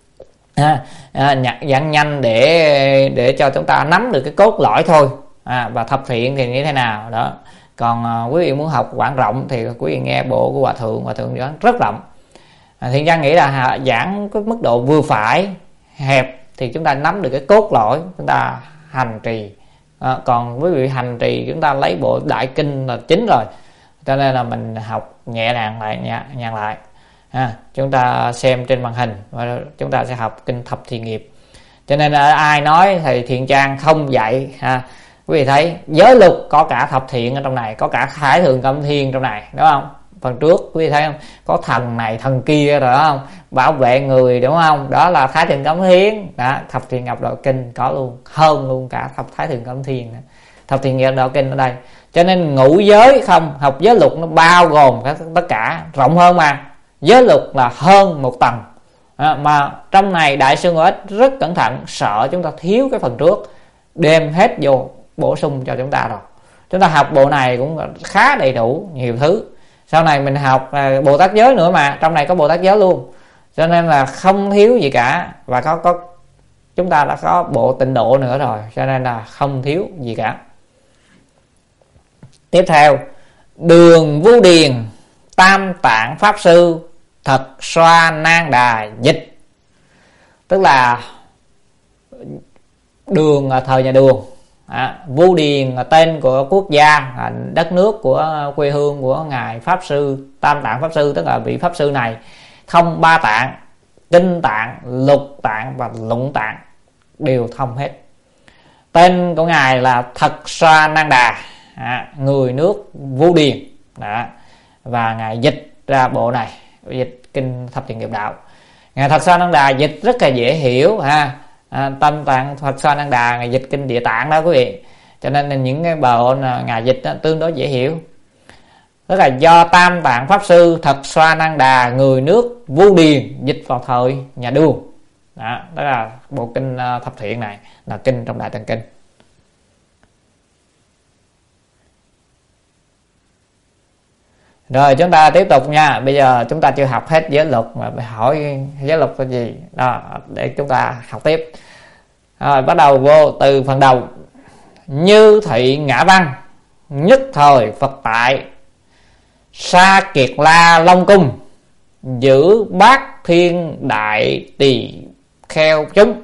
à, à, giảng nhanh để để cho chúng ta nắm được cái cốt lõi thôi. À, và thập thiện thì như thế nào đó. Còn à, quý vị muốn học quảng rộng thì quý vị nghe bộ của Hòa Thượng, Hòa Thượng giảng rất rộng. À, Thiện Giang nghĩ là giảng cái mức độ vừa phải, hẹp thì chúng ta nắm được cái cốt lõi, chúng ta hành trì. À, còn quý vị hành trì chúng ta lấy bộ đại kinh là chính rồi, cho nên là mình học nhẹ nhàng lại, nhẹ nhàng lại. À, chúng ta xem trên màn hình và chúng ta sẽ học kinh thập thiện nghiệp. Cho nên là ai nói thầy Thiện Trang không dạy, ha, quý vị thấy giới luật có cả thập thiện ở trong này, có cả Thái Thượng Cẩm Thiên trong này, đúng không? Phần trước quý vị thấy không, có thần này thần kia rồi, đó không, bảo vệ người, đúng không? Đó là Thái Thượng Cẩm Thiên. Đó, thập thiện nghiệp đạo kinh có luôn, hơn luôn cả thập Thái Thượng Cẩm Thiên. Thập thiện nghiệp đạo kinh ở đây. Cho nên ngũ giới không, học giới luật nó bao gồm các tất cả, rộng hơn mà. Giới luật là hơn một tầng. À, mà trong này Đại Sư Ngô Ích rất cẩn thận, sợ chúng ta thiếu cái phần trước, đem hết vô bổ sung cho chúng ta rồi. Chúng ta học bộ này cũng khá đầy đủ nhiều thứ. Sau này mình học à, Bồ Tát giới nữa mà, trong này có Bồ Tát giới luôn, cho nên là không thiếu gì cả. Và có có chúng ta đã có bộ tịnh độ nữa rồi, cho nên là không thiếu gì cả. Tiếp theo, Đường Vu Điền Tam Tạng Pháp Sư Thật Xoa Nan Đà dịch, tức là Đường thời nhà Đường. À, Vu Điền là tên của quốc gia, đất nước của quê hương của ngài Pháp Sư Tam Tạng Pháp Sư, tức là vị Pháp Sư này thông ba tạng, kinh tạng, lục tạng và luận tạng đều thông hết. Tên của ngài là Thật Xoa Nan Đà, à, người nước Vu Điền. Đó. Và ngài dịch ra bộ này, dịch kinh thập thiện nghiệp đạo. Ngài Thật Xoa Nan Đà dịch rất là dễ hiểu ha. À, Tam Tạng Thật Xoa Nan Đà ngài dịch kinh Địa Tạng đó quý vị, cho nên là những cái bộ ngài dịch đó, tương đối dễ hiểu. Tức là do Tam Tạng Pháp Sư Thật Xoa Nan Đà người nước Vu Điền dịch vào thời nhà Đường. Đó, đó là bộ kinh Thập Thiện này, là kinh trong Đại Tạng Kinh. Rồi chúng ta tiếp tục nha. Bây giờ chúng ta chưa học hết giới luật mà phải hỏi giới luật là gì đó, để chúng ta học tiếp. Rồi bắt đầu vô từ phần đầu. Như thị ngã văn, nhất thời Phật tại Sa Kiệt La Long Cung, giữ bát thiên đại tỳ kheo chúng,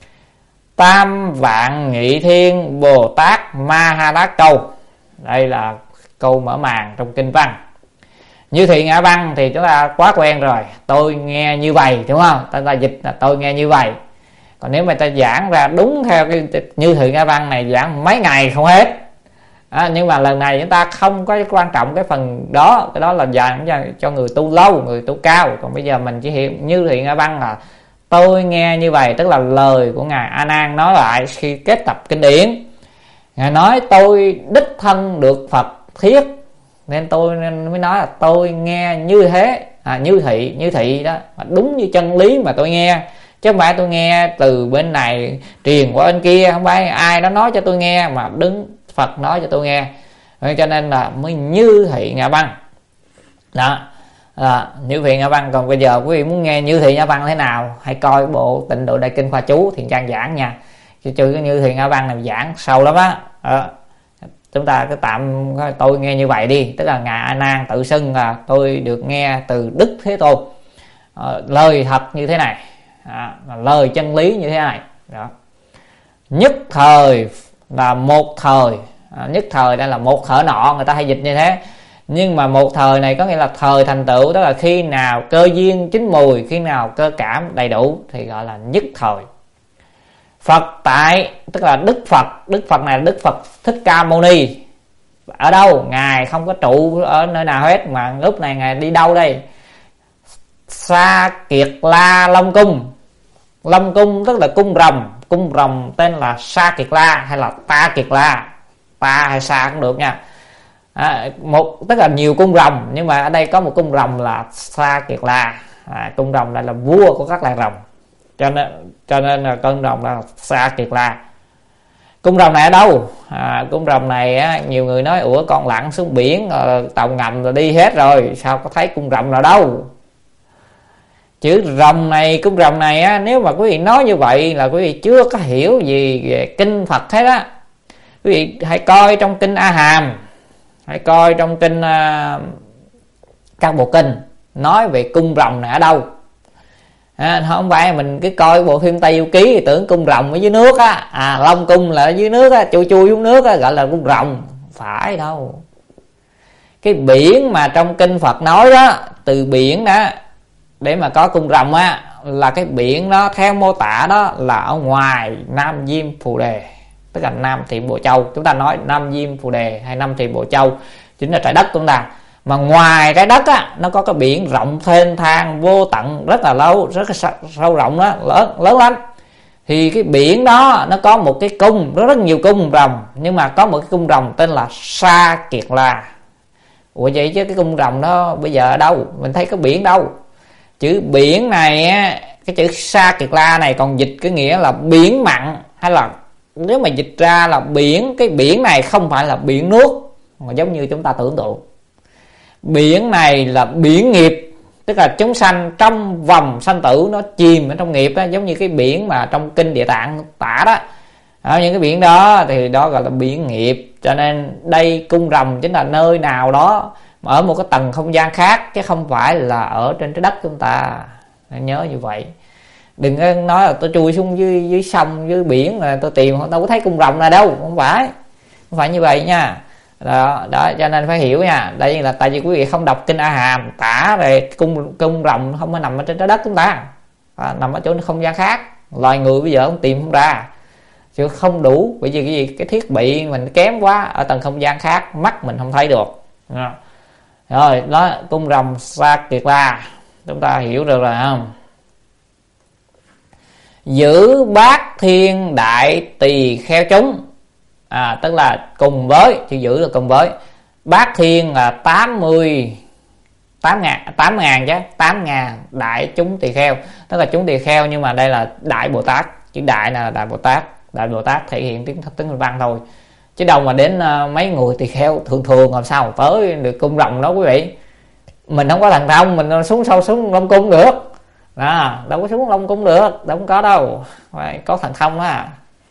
tam vạn nghị thiên Bồ Tát Ma Ha Tát câu. Đây là câu mở màn trong kinh văn. Như thị ngã văn thì chúng ta quá quen rồi, tôi nghe như vậy, đúng không? Ta, ta dịch là tôi nghe như vậy. Còn nếu mà ta giảng ra đúng theo cái như thị ngã văn này, giảng mấy ngày không hết. À, nhưng mà lần này chúng ta không có quan trọng cái phần đó, cái đó là dành cho, cho người tu lâu, người tu cao. Còn bây giờ mình chỉ hiểu như thị ngã văn là tôi nghe như vậy, tức là lời của ngài A Nan nói lại khi kết tập kinh điển. Ngài nói tôi đích thân được Phật thiết, nên tôi nên mới nói là tôi nghe như thế, à, như thị như thị đó, đúng như chân lý mà tôi nghe, chứ không phải tôi nghe từ bên này truyền qua bên kia, không phải ai đó nói cho tôi nghe, mà đứng Phật nói cho tôi nghe. Cho nên là mới như thị ngã văn đó, à, như thị ngã văn. Còn bây giờ quý vị muốn nghe như thị ngã văn thế nào, hãy coi bộ Tịnh Độ Đại Kinh Khoa Chú Thiện Trang giảng nha, chứ chứ cái như thị ngã văn này giảng sâu lắm á. À, chúng ta cứ tạm tôi nghe như vậy đi, tức là ngài A Nan tự xưng là tôi được nghe từ Đức Thế Tôn, à, lời thật như thế này, à, lời chân lý như thế này đó. Nhất thời là một thời, à, nhất thời đây là một thở nọ, người ta hay dịch như thế. Nhưng mà một thời này có nghĩa là thời thành tựu, tức là khi nào cơ duyên chín mùi, khi nào cơ cảm đầy đủ thì gọi là nhất thời. Phật tại, tức là Đức Phật. Đức Phật này là Đức Phật Thích Ca Mâu Ni. Ở đâu? Ngài không có trụ ở nơi nào hết, mà lúc này Ngài đi đâu đây? Sa Kiệt La Long Cung. Long Cung tức là cung rồng. Cung rồng tên là Sa Kiệt La hay là Ta Kiệt La, Ta hay Sa cũng được nha. À, một tức là nhiều cung rồng, nhưng mà ở đây có một cung rồng là Sa Kiệt La. À, cung rồng lại là vua của các loài rồng, cho nên cho nên là con rồng là Sa Kiệt La. Cung rồng này ở đâu? À, cung rồng này á, nhiều người nói ủa con lặn xuống biển rồi, tàu ngầm rồi đi hết rồi, sao có thấy cung rồng nào đâu. Chữ rồng này, cung rồng này á, nếu mà quý vị nói như vậy là quý vị chưa có hiểu gì về kinh Phật hết á. Quý vị hãy coi trong kinh A Hàm, hãy coi trong kinh uh, các bộ kinh nói về cung rồng này ở đâu. À, không phải mình cứ coi bộ phim Tây Du Ký thì tưởng cung rồng ở dưới nước á, à Long Cung là ở dưới nước á, chui chui xuống nước á, gọi là cung rồng. Phải đâu. Cái biển mà trong kinh Phật nói đó, từ biển đó để mà có cung rồng á, là cái biển đó theo mô tả đó là ở ngoài Nam Diêm Phù Đề, tức là Nam Thị Bộ Châu. Chúng ta nói Nam Diêm Phù Đề hay Nam Thị Bộ Châu chính là trái đất của chúng ta. Mà ngoài trái đất á, nó có cái biển rộng thênh thang vô tận, rất là lâu, rất là sâu, sâu rộng đó, lớn lớn lắm. Thì cái biển đó nó có một cái cung, rất rất nhiều cung rồng, nhưng mà có một cái cung rồng tên là Sa Kiệt La. Ủa vậy chứ cái cung rồng đó bây giờ ở đâu? Mình thấy có biển đâu. Chữ biển này á, cái chữ Sa Kiệt La này còn dịch cái nghĩa là biển mặn, hay là nếu mà dịch ra là biển, cái biển này không phải là biển nước mà giống như chúng ta tưởng tượng. Biển này là biển nghiệp, tức là chúng sanh trong vòng sanh tử nó chìm ở trong nghiệp đó, giống như cái biển mà trong kinh Địa Tạng tả đó. Ở những cái biển đó thì đó gọi là biển nghiệp. Cho nên đây cung rồng chính là nơi nào đó mà ở một cái tầng không gian khác, chứ không phải là ở trên trái đất chúng ta. Nên nhớ như vậy. Đừng nói là tôi chui xuống dưới, dưới sông, dưới biển là tôi tìm đâu có thấy cung rồng nào đâu. Không phải, không phải như vậy nha. Đó, đó cho nên phải hiểu nha. Đây là tại vì quý vị không đọc kinh A Hàm tả về cung cung rồng không có nằm ở trên trái đất chúng ta, à, nằm ở chỗ không gian khác. Loài người bây giờ không tìm không ra, chứ không đủ, bởi vì cái gì cái thiết bị mình kém quá, ở tầng không gian khác mắt mình không thấy được. À. Rồi đó, cung rồng Sa Kiệt La chúng ta hiểu được rồi không? Giữ bát thiên đại tỳ kheo chúng, à, tức là cùng với, chữ giữ là cùng với. Bát thiên là tám mươi tám ngàn tám ngàn chứ tám ngàn đại chúng tỳ kheo, tức là chúng tỳ kheo, nhưng mà đây là đại Bồ Tát, chữ đại là đại Bồ Tát. Đại Bồ Tát thể hiện tiếng tiếng văn thôi, chứ đâu mà đến uh, mấy người tỳ kheo thường thường làm sao tới được cung rồng đó quý vị. Mình không có thần thông, mình xuống sâu xuống Long Cung được đó, đâu có xuống Long Cung được, đâu có đâu, phải có thần thông á.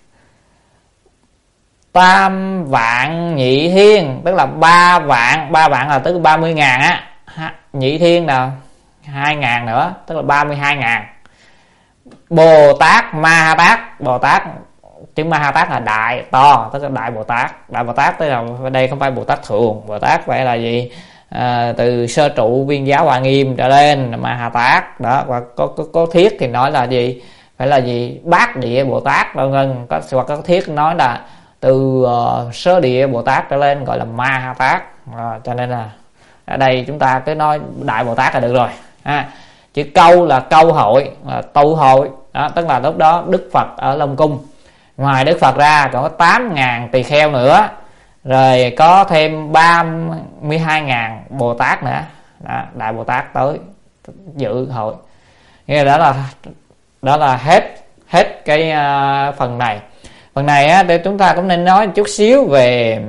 Tam vạn nhị thiên, tức là ba vạn, ba vạn là tức ba mươi ngàn á, nhị thiên là hai ngàn nữa, tức là ba mươi hai ngàn. Bồ Tát Ma Ha Tát, Bồ Tát chữ Ma Ha Tát là đại to, tức là đại Bồ Tát. Đại Bồ Tát tức là ở đây không phải Bồ Tát thường, Bồ Tát phải là gì, à, từ sơ trụ viên giáo Hoa Nghiêm trở lên Ma Ha Tát đó. Và có, có có thiết thì nói là gì, phải là gì bát địa Bồ Tát vân vân. Có hoặc có thiết nói là từ uh, sơ địa Bồ Tát trở lên gọi là Ma Ha Tát. À, cho nên là ở đây chúng ta cứ nói đại Bồ Tát là được rồi. À, chữ câu là câu hội, là tụ hội đó, tức là lúc đó Đức Phật ở Long Cung, ngoài Đức Phật ra còn có tám ngàn tỳ kheo nữa, rồi có thêm ba mươi hai ngàn Bồ Tát nữa đó, đại Bồ Tát tới dự hội. Nghĩa là đó là đó là hết hết cái uh, phần này. Phần này á, để chúng ta cũng nên nói chút xíu về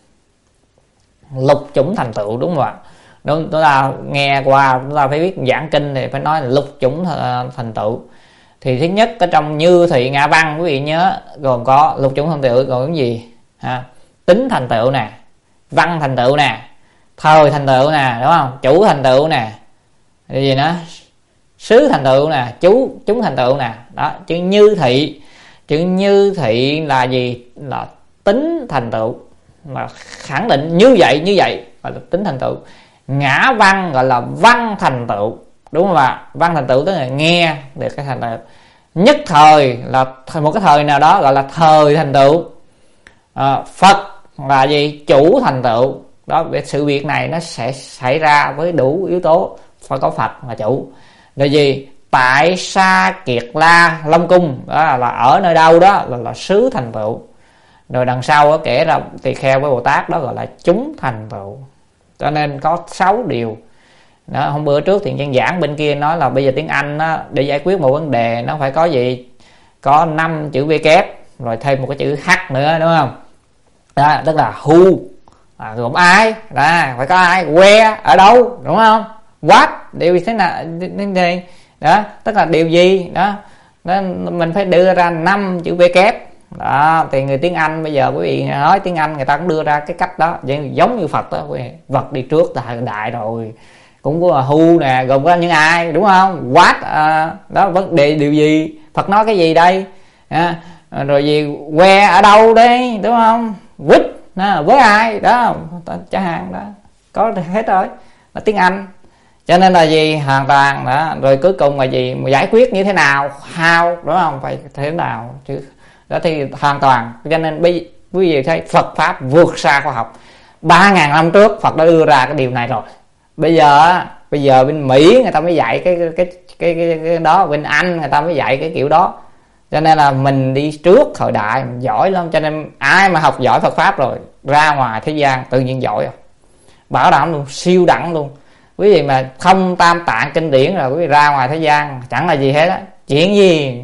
lục chủng thành tựu, đúng không ạ? Đúng, chúng ta nghe qua, chúng ta phải biết giảng kinh thì phải nói là lục chủng thành tựu. Thì thứ nhất ở trong Như Thị Ngã Văn quý vị nhớ gồm có lục chủng thành tựu gồm cái gì ha? Tính thành tựu nè, văn thành tựu nè, thời thành tựu nè, đúng không? Chủ thành tựu nè, cái gì nữa? Xứ thành tựu nè, chú chúng thành tựu nè. Đó, chữ Như Thị, chữ Như Thị là gì? Là tính thành tựu, mà khẳng định như vậy như vậy gọi là tính thành tựu. Ngã Văn gọi là văn thành tựu, đúng không ạ? Văn thành tựu tức là nghe được cái thành tựu. Nhất thời là một cái thời nào đó gọi là thời thành tựu. À, Phật là gì? Chủ thành tựu. Đó, sự việc này nó sẽ xảy ra với đủ yếu tố, phải có Phật là chủ. Rồi gì? Tại Sa Kiệt La Long Cung, đó là, là ở nơi đâu đó là, là xứ thành tựu. Rồi đằng sau đó kể ra tỳ kheo với Bồ Tát, đó gọi là chúng thành tựu. Cho nên có sáu điều đó. Hôm bữa trước thì nhân giảng bên kia nói là bây giờ tiếng Anh đó, để giải quyết một vấn đề nó phải có gì, có năm chữ V kép rồi thêm một cái chữ H nữa, đúng không? Đó, tức là who, à, gồm ai đó, phải có ai, where ở đâu, đúng không? What điều thế nào đây đó, tức là điều gì đó. Đó, mình phải đưa ra năm chữ V kép đó. Thì người tiếng Anh bây giờ quý vị nói tiếng Anh người ta cũng đưa ra cái cách đó, giống như Phật đó, vật đi trước đại đại rồi, cũng có who nè, gồm có những ai, đúng không? What à, đó, vấn đề điều gì, Phật nói cái gì đây à, rồi gì where ở đâu đấy, đúng không? With à, với ai đó chẳng hạn đó, có hết rồi, là tiếng Anh. Cho nên là gì hoàn toàn đó. Rồi cuối cùng là gì, mà giải quyết như thế nào, how, đúng không? Phải thế nào chứ đó thì hoàn toàn. Cho nên bây quý vị thấy Phật pháp vượt xa khoa học. Ba ngàn năm trước Phật đã đưa ra cái điều này rồi. Bây giờ bây giờ bên Mỹ người ta mới dạy cái cái cái cái, cái đó, bên Anh người ta mới dạy cái kiểu đó. Cho nên là mình đi trước thời đại, mình giỏi lắm. Cho nên ai mà học giỏi Phật pháp rồi ra ngoài thế gian tự nhiên giỏi rồi, bảo đảm luôn, siêu đẳng luôn. Quý vị mà không tam tạng kinh điển rồi quý vị ra ngoài thế gian chẳng là gì hết á, chuyện gì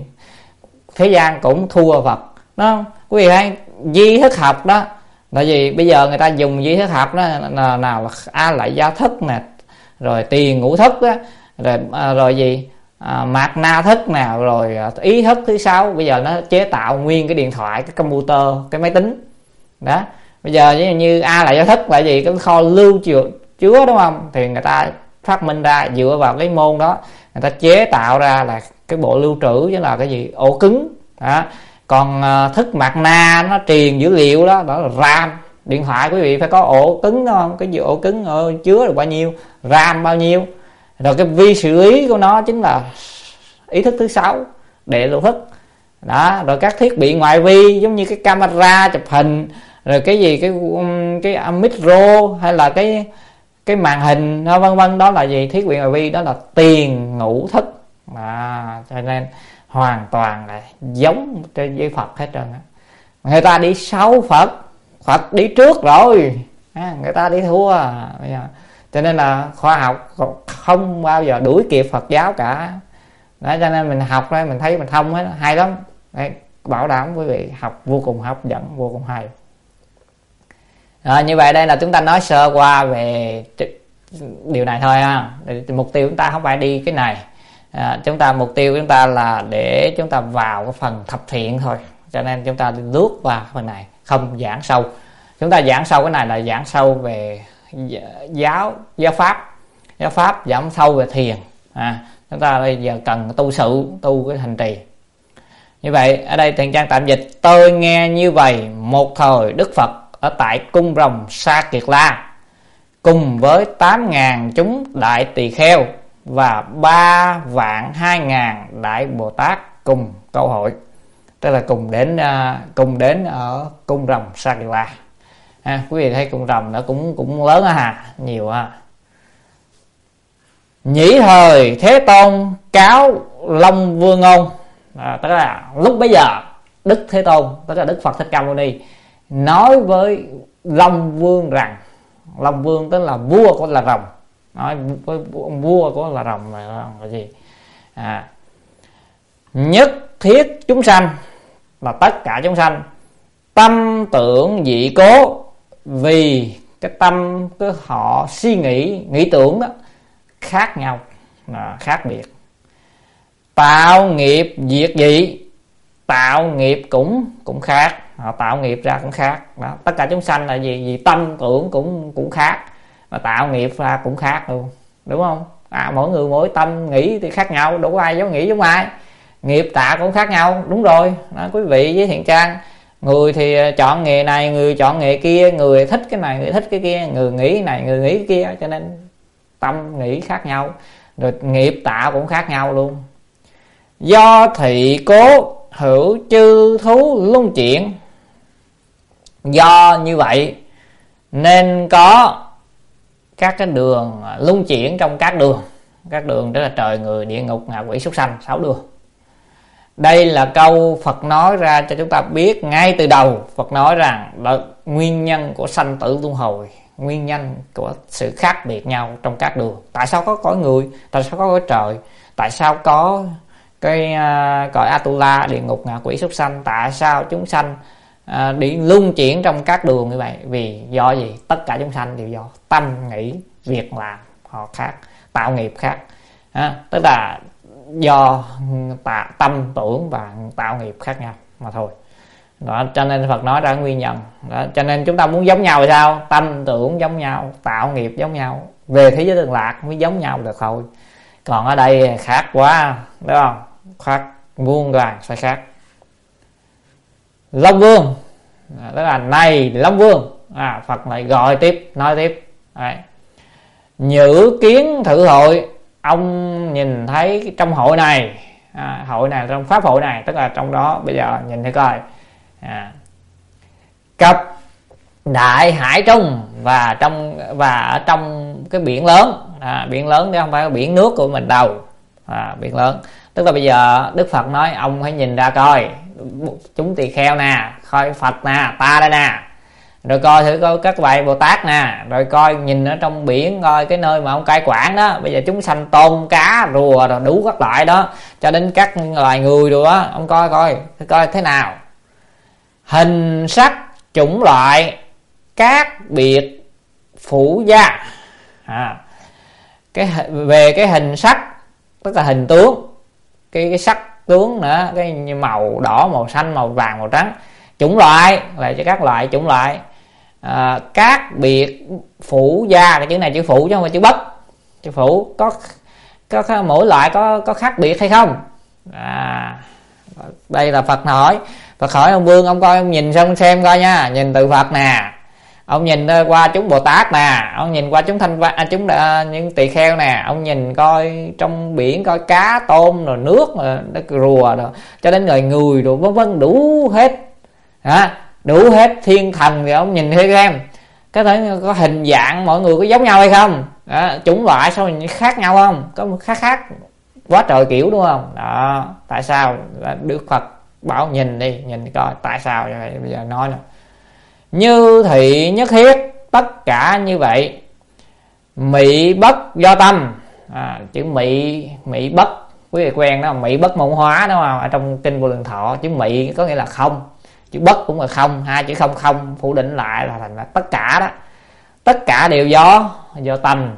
thế gian cũng thua Phật, đúng không? Quý vị thấy di thức học đó là gì, bây giờ người ta dùng di thức học đó là nào là a lại gia thức nè, rồi tiền ngũ thức á, rồi à, rồi gì à, mạt na thức nào, rồi ý thức thứ sáu. Bây giờ nó chế tạo nguyên cái điện thoại, cái computer, cái máy tính đó. Bây giờ như a lại gia thức là gì, cái kho lưu trữ chứa, đúng không? Thì người ta phát minh ra dựa vào cái môn đó, người ta chế tạo ra là cái bộ lưu trữ, chứ là cái gì, ổ cứng đó. Còn uh, thức mạt na nó truyền dữ liệu đó, đó là RAM. Điện thoại quý vị phải có ổ cứng, đúng không? Cái gì ổ cứng ở chứa được bao nhiêu, RAM bao nhiêu, rồi cái vi xử lý của nó chính là ý thức thứ sáu, đệ lục thức đó. Rồi các thiết bị ngoại vi giống như cái camera chụp hình, rồi cái gì cái cái micro hay là cái cái màn hình vân vân, đó là gì, thiết bị ngoại vi, đó là tiền ngũ thức à. Cho nên hoàn toàn là giống với Phật hết trơn á. Người ta đi sau Phật, Phật đi trước rồi à, người ta đi thua. Bây giờ Cho nên là khoa học không bao giờ đuổi kịp Phật giáo cả. Đó, cho nên mình học đây mình thấy mình thông ấy, hay lắm. Đấy, bảo đảm quý vị học vô cùng hấp dẫn, vô cùng hay. À, như vậy đây là chúng ta nói sơ qua về điều này thôi ha. Mục tiêu chúng ta không phải đi cái này, à, chúng ta mục tiêu chúng ta là để chúng ta vào cái phần thập thiện thôi, cho nên chúng ta lướt qua phần này, không giảng sâu. Chúng ta giảng sâu cái này là giảng sâu về giáo giáo pháp, giáo pháp giảng sâu về thiền. À, chúng ta bây giờ cần tu sự, tu cái hành trì. Như vậy ở đây Thiện Trang tạm dịch: tôi nghe như vậy, một thời Đức Phật ở tại cung rồng Sa Kiệt La cùng với tám ngàn chúng đại tỳ kheo và ba vạn hai ngàn đại Bồ Tát cùng câu hội, tức là cùng đến uh, cùng đến ở cung rồng Sa Kiệt La. À, quý vị thấy cung rồng nó cũng cũng lớn á hà, nhiều ha. Nhĩ thời Thế Tôn cáo Long Vương ngôn, à, tức là lúc bấy giờ Đức Thế Tôn, tức là Đức Phật Thích Ca Mâu Ni nói với Long Vương rằng, Long Vương tức là vua của là rồng, nói với vua của là rồng là cái gì? À, nhất thiết chúng sanh là tất cả chúng sanh tâm tưởng dị cố, vì cái tâm cái họ suy nghĩ nghĩ tưởng đó khác nhau, là khác biệt. Tạo nghiệp diệt dị, tạo nghiệp cũng cũng khác, họ tạo nghiệp ra cũng khác đó. Tất cả chúng sanh là gì? Vì tâm tưởng cũng cũng khác, mà tạo nghiệp ra cũng khác luôn, đúng không? À, mỗi người mỗi tâm nghĩ thì khác nhau, đâu có ai giống nghĩ giống ai, nghiệp tạo cũng khác nhau, đúng rồi đó, quý vị với Thiện Trang. Người thì chọn nghề này, người chọn nghề kia, người thích cái này, người thích cái kia, người nghĩ cái này, người nghĩ cái kia, cho nên tâm nghĩ khác nhau, rồi nghiệp tạo cũng khác nhau luôn. Do thị cố hữu chư thú luân chuyển, do như vậy nên có các cái đường luân chuyển trong các đường, các đường đó là trời, người, địa ngục, ngạ quỷ, súc sanh, sáu đường. Đây là câu Phật nói ra cho chúng ta biết ngay từ đầu. Phật nói rằng là nguyên nhân của sanh tử luân hồi, nguyên nhân của sự khác biệt nhau trong các đường. Tại sao có cõi người, tại sao có cõi trời, tại sao có cái uh, cõi Atula, địa ngục, ngạ quỷ, súc sanh, tại sao chúng sanh uh, đi luân chuyển trong các đường như vậy? Vì do gì? Tất cả chúng sanh đều do tâm nghĩ, việc làm họ khác, tạo nghiệp khác, à, tức là do tạ, tâm tưởng và tạo nghiệp khác nhau mà thôi. Đó, cho nên Phật nói ra nguyên nhân. Đó, cho nên chúng ta muốn giống nhau thì sao? Tâm tưởng giống nhau, tạo nghiệp giống nhau, về thế giới Cực Lạc mới giống nhau được thôi. Còn ở đây khác quá, đúng không? Khác muôn vàn phải khác. Long Vương, tức là này Long Vương, à, Phật lại gọi tiếp, nói tiếp. Đấy. Nhữ kiến thử hội, ông nhìn thấy trong hội này, à, hội này trong pháp hội này, tức là trong đó bây giờ nhìn thấy coi, à, cặp đại hải trung, và trong và ở trong cái biển lớn, à, biển lớn chứ không phải biển nước của mình đâu, à, biển lớn. Tức là bây giờ Đức Phật nói ông hãy nhìn ra coi chúng tỳ kheo nè, coi Phật nè, ta đây nè, rồi coi thử coi các vị Bồ Tát nè, rồi coi nhìn ở trong biển, coi cái nơi mà ông cai quản đó, bây giờ chúng sanh tôm cá rùa rồi đủ các loại đó, cho đến các loài người rồi đó, ông coi coi coi thế nào. Hình sắc chủng loại các biệt phủ gia, à, cái về cái hình sắc tức là hình tướng, cái cái sắc tướng nữa, cái màu đỏ, màu xanh, màu vàng, màu trắng. Chủng loại là cho các loại chủng loại, à, các biệt phủ gia, cái chữ này chữ phụ chứ không phải chữ bất. Chữ phụ có, có, có mỗi loại có có khác biệt hay không? À, đây là Phật hỏi. Phật hỏi ông Vương, ông coi, ông nhìn xong xem coi nha, nhìn từ Phật nè, ông nhìn qua chúng Bồ Tát nè, ông nhìn qua chúng thanh à, chúng à, những tỳ kheo nè, ông nhìn coi trong biển coi cá tôm rồi nước rồi đất rùa rồi cho đến người người rồi vân vân, đủ hết, hả? Đủ hết thiên thần thì ông nhìn thấy em có thể có hình dạng mọi người có giống nhau hay không? Đó, chủng loại sao mình khác nhau không? Có khác khác quá trời kiểu đúng không? Đó, tại sao Đức Phật bảo nhìn đi, nhìn coi tại sao vậy? Bây giờ nói nè. Như thị nhất thiết tất cả như vậy, Mị bất do tâm. À, chữ mị mị bất quý vị quen đó, mị bất môn hóa đúng không? Ở trong kinh Vô Lượng Thọ chữ mị có nghĩa là không, chữ bất cũng là không, hai chữ không không phủ định lại là thành là tất cả đó. Tất cả đều do do tâm.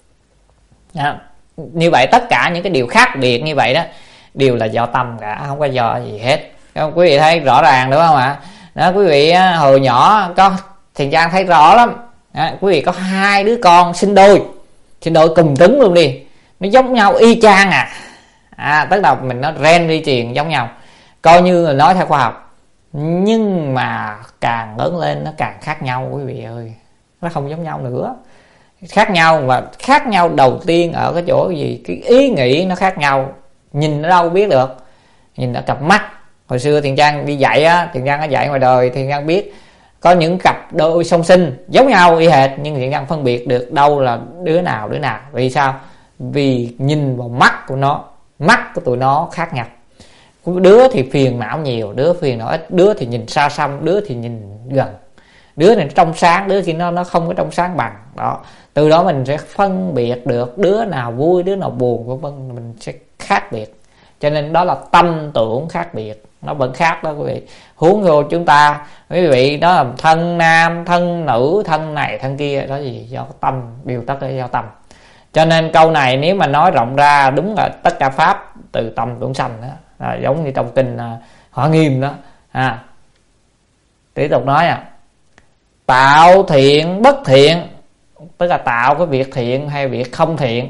À, như vậy tất cả những cái điều khác biệt như vậy đó đều là do tâm cả, không có do gì hết. Quý vị thấy rõ ràng đúng không ạ? Đó, quý vị hồi nhỏ có Thiền Trang thấy rõ lắm. Đó, quý vị có hai đứa con sinh đôi, sinh đôi cùng trứng luôn đi, nó giống nhau y chang à. À, tức là mình nói gen di truyền giống nhau, coi như là nói theo khoa học, nhưng mà càng lớn lên nó càng khác nhau quý vị ơi, nó không giống nhau nữa. Khác nhau, và khác nhau đầu tiên ở cái chỗ gì, cái ý nghĩ nó khác nhau. Nhìn ở đâu biết được? Nhìn ở cặp mắt. Hồi xưa Thiền Trang đi dạy á, Thiền Trang có dạy ngoài đời, Thiền Trang biết có những cặp đôi song sinh giống nhau y hệt, nhưng Thiền Trang phân biệt được đâu là đứa nào đứa nào. Vì sao? Vì nhìn vào mắt của nó, mắt của tụi nó khác nhau. Đứa thì phiền não nhiều, đứa phiền não ít, đứa thì nhìn xa xăm, đứa thì nhìn gần, đứa này trong sáng, đứa kia nó nó không có trong sáng bằng. Đó, từ đó mình sẽ phân biệt được đứa nào vui, đứa nào buồn, vân vân, mình sẽ khác biệt. Cho nên đó là tâm tưởng khác biệt, nó vẫn khác đó quý vị. Huống hồ chúng ta, quý vị, đó là thân nam, thân nữ, thân này, thân kia, đó gì do tâm, điều tất là do tâm. Cho nên câu này nếu mà nói rộng ra đúng là tất cả pháp từ tâm tưởng sanh đó. À, giống như trong kinh uh, Hoa Nghiêm đó. À, tiếp tục nói à, tạo thiện bất thiện, tức là tạo cái việc thiện hay việc không thiện.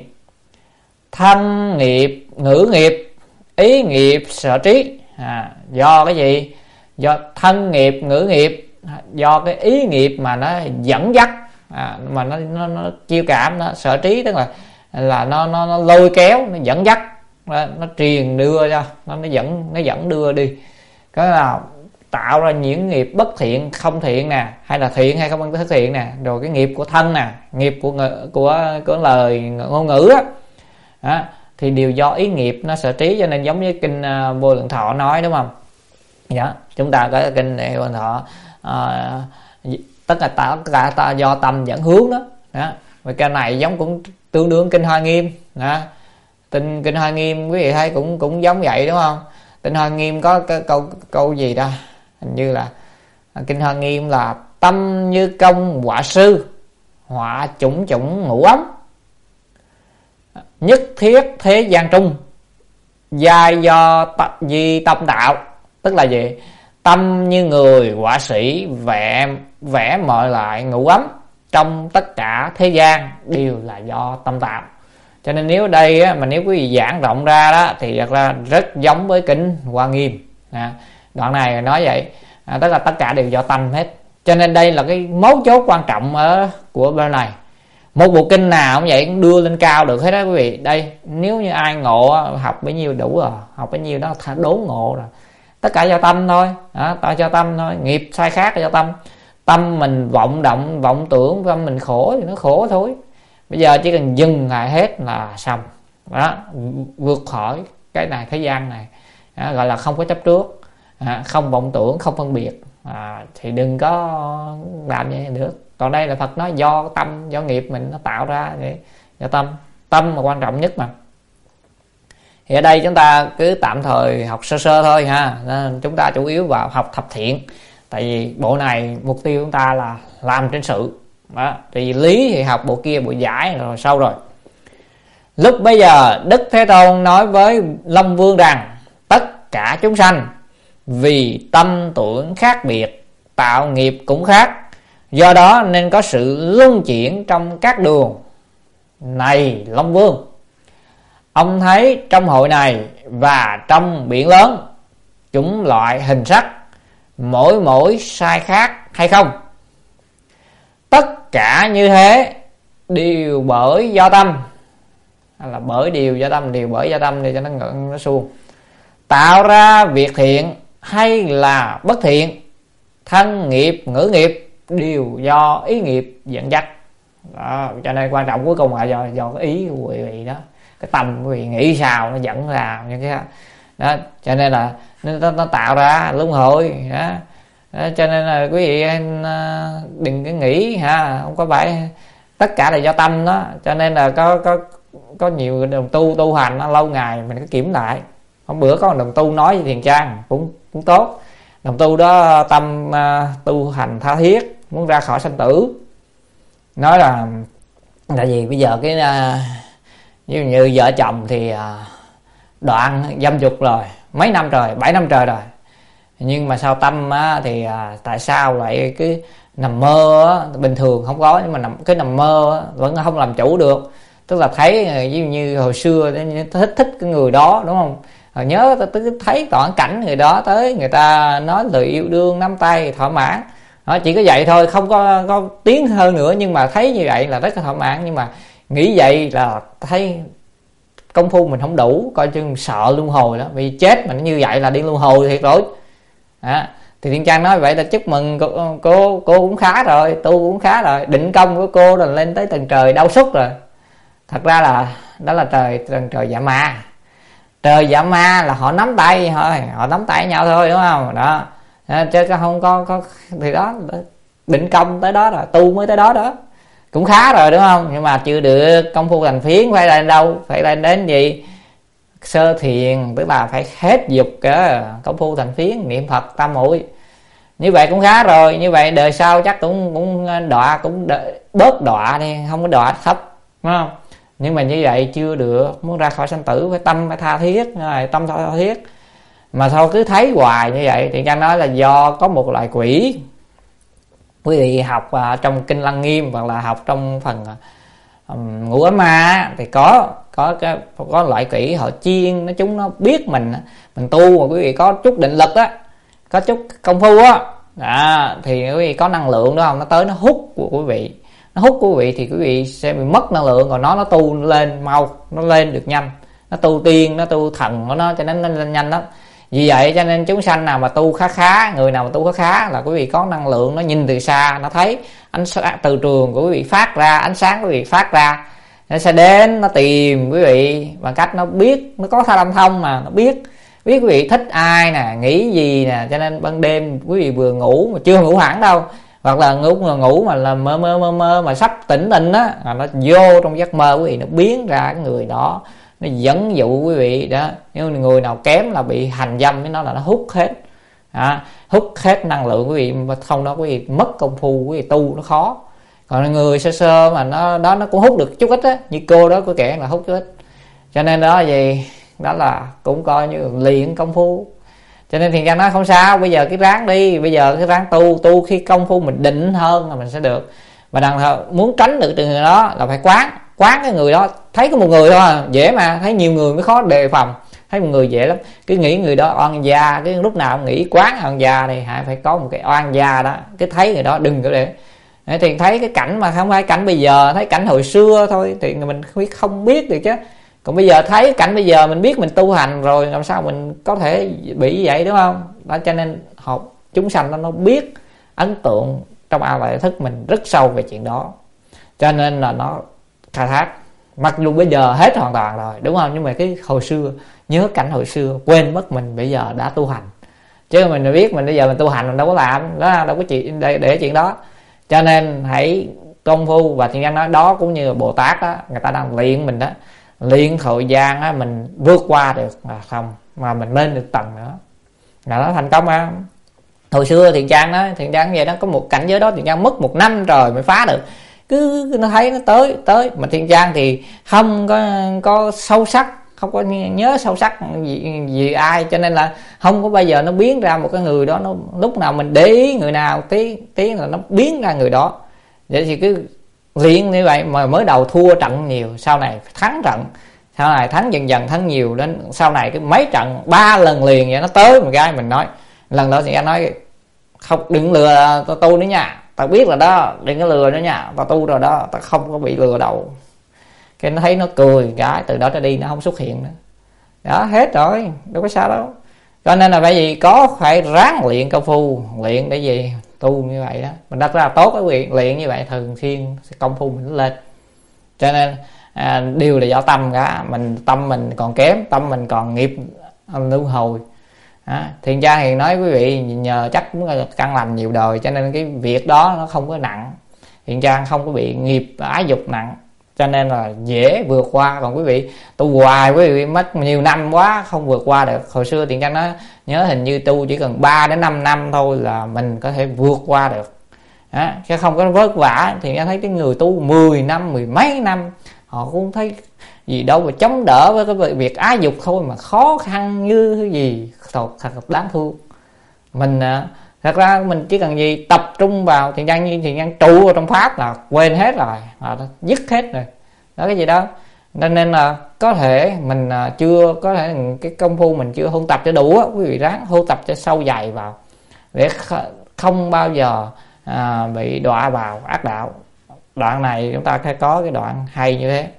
Thân nghiệp, ngữ nghiệp, ý nghiệp, sở trí. À, do cái gì? Do thân nghiệp, ngữ nghiệp, do cái ý nghiệp mà nó dẫn dắt, à, mà nó, nó, nó chiêu cảm, nó sở trí, tức là là nó, nó, nó lôi kéo, nó dẫn dắt, nó, nó truyền đưa cho, nó, nó dẫn nó dẫn đưa đi. Cái là tạo ra những nghiệp bất thiện, không thiện nè, hay là thiện hay không thiện nè, rồi cái nghiệp của thân nè, nghiệp của của của lời ngôn ngữ á, đó, thì đều do ý nghiệp nó sở trí. Cho nên giống như kinh uh, Vô Lượng Thọ nói đúng không? Dạ, chúng ta có kinh Vô Lượng Thọ uh, tất cả tất cả ta do tâm dẫn hướng đó. Đó, và cái này giống cũng tương đương kinh Hoa Nghiêm đó. Kinh kinh Hoa Nghiêm quý vị thấy cũng cũng giống vậy đúng không? Kinh Hoa Nghiêm có cái câu câu gì đó, hình như là kinh Hoa Nghiêm là tâm như công họa sư, họa chủng chủng ngũ ấm, nhất thiết thế gian trung, giai do tập di tâm tạo. Tức là gì? Tâm như người họa sĩ vẽ vẽ mọi loại ngũ ấm trong tất cả thế gian đều là do tâm tạo. Cho nên nếu đây á, mà nếu quý vị giảng rộng ra đó thì thật ra rất giống với kinh Hoa Nghiêm. À, đoạn này nói vậy, à, tức là tất cả đều do tâm hết. Cho nên đây là cái mấu chốt quan trọng ở của bên này. Một bộ kinh nào cũng vậy cũng đưa lên cao được hết đó quý vị. Đây nếu như ai ngộ học bấy nhiêu đủ rồi, học bấy nhiêu đó đốn ngộ rồi. Tất cả do tâm thôi, à, tại do tâm thôi. Nghiệp sai khác là do tâm. Tâm mình vọng động, vọng tưởng, tâm mình khổ thì nó khổ thôi. Bây giờ chỉ cần dừng lại hết là xong đó, vượt khỏi cái này thế gian này, à, gọi là không có chấp trước, à, không vọng tưởng, không phân biệt, à, thì đừng có làm như vậy được. Còn đây là Phật nói do tâm, do nghiệp mình nó tạo ra để do tâm, tâm là quan trọng nhất mà. Thì ở đây chúng ta cứ tạm thời học sơ sơ thôi ha. Nên chúng ta chủ yếu vào học thập thiện, tại vì bộ này mục tiêu chúng ta là làm trên sự đó. Thì lý thì học bộ kia, bộ giải rồi sau rồi. Lúc bây giờ Đức Thế Tôn nói với Long Vương rằng tất cả chúng sanh vì tâm tưởng khác biệt, tạo nghiệp cũng khác, do đó nên có sự luân chuyển trong các đường. Này Long Vương, ông thấy trong hội này và trong biển lớn, chúng loại hình sắc mỗi mỗi sai khác hay không? Tất cả như thế đều bởi do tâm, hay là bởi điều do tâm, đều bởi do tâm để cho nó ngượng nó suông. Tạo ra việc thiện hay là bất thiện, thân nghiệp, ngữ nghiệp đều do ý nghiệp dẫn dắt. Đó, cho nên quan trọng cuối cùng là do do cái ý của quý vị đó, cái tâm quý vị nghĩ sao nó dẫn ra những cái đó. Cho nên là nó, nó tạo ra luân hồi đó. Đó, cho nên là quý vị đừng có nghĩ ha, không có phải tất cả là do tâm đó. Cho nên là có có có nhiều đồng tu tu hành nó lâu ngày mình cứ kiểm lại. Hôm bữa có một đồng tu nói với Thiền Trang cũng cũng tốt. Đồng tu đó tâm uh, tu hành tha thiết, muốn ra khỏi sanh tử, nói là là gì bây giờ cái uh, như, như vợ chồng thì uh, đoạn dâm dục rồi mấy năm trời, bảy năm trời rồi, nhưng mà sao tâm á, thì à, tại sao lại cái nằm mơ á, bình thường không có, nhưng mà nằm cái nằm mơ á, vẫn không làm chủ được. Tức là thấy như, như hồi xưa thích thích cái người đó, đúng không? Rồi nhớ tới thấy toàn cảnh người đó, tới người ta nói lời yêu đương, nắm tay thỏa mãn đó, chỉ có vậy thôi, không có có tiến hơn nữa. Nhưng mà thấy như vậy là rất là thỏa mãn, nhưng mà nghĩ vậy là thấy công phu mình không đủ, coi chừng sợ luân hồi đó, vì chết mình như vậy là đi luân hồi thiệt rồi. À, thì Thiên Trang nói vậy là chúc mừng cô, cô cô cũng khá rồi, tu cũng khá rồi, định công của cô là lên tới tầng trời đau xúc rồi. Thật ra là đó là trời tầng trời dạ ma. Trời dạ ma là họ nắm tay thôi, họ nắm tay nhau thôi, đúng không? Đó, à, chứ không có có thì đó, định công tới đó rồi, tu mới tới đó đó, cũng khá rồi, đúng không? Nhưng mà chưa được công phu thành phiến, phải lên đâu? Phải lên đến gì? Sơ thiền, tức là phải hết dục cơ, công phu thành phiến, niệm Phật tam muội. Như vậy cũng khá rồi. Như vậy đời sau chắc cũng cũng đọa, cũng đợi, bớt đọa đi, không có đọa thấp, đúng không? Nhưng mà như vậy chưa được, muốn ra khỏi sanh tử phải tâm phải tha thiết, rồi tâm tha thiết. Mà sao cứ thấy hoài như vậy thì Trang nói là do có một loại quỷ. Quý vị học uh, trong Kinh Lăng Nghiêm hoặc là học trong phần um, Ngũ Ấm Ma thì có có cái có loại quỷ họ chiên, nói chúng nó biết mình mình tu mà quý vị có chút định lực á, có chút công phu á, à, thì quý vị có năng lượng đó không, nó tới nó hút của quý vị, nó hút của quý vị thì quý vị sẽ bị mất năng lượng, còn nó nó tu lên mau, nó lên được nhanh, nó tu tiên, nó tu thần của nó, cho nên nó lên nhanh lắm. Vì vậy cho nên chúng sanh nào mà tu khá khá, người nào mà tu khá khá là quý vị có năng lượng, nó nhìn từ xa, nó thấy ánh sáng từ trường của quý vị phát ra, ánh sáng của quý vị phát ra, nó sẽ đến, nó tìm quý vị bằng cách nó biết, nó có thanh âm thông mà, nó biết biết quý vị thích ai nè, nghĩ gì nè. Cho nên ban đêm quý vị vừa ngủ mà chưa ngủ hẳn đâu, hoặc là ngủ mà ngủ mà là mơ mơ mơ mơ mà sắp tỉnh tỉnh á, nó vô trong giấc mơ quý vị, nó biến ra cái người đó, nó dẫn dụ quý vị đó. Nếu người nào kém là bị hành dâm với nó, là nó hút hết, à, hút hết năng lượng quý vị, mà không đó quý vị mất công phu, quý vị tu nó khó. Còn người sơ sơ mà nó đó nó cũng hút được chút ít á, như cô đó, cô kẻ là hút chút ít. Cho nên đó là gì, đó là cũng coi như luyện công phu. Cho nên Thiền Trang nói không sao, bây giờ cái ráng đi, bây giờ cái ráng tu, tu khi công phu mình định hơn là mình sẽ được. Và đằng nào muốn tránh được từ người đó là phải quán, quán cái người đó. Thấy có một người thôi à, dễ mà, thấy nhiều người mới khó đề phòng. Thấy một người dễ lắm, cứ nghĩ người đó oan gia, cái lúc nào cũng nghĩ quán oan gia này, phải có một cái oan gia đó, cái thấy người đó đừng có để. Thì thấy cái cảnh mà không phải cảnh bây giờ, thấy cảnh hồi xưa thôi thì mình không biết được chứ. Còn bây giờ thấy cảnh bây giờ mình biết mình tu hành rồi, làm sao mình có thể bị vậy, đúng không? Đó, cho nên học chúng sanh nó, nó biết ấn tượng trong a lại thức mình rất sâu về chuyện đó, cho nên là nó khai thác. Mặc dù bây giờ hết hoàn toàn rồi, đúng không? Nhưng mà cái hồi xưa, nhớ cảnh hồi xưa, quên mất mình bây giờ đã tu hành. Chứ mình biết mình bây giờ mình tu hành mình đâu có làm đó, đâu có chuyện để, để chuyện đó. Cho nên hãy công phu. Và Thiền Trang nói đó cũng như là Bồ Tát đó, người ta đang luyện mình đó, luyện thời gian á, mình vượt qua được mà không, mà mình lên được tầng nữa là nó thành công mà. Hồi xưa Thiền Trang đó, Thiền Trang vậy đó, có một cảnh giới đó Thiền Trang mất một năm rồi mới phá được. Cứ, cứ nó thấy nó tới tới mà Thiền Trang thì không có có sâu sắc, không có nhớ sâu sắc gì, gì ai, cho nên là không có bao giờ nó biến ra một cái người đó. Nó lúc nào mình để ý người nào tí tí là nó biến ra người đó. Vậy thì cứ luyện như vậy mà mới đầu thua trận nhiều, sau này thắng trận, sau này thắng dần dần thắng nhiều, đến sau này cái mấy trận ba lần liền vậy nó tới một cái mình nói lần đó thì anh nói không, đừng lừa tao tu nữa nha, tao biết rồi đó, đừng có lừa nữa nha, tao tu rồi đó, tao không có bị lừa đâu. Cái nó thấy nó cười cái từ đó trở đi nó không xuất hiện nữa, đó hết rồi, đâu có sao đâu. Cho nên là phải gì, có phải ráng luyện công phu, luyện để gì tu như vậy đó. Mình đặt ra tốt cái việc luyện như vậy thường xuyên, công phu mình lên. Cho nên à, điều là do tâm cả, mình tâm mình còn kém, tâm mình còn nghiệp luân hồi. À, Thiền Trang thì nói quý vị nhờ chắc cũng căn lành nhiều đời, cho nên cái việc đó nó không có nặng. Thiện căn không có bị nghiệp ái dục nặng, cho nên là dễ vượt qua. Còn quý vị tu hoài, quý vị mất nhiều năm quá không vượt qua được. Hồi xưa Thiện căn nó nhớ hình như tu chỉ cần ba đến năm năm thôi là mình có thể vượt qua được đó, chứ không có vất vả. Thì em thấy cái người tu mười năm, mười mấy năm họ cũng thấy gì đâu mà chống đỡ với cái việc ái dục thôi mà khó khăn như cái gì, thật, thật đáng thương. Mình thật ra mình chỉ cần gì tập trung vào thiện căn, như thiện căn trụ vào trong pháp là quên hết rồi, là dứt hết rồi đó, cái gì đó. Nên là có thể mình chưa có thể cái công phu mình chưa huân tập cho đủ á, quý vị ráng huân tập cho sâu dày vào để không bao giờ à, bị đọa vào ác đạo. Đoạn này chúng ta phải có cái đoạn hay như thế.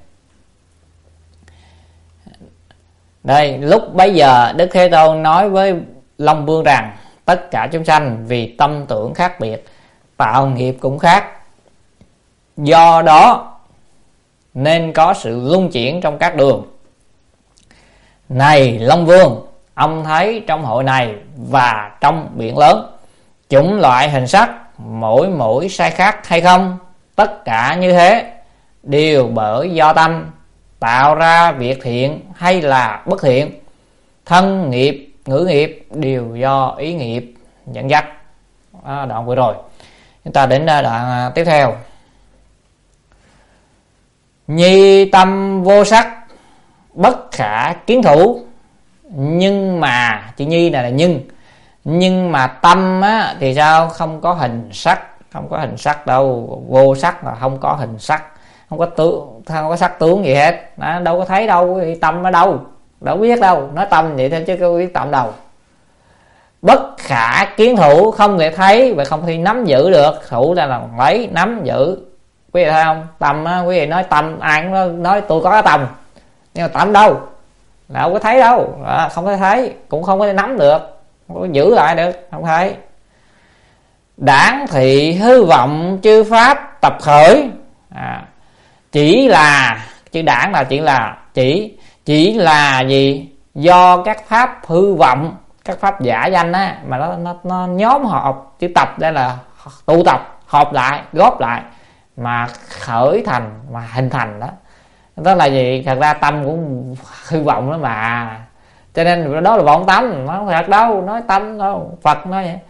Đây, lúc bấy giờ Đức Thế Tôn nói với Long Vương rằng tất cả chúng sanh vì tâm tưởng khác biệt, tạo nghiệp cũng khác, do đó nên có sự luân chuyển trong các đường. Này Long Vương, ông thấy trong hội này và trong biển lớn, chủng loại hình sắc mỗi mỗi sai khác hay không? Tất cả như thế đều bởi do tâm tạo ra việc thiện hay là bất thiện. Thân nghiệp, ngữ nghiệp đều do ý nghiệp dẫn dắt. À, đoạn vừa rồi chúng ta đến đoạn tiếp theo. Nhi tâm vô sắc, bất khả kiến thủ. Nhưng mà chữ nhi này là nhưng, nhưng mà tâm á, thì sao? Không có hình sắc, không có hình sắc đâu. Vô sắc là không có hình sắc, không có tướng, không có sắc tướng gì hết đó, đâu có thấy đâu. Tâm ở đâu, đâu biết đâu. Nói tâm vậy thôi chứ có biết tâm đâu. Bất khả kiến thủ, không thể thấy và không thể nắm giữ được. Thủ ra là lấy, nắm giữ. Quý vị thấy không? Tâm á, quý vị nói tâm, ai cũng nói, nói tôi có cái tâm, nhưng mà tâm đâu, là không có thấy đâu đó, không có thấy, cũng không có thể nắm được, không có giữ lại được, không thấy. Đảng thị hư vọng chư pháp tập khởi. À, chỉ là chữ đảng là chỉ là chỉ chỉ là gì? Do các pháp hư vọng, các pháp giả danh á, mà nó, nó, nó nhóm họp. Chữ tập đây là tụ tập, họp lại, góp lại mà khởi thành, mà hình thành đó. Đó là gì? Thật ra tâm cũng hư vọng đó mà, cho nên đó là vọng tâm, nó không thật đâu. Nói tâm đâu, Phật nói vậy.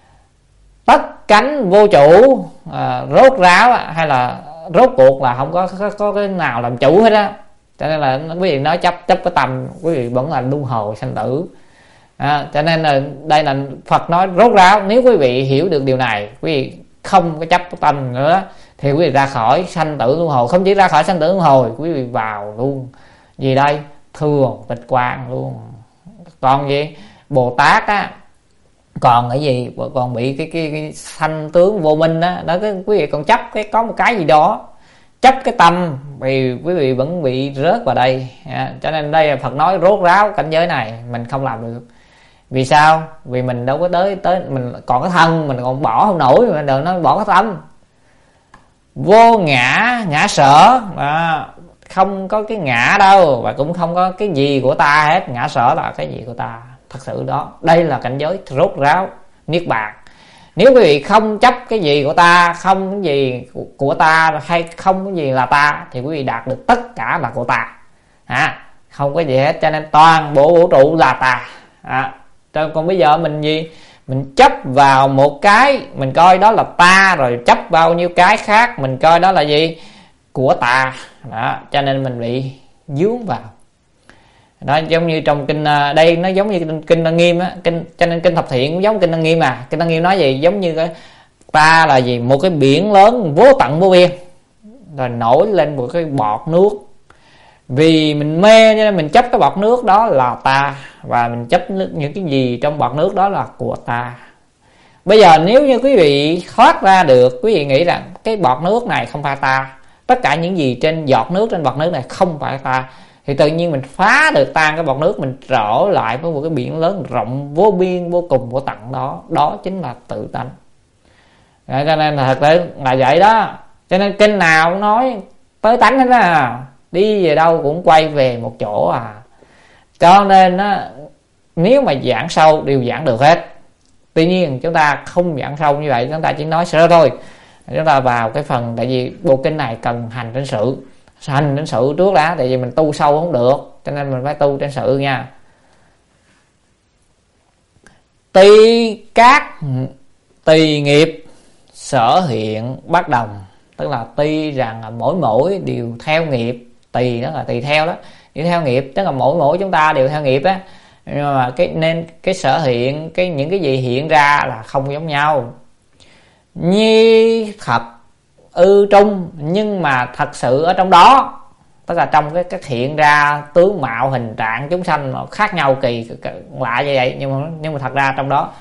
Tất cánh vô chủ, à, rốt ráo hay là rốt cuộc là không có, có có cái nào làm chủ hết á. Cho nên là quý vị nói chấp chấp cái tâm, quý vị vẫn là luân hồi sanh tử. À, cho nên là đây là Phật nói rốt ráo. Nếu quý vị hiểu được điều này, quý vị không có chấp cái tâm nữa, thì quý vị ra khỏi sanh tử luân hồi. Không chỉ ra khỏi sanh tử luân hồi, quý vị vào luôn gì đây? Thường tịch quan luôn. Còn gì? Bồ Tát á, còn cái gì? Còn bị cái cái, cái sanh tướng vô minh á, đó, cái quý vị còn chấp cái có một cái gì đó, chấp cái tâm, vì quý vị vẫn bị rớt vào đây. À, cho nên đây là Phật nói rốt ráo cảnh giới này mình không làm được. Vì sao? Vì mình đâu có tới tới mình còn cái thân, mình còn bỏ không nổi, mình đừng nói bỏ cái tâm. Vô ngã, ngã sở, à, không có cái ngã đâu, và cũng không có cái gì của ta hết. Ngã sở là cái gì của ta, thật sự đó. Đây là cảnh giới rốt ráo niết bàn. Nếu quý vị không chấp cái gì của ta, không cái gì của ta, hay không cái gì là ta, thì quý vị đạt được tất cả là của ta. À, không có gì hết, cho nên toàn bộ vũ trụ là ta. À, còn bây giờ mình gì? Mình chấp vào một cái, mình coi đó là ta, rồi chấp bao nhiêu cái khác, mình coi đó là gì? Của ta đó, cho nên mình bị dướng vào đó. Giống như trong kinh đây, nó giống như kinh, kinh Lăng Nghiêm á, kinh, cho nên kinh Thập Thiện cũng giống kinh Lăng Nghiêm. Mà kinh Lăng Nghiêm nói gì? Giống như cái ta là gì? Một cái biển lớn vô tận vô biên, rồi nổi lên một cái bọt nước. Vì mình mê cho nên mình chấp cái bọt nước đó là ta, và mình chấp những cái gì trong bọt nước đó là của ta. Bây giờ nếu như quý vị thoát ra được, quý vị nghĩ rằng cái bọt nước này không phải ta, tất cả những gì trên giọt nước, trên bọt nước này không phải ta, thì tự nhiên mình phá được tan cái bọt nước, mình trở lại với một cái biển lớn rộng vô biên vô cùng vô tận đó. Đó chính là tự tánh. Cho nên là thật sự là vậy đó. Cho nên kinh nào cũng nói tới tánh hết á, đi về đâu cũng quay về một chỗ à. Cho nên á, nếu mà giảng sâu đều giảng được hết. Tuy nhiên chúng ta không giảng sâu như vậy, chúng ta chỉ nói sơ thôi. Chúng ta vào cái phần, tại vì bộ kinh này cần hành trên sự, hành trên sự trước đã, tại vì mình tu sâu không được, cho nên mình phải tu trên sự nha. Tùy các tùy nghiệp sở hiện bất đồng, tức là tuy rằng là mỗi mỗi đều theo nghiệp, tùy đó là tùy theo đó, đi theo nghiệp, tức là mỗi mỗi chúng ta đều theo nghiệp á, nhưng mà cái nên cái sở hiện, cái những cái gì hiện ra là không giống nhau. Nhi thật ư trung, nhưng mà thật sự ở trong đó, tức là trong cái cái hiện ra tướng mạo hình trạng chúng sanh nó khác nhau kỳ lạ như vậy, nhưng mà nhưng mà thật ra trong đó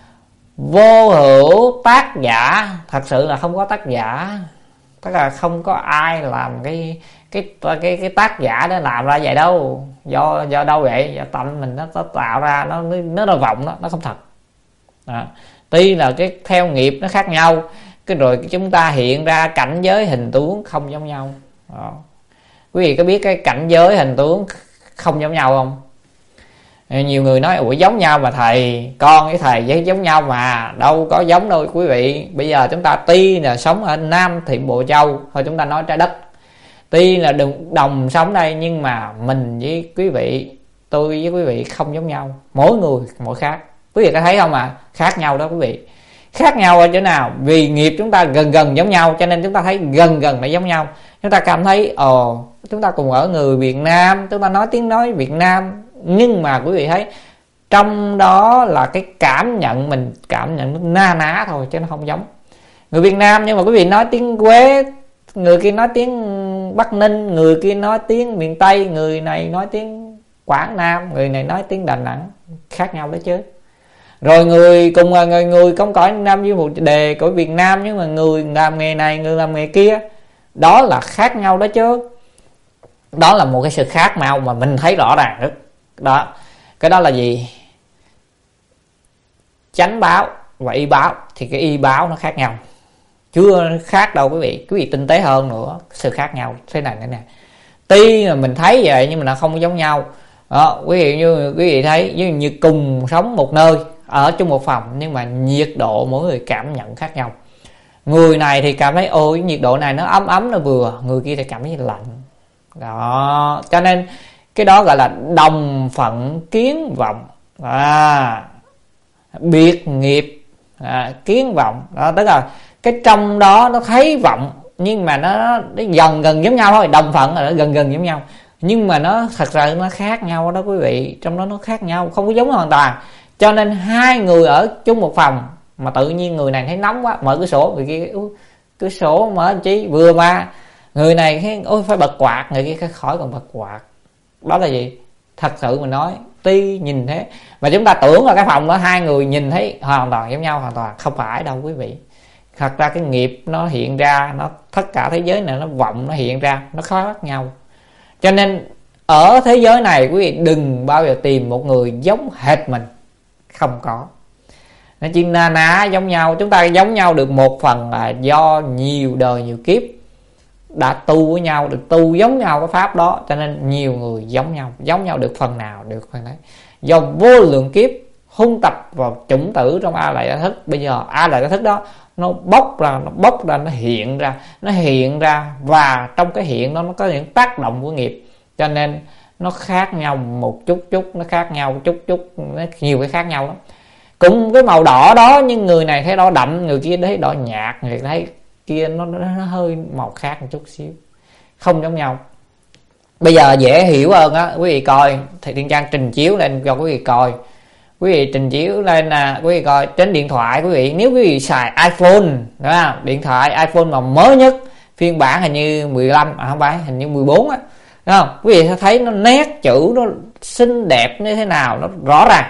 vô hữu tác giả, thật sự là không có tác giả, tức là không có ai làm cái cái cái cái tác giả để làm ra vậy đâu. Do do đâu vậy? Do tâm mình nó, nó tạo ra, nó nó là vọng đó, nó không thật. Đó. Tuy là cái theo nghiệp nó khác nhau, cái rồi chúng ta hiện ra cảnh giới hình tướng không giống nhau. Đó. Quý vị có biết cái cảnh giới hình tướng không giống nhau không? Nhiều người nói ủa giống nhau mà thầy, con với thầy với giống nhau mà, đâu có giống đâu quý vị. Bây giờ chúng ta tuy là sống ở Nam Thị Bộ Châu, thôi chúng ta nói trái đất, tuy là đồng, đồng sống đây, nhưng mà mình với quý vị, tôi với quý vị không giống nhau, mỗi người mỗi khác. Quý vị có thấy không à? Khác nhau đó quý vị. Khác nhau ở chỗ nào? Vì nghiệp chúng ta gần gần giống nhau, cho nên chúng ta thấy gần gần là giống nhau. Chúng ta cảm thấy ồ, chúng ta cùng ở người Việt Nam, chúng ta nói tiếng nói Việt Nam, nhưng mà quý vị thấy trong đó là cái cảm nhận, mình cảm nhận nó na ná thôi chứ nó không giống. Người Việt Nam nhưng mà quý vị nói tiếng Quế, người kia nói tiếng Bắc Ninh, người kia nói tiếng miền Tây, người này nói tiếng Quảng Nam, người này nói tiếng Đà Nẵng, khác nhau đó chứ. Rồi người cùng là người người công cõi Nam với một đề của Việt Nam, nhưng mà người làm nghề này, người làm nghề kia, đó là khác nhau đó chứ. Đó là một cái sự khác nhau mà mình thấy rõ ràng rất. Đó, cái đó là gì? Chánh báo và y báo, thì cái y báo nó khác nhau, chưa khác đâu quý vị. Quý vị tinh tế hơn nữa, sự khác nhau thế này thế này. Tuy mà mình thấy vậy nhưng mà nó không giống nhau. Đó, quý vị như quý vị thấy như, như cùng sống một nơi, ở chung một phòng, nhưng mà nhiệt độ mỗi người cảm nhận khác nhau. Người này thì cảm thấy ôi nhiệt độ này nó ấm ấm nó vừa, người kia thì cảm thấy lạnh. Đó, cho nên cái đó gọi là đồng phận kiến vọng, à, biệt nghiệp à, kiến vọng. Đó, tức là cái trong đó nó thấy vọng, nhưng mà nó, nó gần gần giống nhau thôi. Đồng phận là nó gần gần giống nhau, nhưng mà nó thật ra nó khác nhau đó quý vị. Trong đó nó khác nhau, không có giống hoàn toàn. Cho nên hai người ở chung một phòng mà tự nhiên người này thấy nóng quá, mở cửa sổ, người kia cửa sổ mở anh chí vừa mà, người này thấy ôi phải bật quạt, người kia khỏi còn bật quạt. Đó là gì? Thật sự mình nói, tuy nhìn thế mà chúng ta tưởng là cái phòng đó hai người nhìn thấy hoàn toàn giống nhau, hoàn toàn không phải đâu quý vị. Thật ra cái nghiệp nó hiện ra, nó tất cả thế giới này nó vọng nó hiện ra, nó khác nhau. Cho nên ở thế giới này quý vị đừng bao giờ tìm một người giống hệt mình, không có. Nó chỉ na ná giống nhau. Chúng ta giống nhau được một phần là do nhiều đời nhiều kiếp đã tu với nhau, được tu giống nhau cái pháp đó, cho nên nhiều người giống nhau. Giống nhau được phần nào, được phần đấy. Do vô lượng kiếp hung tập vào chủng tử trong A Lại Gia Thức, bây giờ A Lại Gia Thức đó nó bốc ra, nó bốc ra, nó hiện ra, nó hiện ra, và trong cái hiện đó nó có những tác động của nghiệp, cho nên nó khác nhau một chút chút, nó khác nhau chút chút, nó nhiều cái khác nhau lắm. Cũng cái màu đỏ đó, nhưng người này thấy đỏ đậm, người kia thấy đỏ nhạt, người thấy kia nó, nó, nó hơi màu khác một chút xíu, không giống nhau. Bây giờ dễ hiểu hơn á, quý vị coi Thầy Thiên Trang trình chiếu lên cho quý vị coi. Quý vị trình chiếu lên là quý vị coi trên điện thoại quý vị, nếu quý vị xài iPhone đó không? Điện thoại iPhone mà mới nhất, phiên bản hình như mười lăm, à không phải, hình như mười bốn á, đúng không? Quý vị sẽ thấy nó nét chữ nó xinh đẹp như thế nào, nó rõ ràng.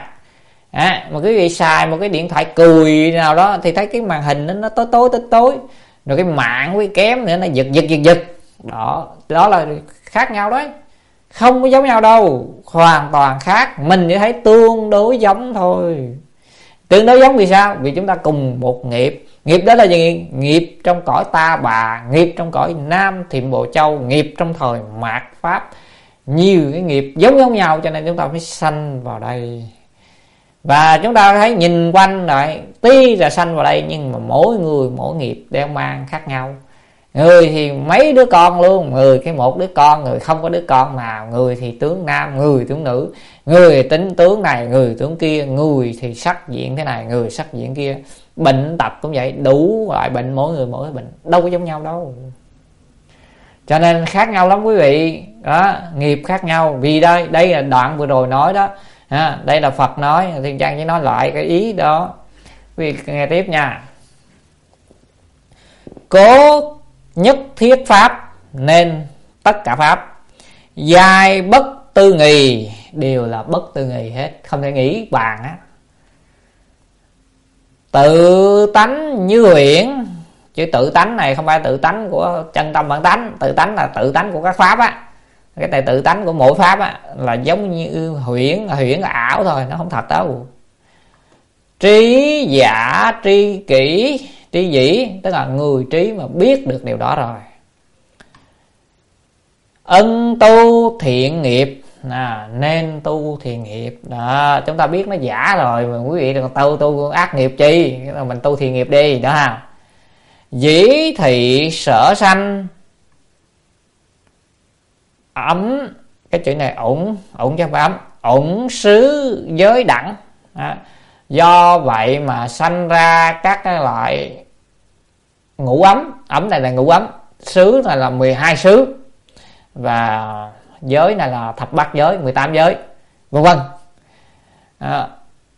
À, mà quý vị xài một cái điện thoại cùi nào đó thì thấy cái màn hình nó, nó tối tối tối tối, rồi cái mạng quý kém nữa, nó giật giật giật giật. Đó, đó là khác nhau đấy, không có giống nhau đâu, hoàn toàn khác. Mình chỉ thấy tương đối giống thôi. Tương đối giống vì sao? Vì chúng ta cùng một nghiệp. Nghiệp đó là gì? Nghiệp trong cõi Ta Bà, nghiệp trong cõi Nam Thiệm Bộ Châu, nghiệp trong thời mạt Pháp. Nhiều cái nghiệp giống giống nhau, cho nên chúng ta phải sanh vào đây. Và chúng ta thấy nhìn quanh lại tuy là sanh vào đây nhưng mà mỗi người mỗi nghiệp đeo mang khác nhau. Người thì mấy đứa con luôn, người cái một đứa con, người không có đứa con nào, người thì tướng nam, người tướng nữ, người thì tính tướng này, người tướng kia, người thì sắc diện thế này, người sắc diện kia. Bệnh tật cũng vậy, đủ loại bệnh, mỗi người mỗi bệnh, đâu có giống nhau đâu. Cho nên khác nhau lắm quý vị đó, nghiệp khác nhau. Vì đây đây là đoạn vừa rồi nói đó, à, đây là Phật nói, Thiên Trang chỉ nói lại cái ý đó. Quý vị nghe tiếp nha. Cố nhất thiết pháp nên tất cả pháp, giai bất tư nghì, đều là bất tư nghì hết, không thể nghĩ bàn á. Tự tánh như huyễn, chữ tự tánh này không phải tự tánh của chân tâm bản tánh, tự tánh là tự tánh của các pháp á. Cái này tự tánh của mỗi pháp á là giống như huyễn, huyễn là ảo thôi, nó không thật đâu. Trí giả tri kỷ tri dĩ, tức là người trí mà biết được điều đó rồi. Ân tu thiện nghiệp, à, nên tu thiện nghiệp đó. Chúng ta biết nó giả rồi mà quý vị đừng tu tu ác nghiệp chi, mình tu thiện nghiệp đi đó ha. Dĩ thị sở sanh ấm, cái chữ này ổn ổn chứ không phải ấm, ổn xứ giới đẳng. À, do vậy mà sanh ra các cái loại ngũ ấm, ấm này là ngũ ấm, xứ này là mười hai xứ, và giới này là thập bát giới, mười tám giới, vân vân. À,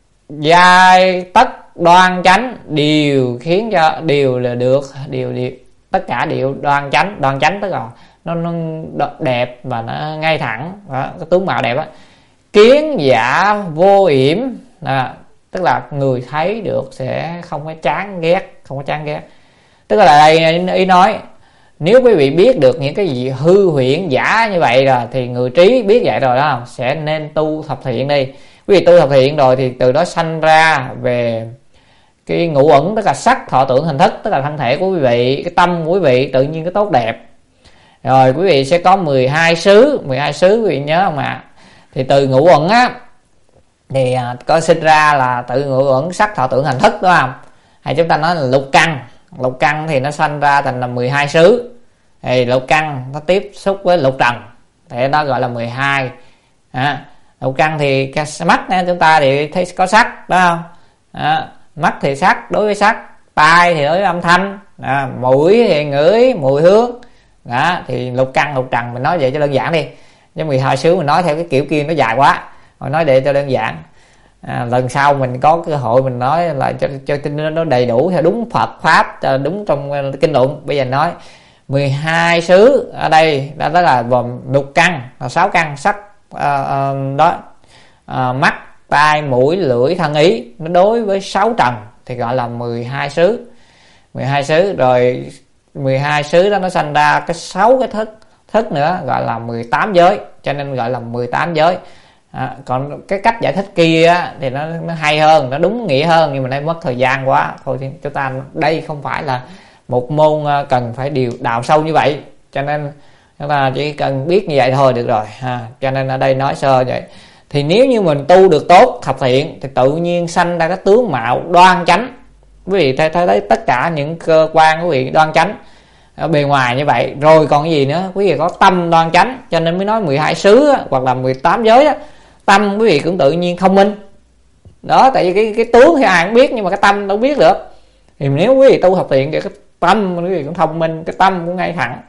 giai tất đoan chánh, đều khiến cho đều là được, đều đều tất cả đều đoan chánh. Đoan chánh tức là nó, nó đẹp và nó ngay thẳng đó, cái tướng mạo đẹp á. Kiến giả vô yểm, à, tức là người thấy được sẽ không có chán ghét, không có chán ghét. Tức là đây ý nói, nếu quý vị biết được những cái gì hư huyễn giả như vậy rồi thì người trí biết vậy rồi đó, sẽ nên tu thập thiện đi. Quý vị tu thập thiện rồi thì từ đó sanh ra về cái ngũ uẩn, tức là sắc thọ tưởng hành thức, tức là thân thể của quý vị, cái tâm của quý vị tự nhiên cái tốt đẹp. Rồi quý vị sẽ có mười hai xứ, mười hai xứ quý vị nhớ không ạ? À? Thì từ ngũ uẩn á thì có sinh ra là từ ngũ uẩn sắc thọ tưởng hành thức, đúng không? Hay chúng ta nói là lục căn, lục căn thì nó sanh ra thành là mười hai xứ. Thì lục căn nó tiếp xúc với lục trần thì nó gọi là mười hai. À, lục căn thì cái mắt này chúng ta thì thấy có sắc, đúng không? À, mắt thì sắc đối với sắc, tai thì đối với âm thanh, à, mũi thì ngửi mùi hương đó. Thì lục căn lục trần mình nói vậy cho đơn giản đi, chứ mười hai xứ mình nói theo cái kiểu kia nó dài quá, rồi nói để cho đơn giản. À, lần sau mình có cơ hội mình nói là cho, cho nó đầy đủ theo đúng Phật pháp, đúng trong kinh luận. Bây giờ nói mười hai xứ ở đây đó, đó là gồm lục căn là sáu căn sắc, à, à, đó à, mắt tai mũi lưỡi thân ý, nó đối với sáu trần thì gọi là mười hai xứ. mười hai xứ rồi mười hai xứ đó nó sanh ra cái sáu cái thức thức nữa gọi là mười tám giới, cho nên gọi là mười tám giới. À, còn cái cách giải thích kia á, thì nó, nó hay hơn, nó đúng nghĩa hơn, nhưng mà đây mất thời gian quá thôi. Thì chúng ta đây không phải là một môn cần phải điều đào sâu như vậy, cho nên chúng ta chỉ cần biết như vậy thôi được rồi ha. Cho nên ở đây nói sơ vậy. Thì nếu như mình tu được tốt thập thiện thì tự nhiên sanh ra cái tướng mạo đoan chánh. Quý vị thấy, thấy, thấy tất cả những cơ quan quý vị đoan chánh ở bề ngoài như vậy. Rồi còn cái gì nữa? Quý vị có tâm đoan chánh, cho nên mới nói mười hai xứ á, hoặc là mười tám giới á. Tâm quý vị cũng tự nhiên thông minh đó, tại vì cái, cái tướng thì ai cũng biết, nhưng mà cái tâm đâu biết được. Thì nếu quý vị tu thập thiện thì cái tâm quý vị cũng thông minh, cái tâm cũng ngay thẳng.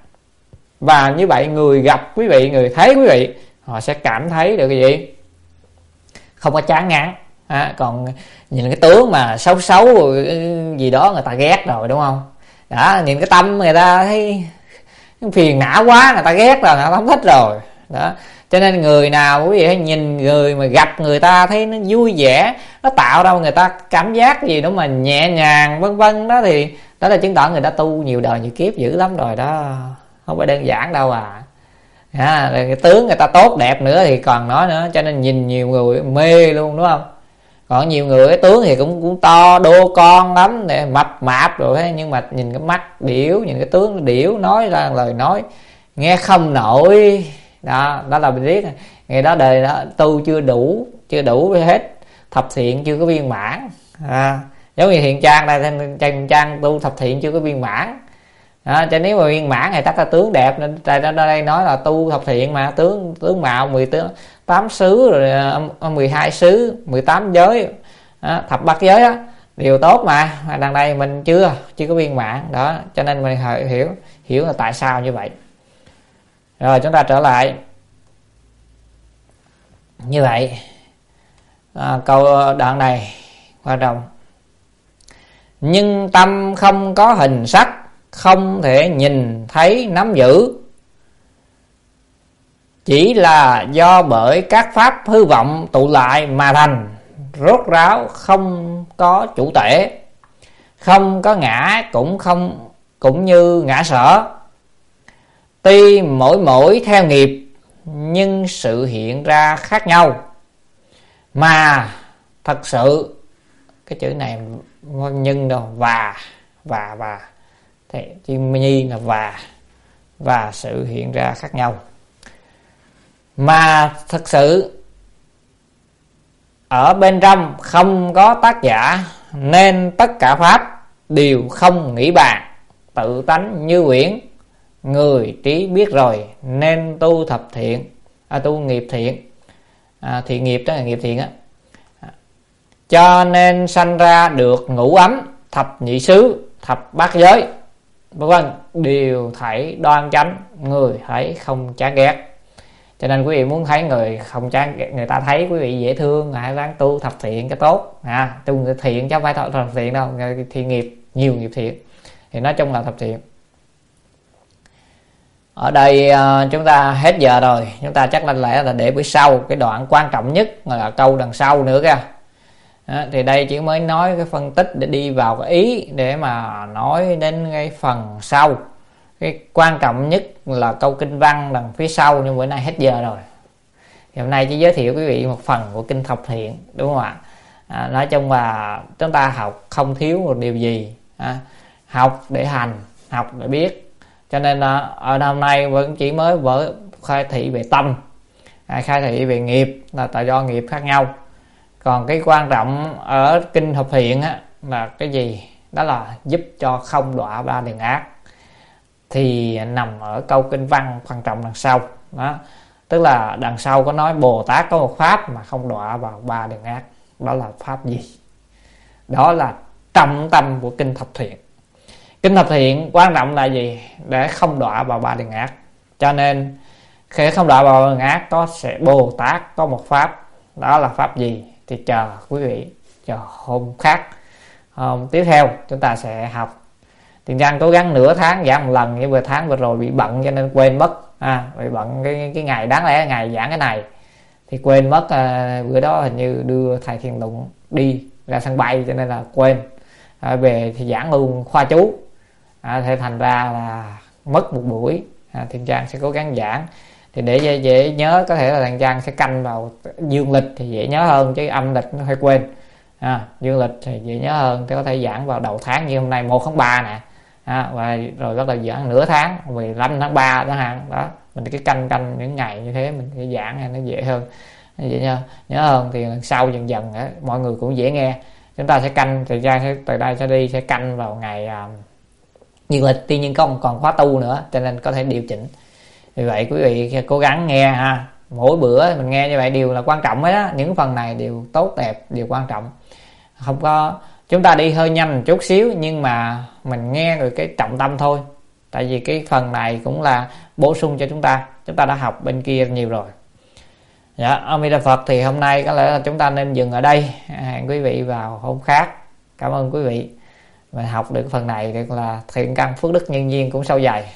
Và như vậy người gặp quý vị, người thấy quý vị, họ sẽ cảm thấy được cái gì? Không có chán ngán. À, còn nhìn cái tướng mà xấu xấu gì đó người ta ghét rồi, đúng không? Đó, nhìn cái tâm người ta thấy phiền não quá, người ta ghét rồi, người ta không thích rồi đó. Cho nên người nào quý vị hãy nhìn người mà gặp người ta thấy nó vui vẻ, nó tạo ra người ta cảm giác gì đó mà nhẹ nhàng vân vân đó, thì đó là chứng tỏ người ta tu nhiều đời nhiều kiếp dữ lắm rồi đó, không phải đơn giản đâu à. À, cái tướng người ta tốt đẹp nữa thì còn nói nữa, cho nên nhìn nhiều người mê luôn, đúng không? Còn nhiều người cái tướng thì cũng cũng to đô con lắm, để mập mạp rồi thế, nhưng mà nhìn cái mắt điểu, nhìn cái tướng điểu, nói ra lời nói nghe không nổi đó. Đó là mình biết ngày đó đời đó tu chưa đủ, chưa đủ hết, thập thiện chưa có viên mãn. À, giống như Hiền Trang đây, Hiền Trang tu thập thiện chưa có viên mãn. À, cho nếu mà viên mãn thì tất là tướng đẹp, nên tại đó đây nói là tu thập thiện mà tướng tướng mạo mười tám xứ rồi mười hai xứ, mười tám giới, à, thập bát giới á đều tốt mà. Đằng đây mình chưa chưa có viên mãn đó, cho nên mình hiểu hiểu là tại sao như vậy. Rồi chúng ta trở lại như vậy. À, câu đoạn này quan trọng. Nhưng tâm không có hình sắc, không thể nhìn thấy nắm giữ, chỉ là do bởi các pháp hư vọng tụ lại mà thành, rốt ráo không có chủ thể, không có ngã cũng không cũng như ngã sở. Tuy mỗi mỗi theo nghiệp nhưng sự hiện ra khác nhau, mà thật sự cái chữ này nhân đâu và và và thì chữ nhi là và và sự hiện ra khác nhau, mà thật sự ở bên trong không có tác giả, nên tất cả pháp đều không nghĩ bàn, tự tánh như quyển. Người trí biết rồi nên tu thập thiện, à, tu nghiệp thiện, à, thiện nghiệp đó là nghiệp thiện á, cho nên sanh ra được ngũ ấm, thập nhị xứ, thập bát giới, vân vân, đều thấy đoan chánh, người thấy không chán ghét. Cho nên quý vị muốn thấy người không chán, người ta thấy quý vị dễ thương, hãy ráng tu thập thiện cái tốt. À, tu người thiện chứ không phải thập thiện đâu, thiện nghiệp, nhiều nghiệp thiện, thì nói chung là thập thiện. Ở đây uh, chúng ta hết giờ rồi, chúng ta chắc là lẽ là để bữa sau cái đoạn quan trọng nhất là câu đằng sau nữa kìa. Đó, thì đây chỉ mới nói cái phân tích để đi vào cái ý, để mà nói đến cái phần sau. Cái quan trọng nhất là câu kinh văn đằng phía sau, nhưng bữa nay hết giờ rồi. Thì hôm nay chỉ giới thiệu quý vị một phần của kinh thập thiện, đúng không ạ? À, nói chung là chúng ta học không thiếu một điều gì. À, học để hành, học để biết. Cho nên là ở hôm nay vẫn chỉ mới vỡ khai thị về tâm, à, khai thị về nghiệp là tại do nghiệp khác nhau. Còn cái quan trọng ở kinh thập thiện á, là cái gì? Đó là giúp cho không đọa ba đường ác. Thì nằm ở câu kinh văn quan trọng đằng sau đó. Tức là đằng sau có nói Bồ Tát có một pháp mà không đọa vào ba đường ác. Đó là pháp gì? Đó là trọng tâm của kinh thập thiện. Kinh thập thiện quan trọng là gì? Để không đọa vào ba đường ác. Cho nên khi không đọa vào ba đường ác, có sẽ Bồ Tát có một pháp. Đó là pháp gì? Thì chờ quý vị, chờ hôm khác, hôm tiếp theo chúng ta sẽ học. Tiền Giang cố gắng nửa tháng giảng một lần, nhưng vừa tháng vừa rồi bị bận cho nên quên mất. À, bị bận cái cái ngày đáng lẽ ngày giảng cái này thì quên mất. À, bữa đó hình như đưa thầy Thiền Tụng đi ra sân bay cho nên là quên. À, về thì giảng luôn khoa chú. À, thì thành ra là mất một buổi. À, Thiền Giang sẽ cố gắng giảng. Thì để dễ, dễ nhớ, có thể là Thiền Giang sẽ canh vào dương lịch thì dễ nhớ hơn, chứ âm lịch nó hơi quên. À, dương lịch thì dễ nhớ hơn, thì có thể giảng vào đầu tháng như hôm nay một tháng ba nè. À, và rồi bắt đầu giảng nửa tháng, mười lăm tháng ba đó hạn đó. Mình cứ canh canh những ngày như thế mình sẽ giảng nó dễ hơn, nó dễ nhớ, nhớ hơn. Thì lần sau dần dần đó, mọi người cũng dễ nghe. Chúng ta sẽ canh, thời gian sẽ từ đây sẽ đi sẽ canh vào ngày uh, dương lịch. Tuy nhiên không còn khóa tu nữa cho nên có thể điều chỉnh. Vì vậy quý vị cố gắng nghe ha. Mỗi bữa mình nghe như vậy đều là quan trọng hết đó. Những phần này đều tốt đẹp, đều quan trọng. Không có, chúng ta đi hơi nhanh một chút xíu, nhưng mà mình nghe rồi cái trọng tâm thôi. Tại vì cái phần này cũng là bổ sung cho chúng ta. Chúng ta đã học bên kia nhiều rồi. Dạ, A Di Đà Phật. Thì hôm nay có lẽ là chúng ta nên dừng ở đây. Hẹn quý vị vào hôm khác. Cảm ơn quý vị. Mình học được phần này được là thiện căn phước đức nhân duyên cũng sâu dày.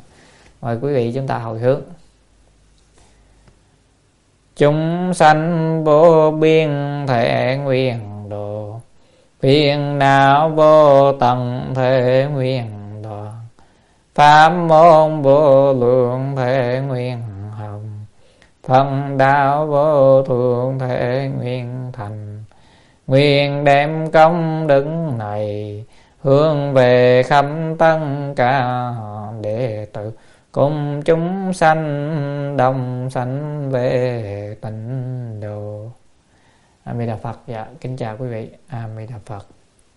Mời quý vị chúng ta hồi hướng. Chúng sanh vô biên thể nguyện độ, phiền não vô tận thể nguyện đoạn, pháp môn vô lượng thể nguyện hồng, phần đạo vô thượng thể nguyện thành. Nguyện đem công đức này hướng về khắp tất cả đệ tử, cùng chúng sanh đồng sanh về tịnh độ. A Di Đà Phật. Dạ, kính chào quý vị. A Di Đà Phật.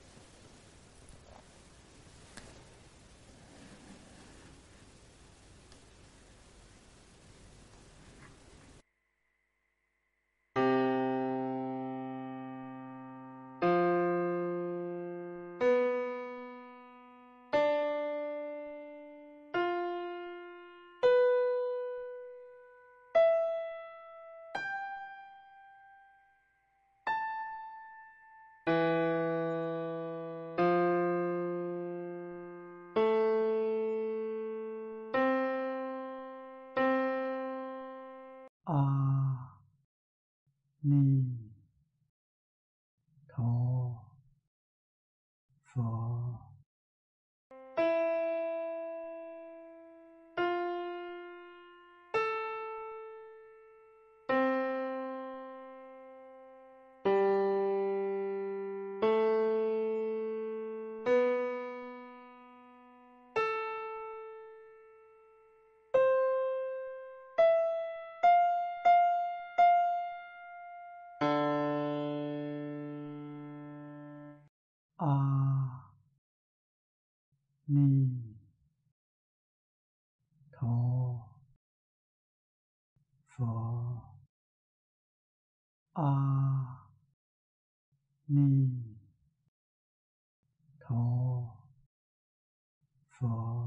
A Ni Tho Phở. A Ni Tho Phở. A Ni Tho Phở.